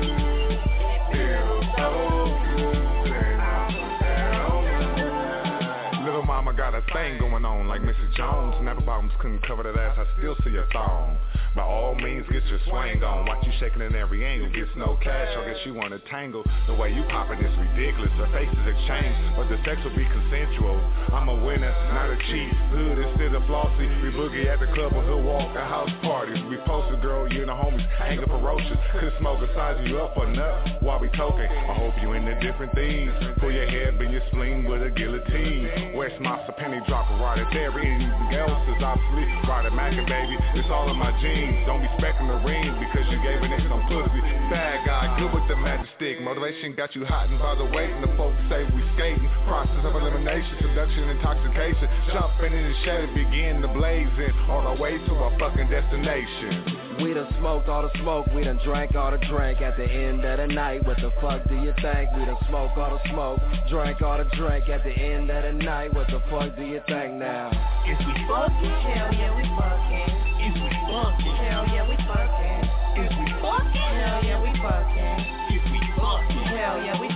us. Feels so good, and I'll put that on us. Little mama got a thing going on like Mrs. Jones. Never bottoms couldn't cover that ass, I still see your thong. By all means, get your swing on. Watch you shaking in every angle. Gets no cash, I guess you wanna tangle. The way you poppin' is ridiculous. Our faces exchange, but the sex will be consensual. I'm a winner, not a cheat. Hood instead of flossy. We boogie at the club or hood walk at house parties. We posted, girl, you and the homies hang up ferocious. Could smoke a size you up or nut while we toking. I hope you into different things. Pull your head, bend your spleen with a guillotine. Where's my penny dropper right there? Anything else is obsolete. Right at Mackin, baby, it's all in my jeans. Don't be specking the ring because you gave it some pussy. Bad guy, good with the magic stick. Motivation got you hot and by the weight. And the folks say we skating. Process of elimination, seduction, intoxication. Jumping in the shade, begin to blazing. On our way to our fucking destination. We done smoked all the smoke, we done drank all the drink. At the end of the night, what the fuck do you think? We done smoked all the smoke, drank all the drink. At the end of the night, what the fuck do you think now? Is we fucking? Hell yeah, we fucking. Is we fucking? Hell yeah, we fucking. Is we fucking? Hell yeah, we fucking. Is we fucking? Hell yeah, we